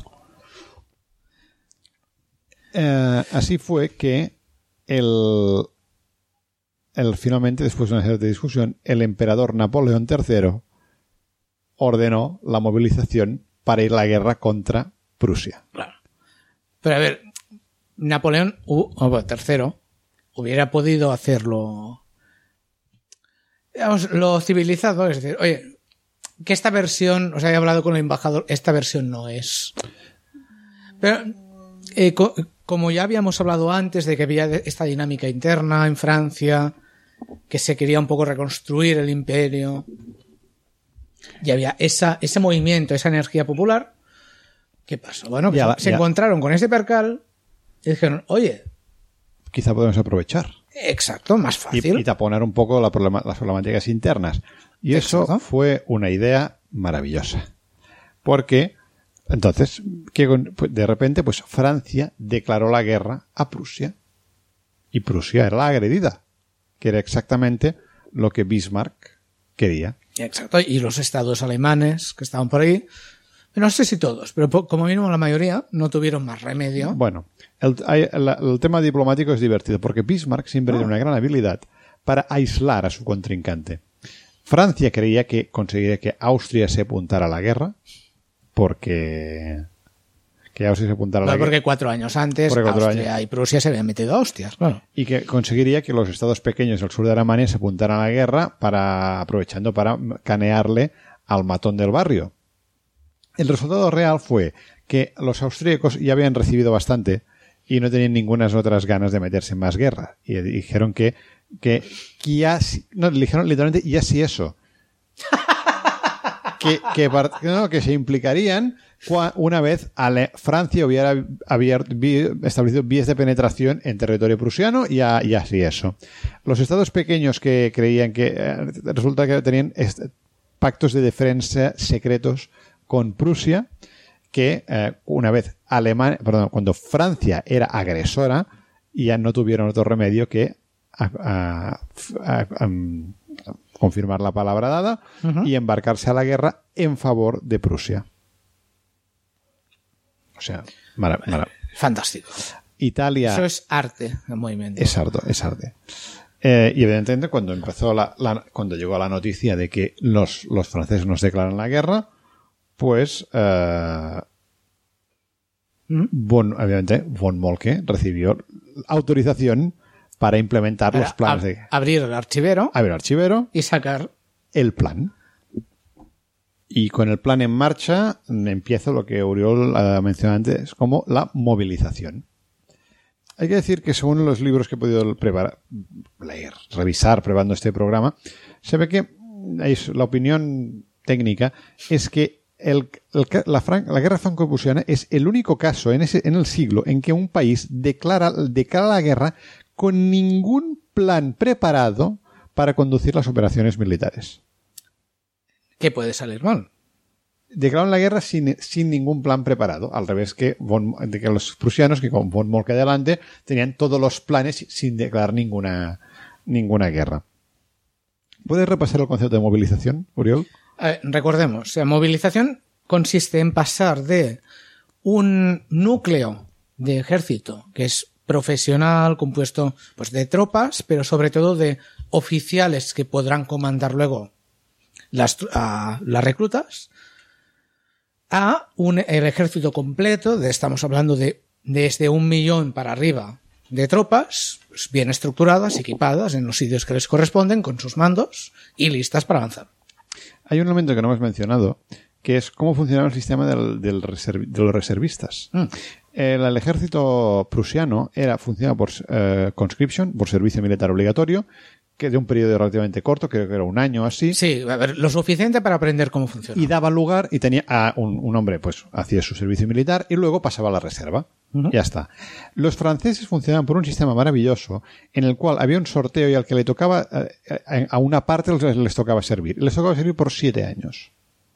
Speaker 1: Eh, así fue que el, el finalmente, después de una serie de discusión, el emperador Napoleón tercero ordenó la movilización para ir a la guerra contra Prusia.
Speaker 2: Claro. Pero a ver, Napoleón uh, oh, tercero hubiera podido hacerlo, digamos, lo civilizado, es decir, oye, que esta versión, os he hablado con el embajador, esta versión no es. Pero, eh, co como ya habíamos hablado antes de que había esta dinámica interna en Francia, que se quería un poco reconstruir el imperio, y había esa, ese movimiento, esa energía popular, ¿qué pasó? Bueno, pues
Speaker 1: ya,
Speaker 2: se
Speaker 1: ya.
Speaker 2: encontraron con ese percal y dijeron, oye,
Speaker 1: quizá podemos aprovechar.
Speaker 2: Exacto, más fácil.
Speaker 1: Y, y taponar un poco la problema, las problemáticas internas. Y eso Exacto. fue una idea maravillosa. Porque, entonces, que de repente, pues Francia declaró la guerra a Prusia. Y Prusia era la agredida. Que era exactamente lo que Bismarck quería.
Speaker 2: Exacto. Y los estados alemanes que estaban por ahí, no sé si todos, pero como mínimo la mayoría no tuvieron más remedio.
Speaker 1: Bueno, el, el, el tema diplomático es divertido porque Bismarck siempre oh. tiene una gran habilidad para aislar a su contrincante. Francia creía que conseguiría que Austria se apuntara a la guerra porque que ya Austria se apuntara a la
Speaker 2: No, porque
Speaker 1: guerra.
Speaker 2: cuatro años antes
Speaker 1: Porque cuatro
Speaker 2: Austria
Speaker 1: años.
Speaker 2: y Prusia se habían metido a hostias, claro.
Speaker 1: Y que conseguiría que los estados pequeños del sur de Alemania se apuntaran a la guerra para aprovechando para canearle al matón del barrio. El resultado real fue que los austríacos ya habían recibido bastante y no tenían ninguna otras ganas de meterse en más guerra. Y dijeron que, que, que ya, no, le dijeron literalmente ya sí eso. que, que, no, que se implicarían una vez Ale, Francia hubiera abierto, establecido vías de penetración en territorio prusiano y, a, y así eso. Los estados pequeños que creían que eh, resulta que tenían pactos de defensa secretos con Prusia, que eh, una vez Alemania, perdón, cuando Francia era agresora, ya no tuvieron otro remedio que a, a, a, a, a confirmar la palabra dada uh-huh. y embarcarse a la guerra en favor de Prusia. O sea, mara, mara.
Speaker 2: Fantástico.
Speaker 1: Italia.
Speaker 2: Eso es arte de movimiento.
Speaker 1: Es arte, es arte. Eh, y evidentemente cuando empezó la, la, cuando llegó la noticia de que los, los franceses nos declaran la guerra, pues eh, ¿Mm? von, obviamente von Moltke recibió autorización para implementar para los planes
Speaker 2: ab-
Speaker 1: de
Speaker 2: abrir el archivero,
Speaker 1: abrir el archivero
Speaker 2: y sacar
Speaker 1: el plan. Y con el plan en marcha empieza lo que Oriol uh, mencionó antes como la movilización. Hay que decir que según los libros que he podido preparar, leer, revisar preparando este programa, se ve que es, la opinión técnica es que el, el, la, Fran- la guerra franco-prusiana es el único caso en, ese, en el siglo en que un país declara, declara la guerra con ningún plan preparado para conducir las operaciones militares.
Speaker 2: ¿Qué puede salir mal?
Speaker 1: Declararon la guerra sin, sin ningún plan preparado, al revés que, von, de que los prusianos, que con von Moltke adelante, tenían todos los planes sin declarar ninguna, ninguna guerra. ¿Puedes repasar el concepto de movilización, Oriol?
Speaker 2: Eh, recordemos, la movilización consiste en pasar de un núcleo de ejército que es profesional, compuesto pues de tropas, pero sobre todo de oficiales que podrán comandar luego las, a, las reclutas, a un, el ejército completo, de, estamos hablando de desde un millón para arriba de tropas, pues bien estructuradas, equipadas en los sitios que les corresponden, con sus mandos y listas para avanzar.
Speaker 1: Hay un elemento que no hemos mencionado, que es cómo funcionaba el sistema del, del reserv, de los reservistas. Mm. El, el ejército prusiano era funcionaba por uh, conscription, por servicio militar obligatorio, que de un periodo relativamente corto, creo que era un año así.
Speaker 2: Sí, a ver, lo suficiente para aprender cómo funciona.
Speaker 1: Y daba lugar, y tenía a un, un hombre, pues, hacía su servicio militar y luego pasaba a la reserva. Uh-huh. Ya está. Los franceses funcionaban por un sistema maravilloso en el cual había un sorteo y al que le tocaba, eh, a una parte les, les tocaba servir. Les tocaba servir por siete años.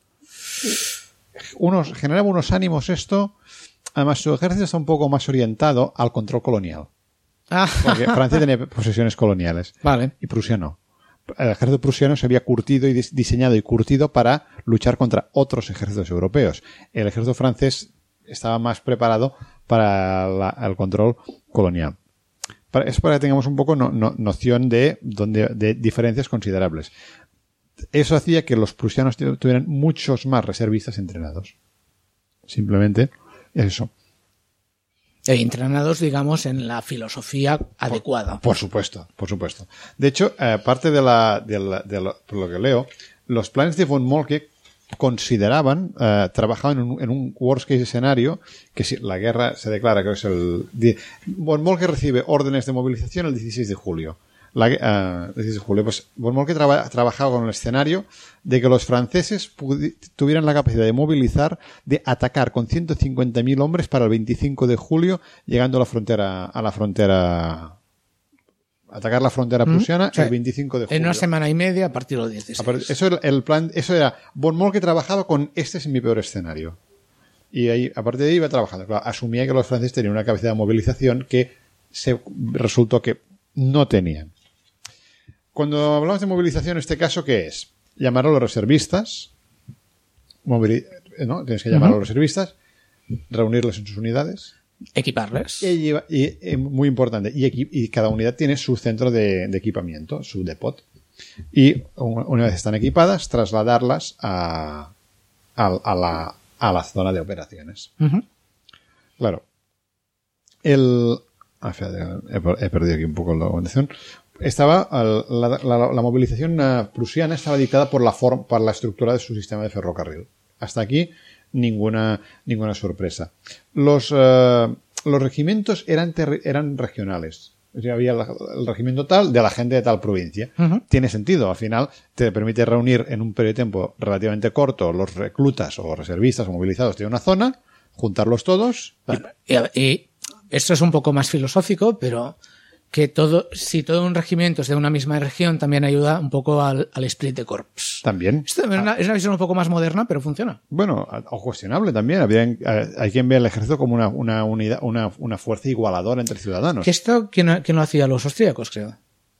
Speaker 1: Unos, generaba unos ánimos esto. Además, su ejército está un poco más orientado al control colonial.
Speaker 2: Ah.
Speaker 1: Porque Francia tenía posesiones coloniales.
Speaker 2: Vale.
Speaker 1: Y Prusia no. El ejército prusiano se había curtido y diseñado y curtido para luchar contra otros ejércitos europeos. El ejército francés estaba más preparado para la, el control colonial. Para, es para que tengamos un poco no, no, noción de, donde, de diferencias considerables. Eso hacía que los prusianos tuvieran muchos más reservistas entrenados. Simplemente es eso.
Speaker 2: E entrenados, digamos, en la filosofía adecuada.
Speaker 1: Por, por supuesto, por supuesto. De hecho, eh, parte de la, de la, de lo, por lo que leo, los planes de von Moltke consideraban, eh, trabajaban en un, en un worst case escenario, que si la guerra se declara, que es el... Von Moltke recibe órdenes de movilización el dieciséis de julio. La, uh, dieciséis de julio, pues von Moltke traba, trabajaba con el escenario de que los franceses pudi- tuvieran la capacidad de movilizar, de atacar con ciento cincuenta mil hombres para el veinticinco de julio, llegando a la frontera, a la frontera, atacar la frontera prusiana mm, sí. el veinticinco de julio.
Speaker 2: En una semana y media a partir del dieciséis.
Speaker 1: Eso era el plan, eso era, von Moltke trabajaba con este es mi peor escenario. Y ahí, a partir de ahí iba trabajando. Claro, asumía que los franceses tenían una capacidad de movilización que se resultó que no tenían. Cuando hablamos de movilización, en este caso, ¿qué es? Llamar a los reservistas, movili- ¿no? Tienes que llamar uh-huh. a los reservistas, reunirlos en sus unidades.
Speaker 2: Equiparles.
Speaker 1: Y, lleva, y, y muy importante, y, equi- y cada unidad tiene su centro de, de equipamiento, su depot. Y una vez están equipadas, trasladarlas a, a, a, la, a la zona de operaciones.
Speaker 2: Uh-huh.
Speaker 1: Claro. El... Ah, he, he perdido aquí un poco la documentación. Estaba la, la, la movilización prusiana estaba dictada por la forma, por la estructura de su sistema de ferrocarril. Hasta aquí ninguna ninguna sorpresa. Los uh, los regimientos eran ter, eran regionales. O sea, había la, el regimiento tal de la gente de tal provincia. Uh-huh. Tiene sentido. Al final te permite reunir en un periodo de tiempo relativamente corto los reclutas o reservistas o movilizados de una zona, juntarlos todos.
Speaker 2: Bueno, y, y esto es un poco más filosófico, pero que todo, si todo un regimiento es de una misma región, también ayuda un poco al, al split de corps.
Speaker 1: También.
Speaker 2: Esto es una, es una visión un poco más moderna, pero funciona.
Speaker 1: Bueno, o cuestionable también. Había, hay quien ve el ejército como una, una unidad, una, una fuerza igualadora entre ciudadanos.
Speaker 2: Que esto, ¿quién, quién lo hacía? Los austríacos, creo.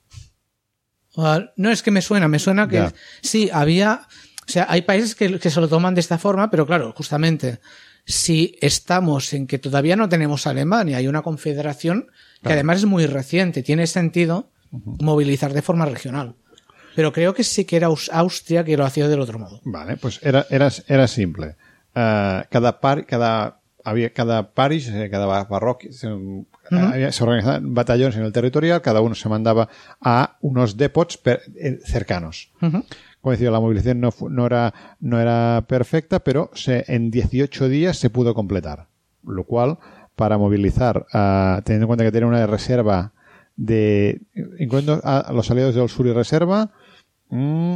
Speaker 2: No es que me suena, me suena que ya. Sí, había, o sea, hay países que, que se lo toman de esta forma, pero claro, justamente, si estamos en que todavía no tenemos Alemania, hay una confederación que claro. Además es muy reciente, tiene sentido uh-huh. movilizar de forma regional. Pero creo que sí que era Austria que lo hacía del otro modo.
Speaker 1: Vale, pues era, era, era simple. Uh, cada par, cada, había cada parish, cada parroquia, se, uh-huh. había, se organizaban batallones en el territorial, cada uno se mandaba a unos depots per, eh, cercanos. Uh-huh. Como decía, la movilización no, no, era, no era perfecta, pero se, en dieciocho días se pudo completar. Lo cual, para movilizar, uh, teniendo en cuenta que tiene una reserva de, incluyendo a los aliados del sur y reserva, mmm,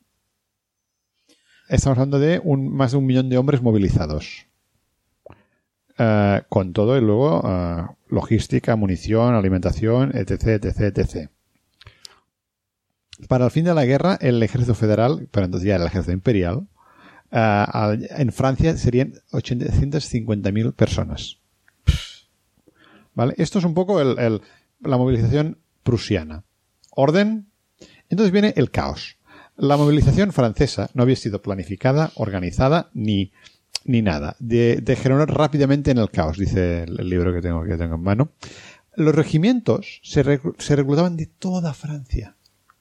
Speaker 1: estamos hablando de un, más de un millón de hombres movilizados. Uh, con todo y luego uh, logística, munición, alimentación, etc, etc, etc. Para el fin de la guerra, el ejército federal, pero entonces ya era el ejército imperial, uh, en Francia serían ochocientas cincuenta mil personas. ¿Vale? Esto es un poco el, el, la movilización prusiana. Orden. Entonces viene el caos. La movilización francesa no había sido planificada, organizada, ni, ni nada. De, degeneró rápidamente en el caos, dice el, el libro que tengo, que tengo en mano. Los regimientos se, reclu- se reclutaban de toda Francia.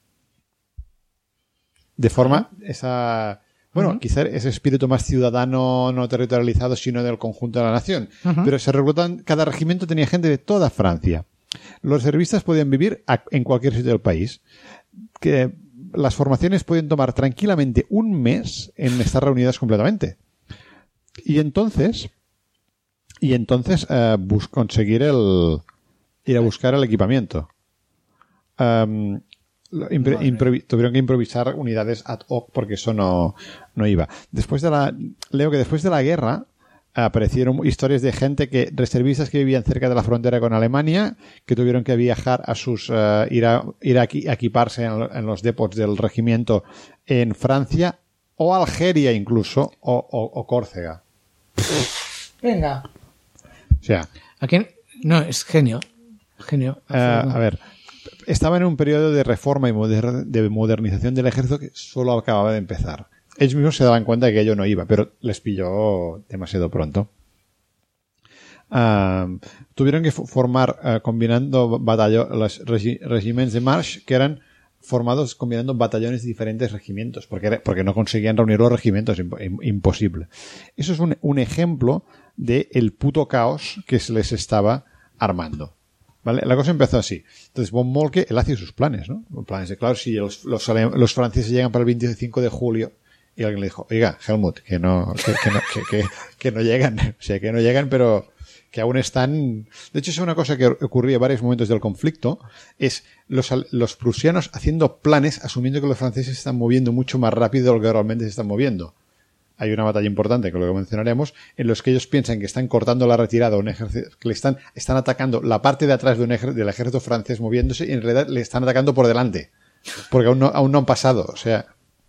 Speaker 1: De forma, esa, bueno, uh-huh. quizá ese espíritu más ciudadano, no territorializado, sino del conjunto de la nación. Uh-huh. Pero se reclutan, cada regimiento tenía gente de toda Francia. Los reservistas podían vivir a, en cualquier sitio del país. Que las formaciones pueden tomar tranquilamente un mes en estar reunidas completamente. Y entonces, y entonces, uh, bus- conseguir el, ir a buscar el equipamiento. Um, Impre, improvi, tuvieron que improvisar unidades ad hoc porque eso no, no iba. Después de la, leo que después de la guerra aparecieron historias de gente que, reservistas que vivían cerca de la frontera con Alemania, que tuvieron que viajar a sus, uh, ir a, ir a, a equiparse en, en los depots del regimiento en Francia o Algeria incluso, o, o, o Córcega.
Speaker 2: Venga.
Speaker 1: O sea.
Speaker 2: ¿A quién? No, es genio. Genio.
Speaker 1: Uh, a ver. Estaba en un periodo de reforma y moder- de modernización del ejército que solo acababa de empezar. Ellos mismos se daban cuenta de que ello no iba, pero les pilló demasiado pronto. Uh, tuvieron que f- formar uh, combinando batallones, los regi- regiments de marche, que eran formados combinando batallones de diferentes regimientos, porque, era, porque no conseguían reunir los regimientos, imp- imposible. Eso es un, un ejemplo de el puto caos que se les estaba armando. ¿Vale? La cosa empezó así. Entonces, von Moltke, él hacía sus planes, ¿no? Planes de, claro, si los, los, los franceses llegan para el veinticinco de julio, y alguien le dijo, oiga, Helmut, que no, que, que no, que, que, que no llegan. O sea, que no llegan, pero que aún están. De hecho, es una cosa que ocurría en varios momentos del conflicto, es los, los prusianos haciendo planes, asumiendo que los franceses se están moviendo mucho más rápido de lo que realmente se están moviendo. Hay una batalla importante, que luego mencionaremos, en los que ellos piensan que están cortando la retirada a un ejército, que le están, están atacando la parte de atrás de un ejer- del ejército francés moviéndose y en realidad le están atacando por delante. Porque aún no, aún no han pasado. O sea.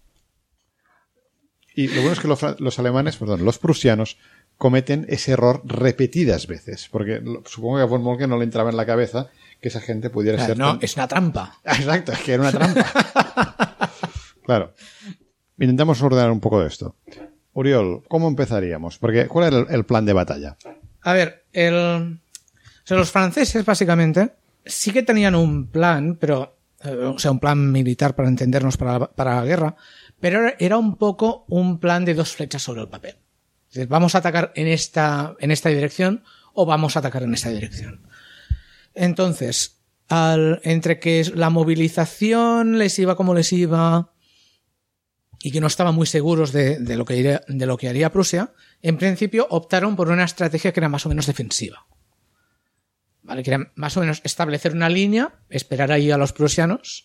Speaker 1: Y lo bueno es que los, los alemanes, perdón, los prusianos cometen ese error repetidas veces. Porque lo, supongo que a von Moltke no le entraba en la cabeza que esa gente pudiera
Speaker 2: claro,
Speaker 1: ser.
Speaker 2: No,
Speaker 1: tan...
Speaker 2: es una trampa.
Speaker 1: Exacto, es que era una trampa. Claro. Intentamos ordenar un poco de esto. Uriol, ¿cómo empezaríamos? Porque, ¿cuál era el, el plan de batalla?
Speaker 2: A ver, el, o sea, los franceses, básicamente, sí que tenían un plan, pero, eh, o sea, un plan militar para entendernos para la, para la guerra, pero era un poco un plan de dos flechas sobre el papel. Es decir, vamos a atacar en esta, en esta dirección o vamos a atacar en esa dirección. Entonces, al, entre que la movilización les iba como les iba y que no estaban muy seguros de, de, lo que iría, de lo que haría Prusia, en principio optaron por una estrategia que era más o menos defensiva. ¿Vale? Que era más o menos establecer una línea, esperar ahí a los prusianos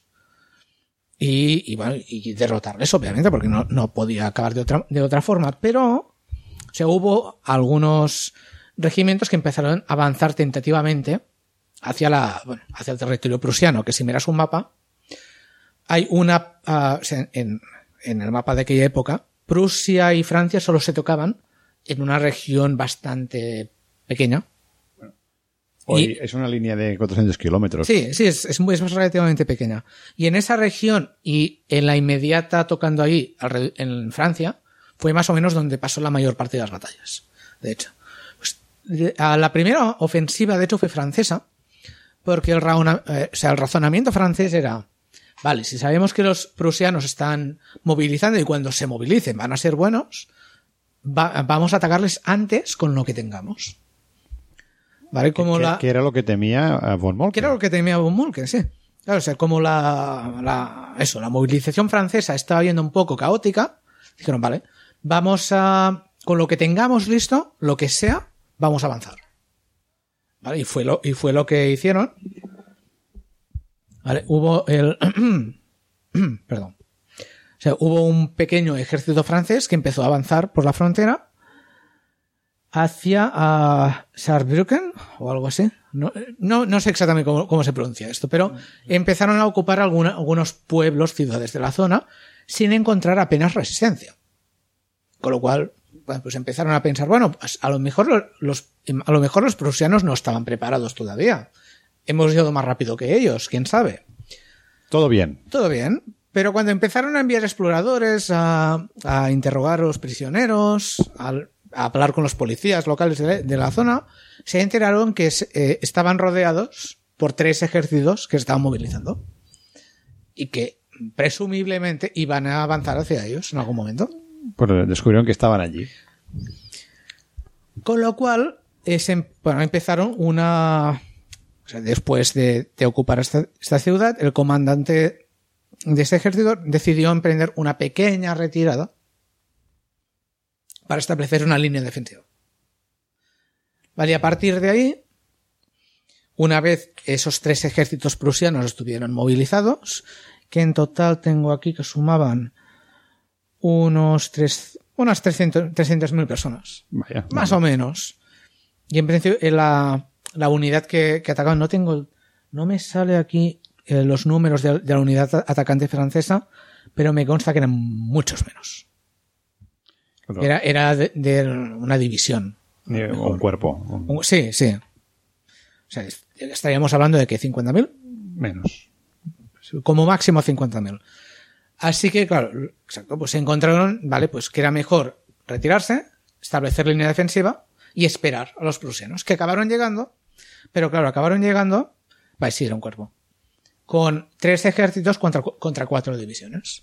Speaker 2: y, y, bueno, y derrotarles, obviamente, porque no, no podía acabar de otra, de otra forma. Pero, o sea, hubo algunos regimientos que empezaron a avanzar tentativamente hacia la, bueno, hacia el territorio prusiano, que si miras un mapa, hay una, uh, o sea, en, en el mapa de aquella época, Prusia y Francia solo se tocaban en una región bastante pequeña.
Speaker 1: Hoy
Speaker 2: y,
Speaker 1: es una línea de cuatrocientos kilómetros.
Speaker 2: Sí, sí, es, es, muy, es relativamente pequeña. Y en esa región y en la inmediata tocando ahí, en Francia, fue más o menos donde pasó la mayor parte de las batallas. De hecho, pues, de, a la primera ofensiva, de hecho, fue francesa, porque el, rauna, eh, o sea, el razonamiento francés era, vale, si sabemos que los prusianos están movilizando y cuando se movilicen van a ser buenos, va, vamos a atacarles antes con lo que tengamos. ¿Vale? Como
Speaker 1: ¿Qué,
Speaker 2: la,
Speaker 1: ¿Qué era lo que temía von Moltke?
Speaker 2: ¿Qué era lo que temía von Moltke? Sí. Claro, o sea, como la, la, eso, la movilización francesa estaba yendo un poco caótica, dijeron, vale, vamos a, con lo que tengamos listo, lo que sea, vamos a avanzar. ¿Vale? Y fue lo, y fue lo que hicieron. ¿Vale? Hubo el, perdón. O sea, hubo un pequeño ejército francés que empezó a avanzar por la frontera hacia uh, Saarbrücken o algo así. No, no, no sé exactamente cómo, cómo se pronuncia esto, pero empezaron a ocupar alguna, algunos pueblos, ciudades de la zona, sin encontrar apenas resistencia. Con lo cual, bueno, pues empezaron a pensar, bueno, pues a lo mejor los, a lo mejor los prusianos no estaban preparados todavía. Hemos ido más rápido que ellos, quién sabe.
Speaker 1: Todo bien.
Speaker 2: Todo bien. Pero cuando empezaron a enviar exploradores a, a interrogar a los prisioneros, al a hablar con los policías locales de, de la zona, se enteraron que eh, estaban rodeados por tres ejércitos que estaban movilizando y que presumiblemente iban a avanzar hacia ellos en algún momento.
Speaker 1: Pues descubrieron que estaban allí.
Speaker 2: Con lo cual, ese, bueno, empezaron una... O sea, después de, de ocupar esta, esta ciudad, el comandante de ese ejército decidió emprender una pequeña retirada para establecer una línea defensiva. Vale, y a partir de ahí, una vez esos tres ejércitos prusianos estuvieron movilizados, que en total tengo aquí que sumaban unos tres, unas trescientas mil personas.
Speaker 1: Vaya,
Speaker 2: más
Speaker 1: vaya.
Speaker 2: o menos. Y en principio, la, la unidad que, que atacaban, no tengo, no me sale aquí eh, los números de, de la unidad atacante francesa, pero me consta que eran muchos menos.
Speaker 1: Pero,
Speaker 2: Era, era de, de una división.
Speaker 1: o un cuerpo. Un...
Speaker 2: Sí, sí. O sea, estaríamos hablando de que cincuenta mil.
Speaker 1: Menos.
Speaker 2: Como máximo cincuenta mil. Así que, claro, exacto, pues se encontraron, vale, pues que era mejor retirarse, establecer línea defensiva y esperar a los prusianos, que acabaron llegando, pero claro, acabaron llegando, vale, sí, era un cuerpo, con tres ejércitos contra, contra cuatro divisiones.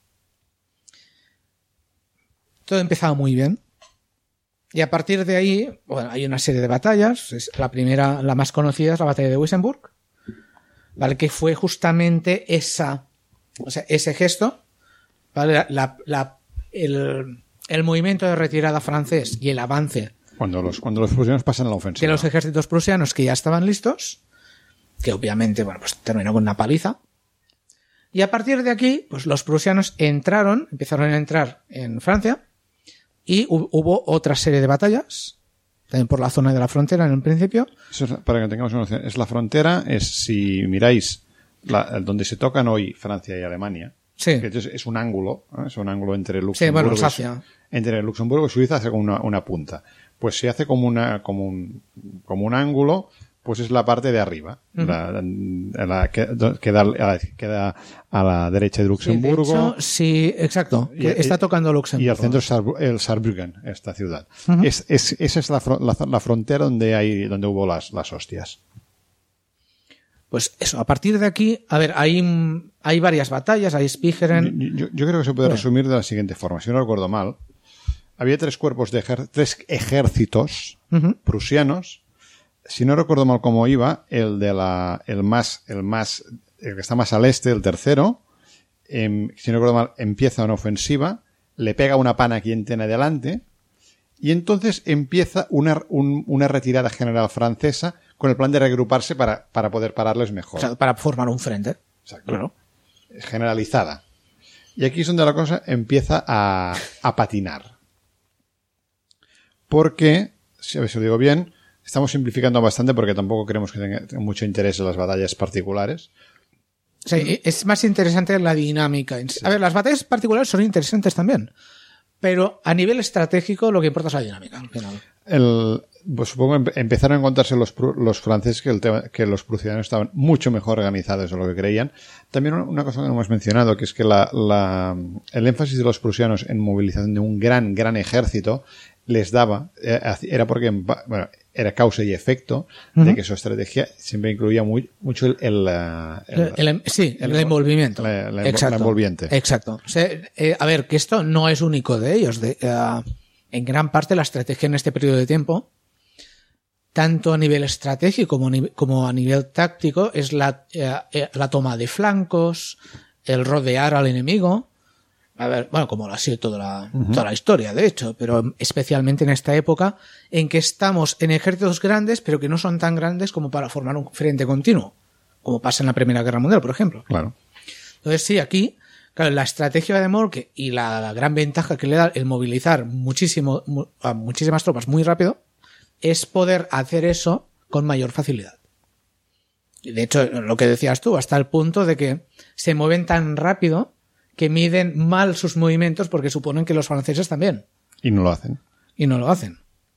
Speaker 2: Todo empezaba muy bien. Y a partir de ahí, bueno, hay una serie de batallas. La primera, la más conocida, es la batalla de Wissembourg, ¿vale? Que fue justamente esa, o sea, ese gesto, ¿vale? La, la, el, el movimiento de retirada francés y el avance.
Speaker 1: Cuando los, cuando los prusianos pasan a la ofensiva.
Speaker 2: De los ejércitos prusianos que ya estaban listos, que obviamente, bueno, pues terminó con una paliza. Y a partir de aquí, pues los prusianos entraron, empezaron a entrar en Francia. Y hubo otra serie de batallas, también por la zona de la frontera en el principio. Eso
Speaker 1: es, para que tengamos una noción, es la frontera, es si miráis la, donde se tocan hoy Francia y Alemania,
Speaker 2: sí.
Speaker 1: Que es, es un ángulo, ¿eh? Es un ángulo entre Luxemburgo,
Speaker 2: sí, bueno, Alsacia.
Speaker 1: y, entre Luxemburgo y Suiza hace como una, una punta. Pues se hace como una como un, como un ángulo, pues es la parte de arriba, uh-huh. la, la, que, que, da, que da a la derecha de Luxemburgo.
Speaker 2: Sí, de hecho, sí, exacto. Que y, está tocando Luxemburgo.
Speaker 1: Y al centro es el Saarbrücken, esta ciudad. Uh-huh. Es, es, esa es la, la, la frontera donde hay donde hubo las, las hostias.
Speaker 2: Pues eso, a partir de aquí, a ver, hay, hay varias batallas, hay Spigeren.
Speaker 1: Yo, yo creo que se puede bueno. resumir de la siguiente forma. Si no recuerdo mal, había tres cuerpos de ejer, tres ejércitos uh-huh. prusianos si no recuerdo mal cómo iba, el de la, el más, el más, el que está más al este, el tercero, eh, si no recuerdo mal, empieza una ofensiva, le pega una pana a quien tiene delante, y entonces empieza una, un, una retirada general francesa con el plan de regruparse para, para poder pararles mejor.
Speaker 2: O sea, para formar un frente.
Speaker 1: Exacto.
Speaker 2: Claro.
Speaker 1: Generalizada. Y aquí es donde la cosa empieza a, a patinar. Porque, si a ver si lo digo bien, estamos simplificando bastante porque tampoco creemos que tenga mucho interés en las batallas particulares.
Speaker 2: O sea, es más interesante la dinámica. Sí. A ver, las batallas particulares son interesantes también. Pero a nivel estratégico lo que importa es la dinámica. Al final.
Speaker 1: El, pues supongo que empezaron a encontrarse los, los franceses que, el tema, que los prusianos estaban mucho mejor organizados de lo que creían. También una cosa que no hemos mencionado, que es que la, la, el énfasis de los prusianos en movilización de un gran, gran ejército les daba, era porque, bueno, era causa y efecto uh-huh. de que su estrategia siempre incluía muy, mucho el, el, el,
Speaker 2: el, el sí, el, el envolvimiento.
Speaker 1: La, la, Exacto. La envolviente.
Speaker 2: Exacto. O sea, eh, a ver, que esto no es único de ellos. De, uh, en gran parte la estrategia en este periodo de tiempo, tanto a nivel estratégico como, como a nivel táctico, es la, uh, la toma de flancos, el rodear al enemigo. A ver, bueno, como lo ha sido toda la, uh-huh. toda la historia, de hecho, pero especialmente en esta época en que estamos en ejércitos grandes, pero que no son tan grandes como para formar un frente continuo, como pasa en la Primera Guerra Mundial, por ejemplo.
Speaker 1: Claro.
Speaker 2: Entonces, sí, aquí, claro, la estrategia de Morque y la gran ventaja que le da el movilizar muchísimo, a muchísimas tropas muy rápido, es poder hacer eso con mayor facilidad. De hecho, lo que decías tú, hasta el punto de que se mueven tan rápido que miden mal sus movimientos porque suponen que los franceses también.
Speaker 1: Y no lo hacen.
Speaker 2: Y no lo hacen.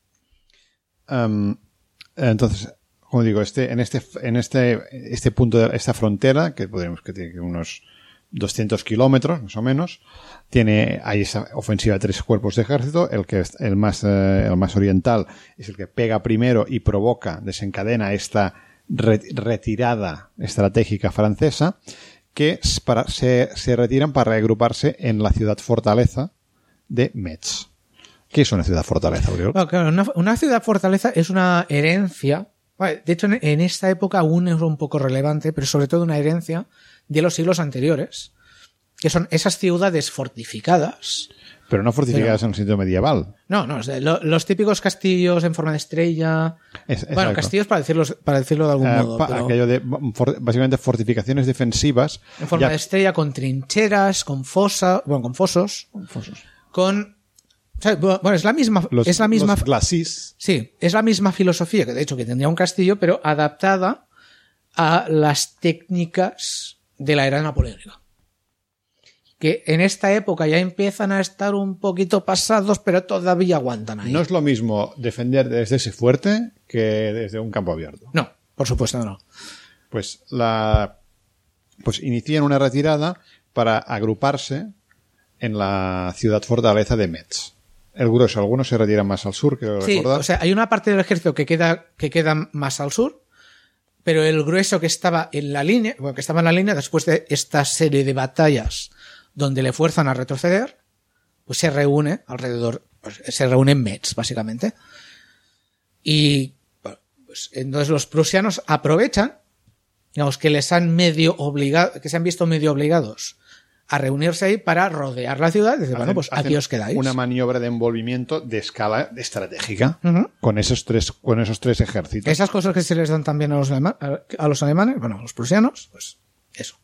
Speaker 1: Um, entonces, como digo, este, en este, en este, este punto de esta frontera, que podemos que tiene unos doscientos kilómetros, más o menos, tiene, hay esa ofensiva de tres cuerpos de ejército, el que es el más, eh, el más oriental es el que pega primero y provoca, desencadena esta re, retirada estratégica francesa, que para, se, se retiran para reagruparse en la ciudad fortaleza de Metz. ¿Qué es una ciudad fortaleza, Oriol?
Speaker 2: Bueno, claro, una, una ciudad fortaleza es una herencia. De hecho, en, en esta época aún es un poco relevante, pero sobre todo una herencia de los siglos anteriores, que son esas ciudades fortificadas.
Speaker 1: Pero no fortificadas pero, en el sentido medieval.
Speaker 2: No, no, lo, los típicos castillos en forma de estrella. Es, bueno, castillos para decirlo, para decirlo de algún uh, modo.
Speaker 1: Pa,
Speaker 2: pero
Speaker 1: aquello de, for, básicamente, fortificaciones defensivas.
Speaker 2: En forma ya... de estrella, con trincheras, con fosa, bueno, con fosos.
Speaker 1: Con fosos.
Speaker 2: Con, o sea, bueno, es la misma,
Speaker 1: los,
Speaker 2: es la misma.
Speaker 1: Los glacis.
Speaker 2: Sí, es la misma filosofía, que de hecho que tendría un castillo, pero adaptada a las técnicas de la era napoleónica. Que en esta época ya empiezan a estar un poquito pasados, pero todavía aguantan ahí.
Speaker 1: No es lo mismo defender desde ese fuerte que desde un campo abierto.
Speaker 2: No, por supuesto no.
Speaker 1: Pues la, pues inician una retirada para agruparse en la ciudad fortaleza de Metz. El grueso, algunos se retiran más al sur, creo
Speaker 2: sí,
Speaker 1: recordar.
Speaker 2: O sea, hay una parte del ejército que queda, que queda más al sur, pero el grueso que estaba en la línea, bueno, que estaba en la línea después de esta serie de batallas donde le fuerzan a retroceder, pues se reúne alrededor, pues se reúne en Metz, básicamente. Y bueno, pues entonces los prusianos aprovechan, digamos, que les han medio obligado, que se han visto medio obligados a reunirse ahí para rodear la ciudad y decir, bueno, pues aquí os quedáis.
Speaker 1: Una maniobra de envolvimiento de escala estratégica uh-huh. con esos tres, con esos tres ejércitos.
Speaker 2: Esas cosas que se les dan también a los, alema- a los alemanes, bueno, a los prusianos, pues eso.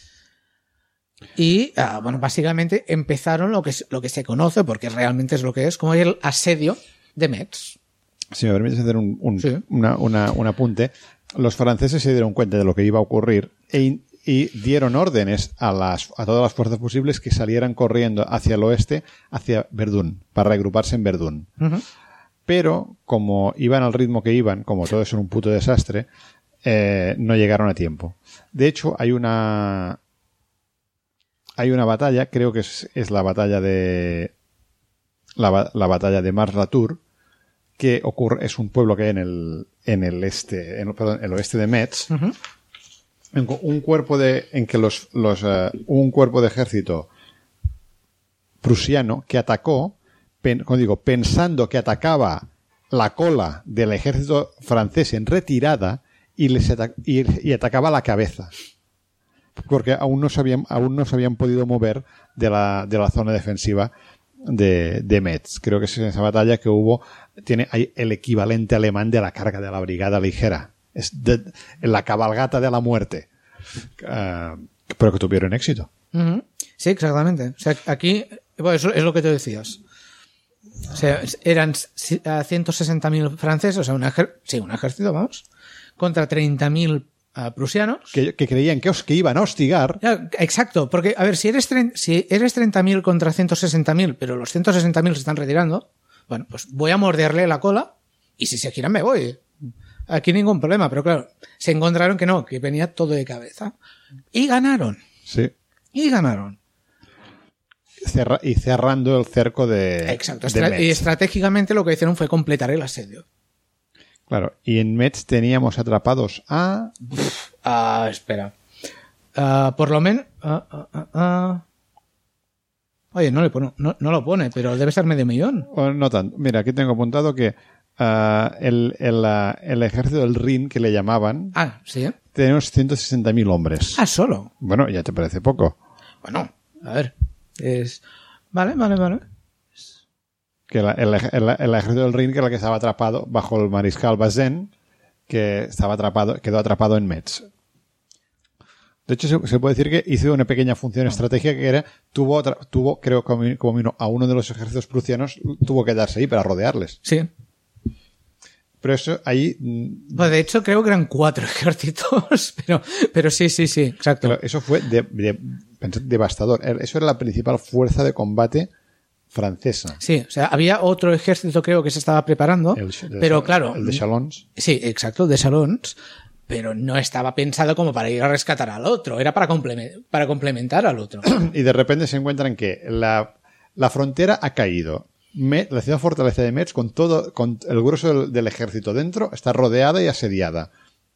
Speaker 2: Y, ah, bueno, básicamente empezaron lo que, lo que se conoce, porque realmente es lo que es, como el asedio de Metz.
Speaker 1: Si me permites hacer un, un, sí. una, una, un apunte, los franceses se dieron cuenta de lo que iba a ocurrir e, y dieron órdenes a, las, a todas las fuerzas posibles que salieran corriendo hacia el oeste, hacia Verdún, para reagruparse en Verdún. Uh-huh. Pero, como iban al ritmo que iban, como todo es un puto desastre, eh, no llegaron a tiempo. De hecho, hay una... Hay una batalla, creo que es, es la batalla de la, la batalla de Mars-Latour, que ocurre, es un pueblo que hay en el en el este, en, perdón, el oeste de Metz, uh-huh. en un cuerpo de en que los los uh, un cuerpo de ejército prusiano que atacó, pen, como digo, pensando que atacaba la cola del ejército francés en retirada y les ata- y, y atacaba la cabeza. Porque aún no se habían, aún no se habían podido mover de la, de la zona defensiva de, de Metz. Creo que es en esa batalla que hubo, tiene hay el equivalente alemán de la carga de la brigada ligera. Es de, la cabalgata de la muerte. Uh, pero que tuvieron éxito.
Speaker 2: Uh-huh. Sí, exactamente. O sea, aquí, bueno, eso es lo que te decías. O sea, eran ciento sesenta mil franceses, o sea, un, ejer- sí, un ejército, vamos, contra treinta mil uh, prusianos.
Speaker 1: Que, que creían que, os, que iban a hostigar.
Speaker 2: Ya, exacto, porque, a ver, si eres, tre- si eres treinta mil contra ciento sesenta mil, pero los ciento sesenta mil se están retirando, bueno, pues voy a morderle la cola y si se giran me voy. Aquí ningún problema, pero claro, se encontraron que no, que venía todo de cabeza. Y ganaron.
Speaker 1: Sí.
Speaker 2: Y ganaron.
Speaker 1: Cerra- y cerrando el cerco de,
Speaker 2: Exacto.
Speaker 1: de
Speaker 2: Estra-
Speaker 1: Metz.
Speaker 2: y estratégicamente lo que hicieron fue completar el asedio.
Speaker 1: Claro, y en Metz teníamos atrapados a...
Speaker 2: Ah, espera. Ah, por lo menos... ah, ah, ah, ah. Oye, no, le pone, no, no lo pone, pero debe ser medio millón.
Speaker 1: o no tanto. Mira, aquí tengo apuntado que uh, el, el, uh, el ejército del Rin, que le llamaban,
Speaker 2: Ah, sí. ¿eh?
Speaker 1: tenemos ciento sesenta mil hombres.
Speaker 2: Ah, solo.
Speaker 1: Bueno, ya te parece poco.
Speaker 2: Bueno, a ver. Es... Vale, vale, vale.
Speaker 1: Que la- el, el- el ejército del Rin, que era el que estaba atrapado bajo el mariscal Bazaine, que estaba atrapado, quedó atrapado en Metz. De hecho, se, se puede decir que hizo una pequeña función estratégica que era, tuvo, otra, tuvo creo, como, como vino a uno de los ejércitos prusianos, tuvo que darse ahí para rodearles.
Speaker 2: Sí.
Speaker 1: Pero eso, ahí, mm,
Speaker 2: Pues de hecho creo que eran cuatro ejércitos, pero, pero sí, sí, sí, exacto.
Speaker 1: claro, eso fue de- de- devastador. Eso era la principal fuerza de combate francesa.
Speaker 2: Sí, o sea, había otro ejército creo que se estaba preparando,
Speaker 1: El, el-
Speaker 2: pero claro...
Speaker 1: El de Chalons.
Speaker 2: Sí, exacto, de Salons, pero no estaba pensado como para ir a rescatar al otro, era para, complemen- para complementar al otro.
Speaker 1: Y de repente se encuentran que la, la frontera ha caído. Me- la ciudad fortaleza de Metz, con todo, con el grueso del, del ejército dentro, está rodeada y asediada.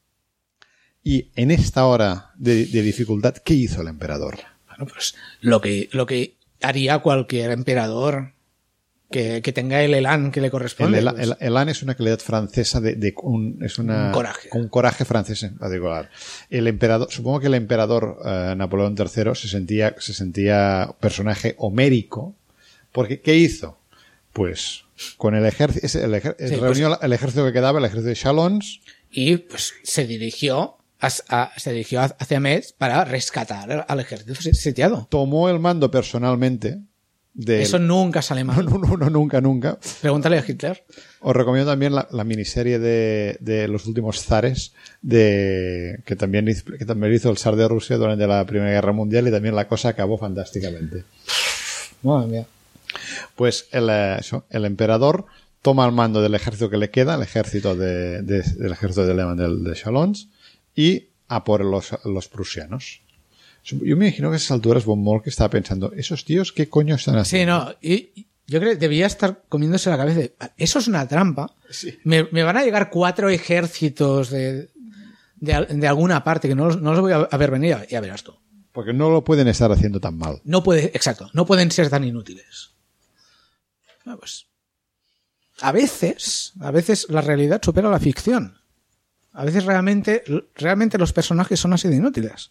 Speaker 1: Y en esta hora de, de dificultad, ¿qué hizo el emperador?
Speaker 2: Bueno, pues lo que, lo que haría cualquier emperador que, que tenga el elán que le
Speaker 1: El,
Speaker 2: corresponde.
Speaker 1: el,
Speaker 2: pues.
Speaker 1: el- elan es una calidad francesa de, de un, es una,
Speaker 2: Un coraje.
Speaker 1: un coraje francés en particular. El emperador, supongo que el emperador eh, Napoleón tercero se sentía, se sentía personaje homérico, porque ¿qué hizo? Pues con el ejército, el ejer-
Speaker 2: Sí,
Speaker 1: reunió pues, el ejército que quedaba, el ejército de Chalons,
Speaker 2: Y pues se dirigió, a, a- se dirigió hacia Metz para rescatar al ejército sitiado.
Speaker 1: tomó el mando personalmente de...
Speaker 2: Eso nunca sale mal.
Speaker 1: no, no, no, nunca, nunca.
Speaker 2: Pregúntale a Hitler.
Speaker 1: Os recomiendo también la, la miniserie de, de los últimos zares de que también hizo, que también hizo el zar de Rusia durante la Primera Guerra Mundial, y también la cosa acabó fantásticamente.
Speaker 2: Madre mía.
Speaker 1: Pues el, eh, eso, el emperador toma el mando del ejército que le queda, el ejército de, de- del ejército de Lehmann de, de Chalons, y a por los, los prusianos. Yo me imagino que a esas alturas Von Moltke estaba pensando, ¿esos tíos qué coño están haciendo?
Speaker 2: Sí, no, y y yo creo que debía estar comiéndose la cabeza de, eso es una trampa.
Speaker 1: Sí.
Speaker 2: Me, me van a llegar cuatro ejércitos de, de, al- de alguna parte que no los, no los voy a, a ver venir, ya verás tú.
Speaker 1: Porque no lo pueden estar haciendo tan mal.
Speaker 2: No puede, exacto, no pueden ser tan inútiles. Bueno, pues, a veces, a veces la realidad supera la ficción. A veces realmente, realmente los personajes son así de inútiles.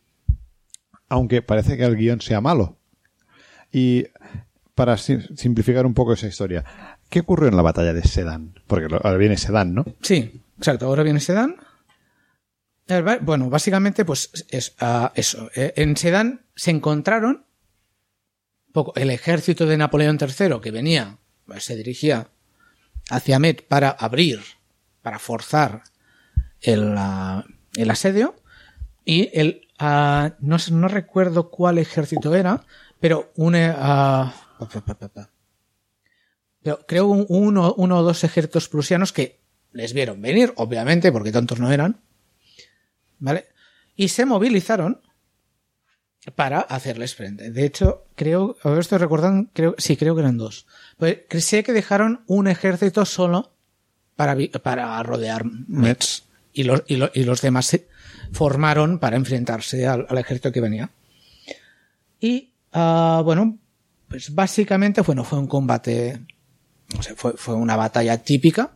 Speaker 1: Aunque parece que el guión sea malo. Y para si- simplificar un poco esa historia, ¿qué ocurrió en la batalla de Sedan? Porque lo- ahora viene Sedan, ¿no?
Speaker 2: Sí, exacto. Ahora viene Sedan. Eh, va- Bueno, básicamente, pues es ah, eso. Eh, En Sedan se encontraron poco el ejército de Napoleón tercero que venía, pues, se dirigía hacia Metz para abrir, para forzar el, ah, el asedio, y el ah, no, sé- no recuerdo cuál ejército era, pero un eh, ah, pa, pa, pa, pa, pa. Pero creo un- uno, uno o dos ejércitos prusianos que les vieron venir, obviamente, porque tontos no eran, ¿vale? Y se movilizaron para hacerles frente. De hecho, creo, a ver, estoy recordando, creo, sí, creo que eran dos. Pues cre- sé que dejaron un ejército solo para, vi- para rodear Metz, y los, y, lo- y los demás se formaron para enfrentarse al, al ejército que venía. Y, ah, bueno, pues básicamente, bueno, fue un combate o sea, fue, fue una batalla típica.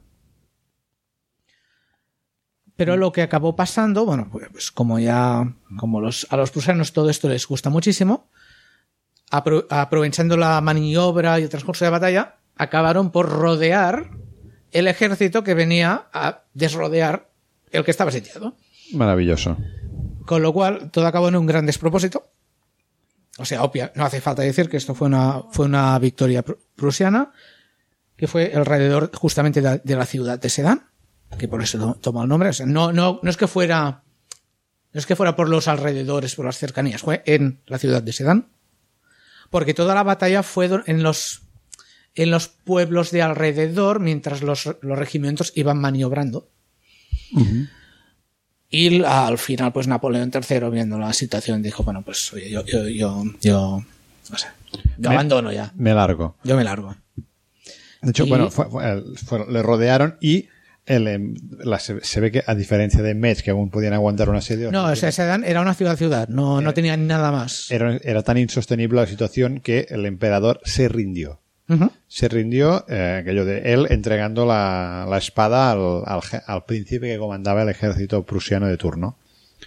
Speaker 2: Pero lo que acabó pasando, bueno, pues como ya, como los, a los prusianos todo esto les gusta muchísimo, apro, aprovechando la maniobra y el transcurso de batalla, acabaron por rodear el ejército que venía a desrodear el que estaba sitiado.
Speaker 1: Maravilloso.
Speaker 2: Con lo cual, todo acabó en un gran despropósito. O sea, obvia, no hace falta decir que esto fue una, fue una victoria pr prusiana, que fue alrededor justamente de, de la ciudad de Sedan, que por eso to toma el nombre. O sea, no, no, no es que fuera, no es que fuera por los alrededores, por las cercanías, fue en la ciudad de Sedan, porque toda la batalla fue en los, en los pueblos de alrededor, mientras los, los regimientos iban maniobrando. Uh-huh. Y al final, pues Napoleón tercero, viendo la situación, dijo, bueno, pues oye, yo, yo, yo, yo, no sé, yo me, abandono ya.
Speaker 1: Me largo.
Speaker 2: Yo me largo.
Speaker 1: De hecho, y... bueno, fue, fue, fue, le rodearon y el, la, se, se ve que, a diferencia de Metz, que aún podían aguantar un asedio...
Speaker 2: No, o sea, Sedan era una ciudad-ciudad, no, no tenía nada más.
Speaker 1: Era, era tan insostenible la situación que el emperador se rindió. Uh-huh. Se rindió, eh, aquello de él entregando la, la espada al, al, al príncipe que comandaba el ejército prusiano de turno.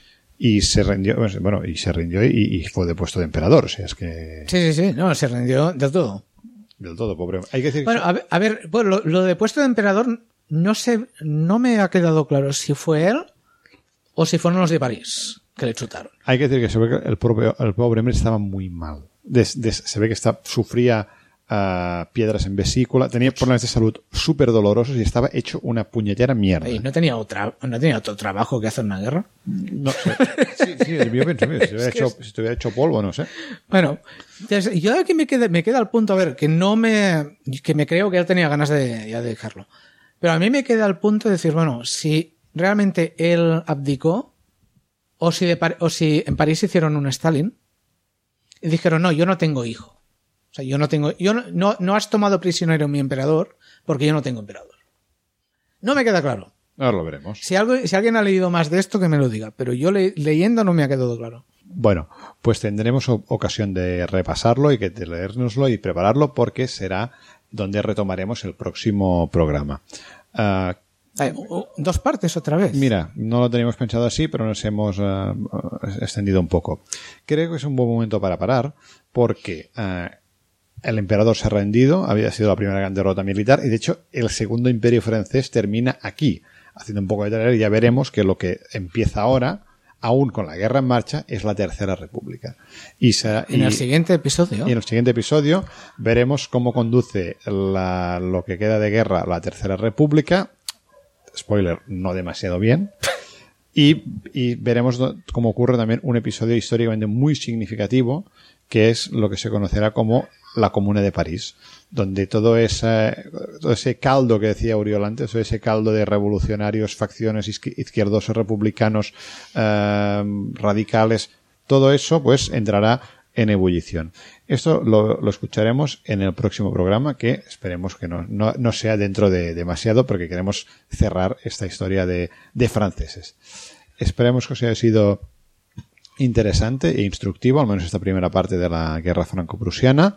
Speaker 1: Y se rindió, bueno, y se rindió y, y fue depuesto de emperador, o sea, es que...
Speaker 2: Sí, sí, sí, no, se rindió del todo.
Speaker 1: Del todo, pobre. Hay que decir
Speaker 2: bueno,
Speaker 1: que...
Speaker 2: a ver, a ver bueno, lo, lo de puesto de emperador no sé, no me ha quedado claro si fue él o si fueron los de París que le chutaron.
Speaker 1: Hay que decir que se ve que el, propio, el pobre hombre estaba muy mal. Des, des, se ve que está, sufría uh, piedras en vesícula, tenía problemas de salud súper dolorosos y estaba hecho una puñetera mierda.
Speaker 2: ¿Y no tenía otra, no tenía otro trabajo que hacer en una guerra?
Speaker 1: No sé. Sí, sí, yo pienso, si hubiera hecho, si te hubiera hecho polvo, no sé.
Speaker 2: Bueno, entonces, yo aquí me queda, me queda el punto, a ver, que no me, que me creo que él tenía ganas de, ya de dejarlo. Pero a mí me queda el punto de decir, bueno, si realmente él abdicó, o si, de, o si en París hicieron un Stalin, y dijeron, no, yo no tengo hijo. O sea, yo no tengo, yo no, no, no has tomado prisionero a mi emperador, porque yo no tengo emperador. No me queda claro.
Speaker 1: Ahora lo veremos.
Speaker 2: Si, algo, si alguien ha leído más de esto, que me lo diga. Pero yo le, leyendo no me ha quedado claro.
Speaker 1: Bueno, pues tendremos ocasión de repasarlo y que de leérnoslo y prepararlo, porque será donde retomaremos el próximo programa. Uh,
Speaker 2: Ay, dos partes otra vez.
Speaker 1: Mira, no lo teníamos pensado así, pero nos hemos uh, extendido un poco. Creo que es un buen momento para parar, porque uh, el emperador se ha rendido, había sido la primera gran derrota militar, y de hecho el segundo imperio francés termina aquí. Haciendo un poco de tarea, ya veremos que lo que empieza ahora, aún con la guerra en marcha, es la Tercera República. Y será,
Speaker 2: en
Speaker 1: y,
Speaker 2: el siguiente episodio.
Speaker 1: Y en el siguiente episodio veremos cómo conduce la, lo que queda de guerra la Tercera República. Spoiler, no demasiado bien. Y, y veremos cómo ocurre también un episodio históricamente muy significativo, que es lo que se conocerá como la Comuna de París, donde todo ese, todo ese caldo que decía Oriol antes, todo ese caldo de revolucionarios, facciones izquierdosos, republicanos, eh, radicales, todo eso pues entrará en ebullición. Esto lo, lo escucharemos en el próximo programa, que esperemos que no, no, no sea dentro de demasiado, porque queremos cerrar esta historia de, de franceses. Esperemos que os haya sido interesante e instructivo, al menos esta primera parte de la guerra franco-prusiana.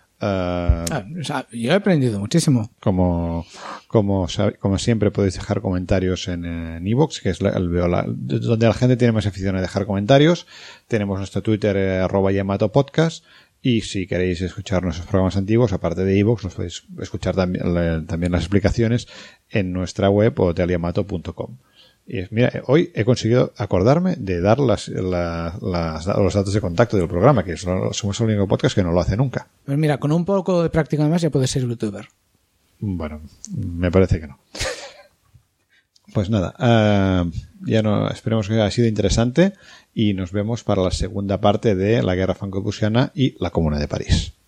Speaker 1: Uh,
Speaker 2: ah, o sea, yo he aprendido muchísimo.
Speaker 1: Como, como, como siempre podéis dejar comentarios en iVoox, que es la, el, la, donde la gente tiene más afición a dejar comentarios. Tenemos nuestro Twitter, eh, arroba Yamato Podcast. Y si queréis escuchar nuestros programas antiguos, aparte de iVoox, nos podéis escuchar también, también las explicaciones en nuestra web hotel yamato punto com. Y mira, hoy he conseguido acordarme de dar las, las, las, los datos de contacto del programa, que somos el único podcast que no lo hace nunca.
Speaker 2: Pues mira, con un poco de práctica más ya puedes ser youtuber.
Speaker 1: Bueno, me parece que no. Pues nada, uh, ya no, esperemos que haya sido interesante y nos vemos para la segunda parte de la guerra franco-prusiana y la Comuna de París.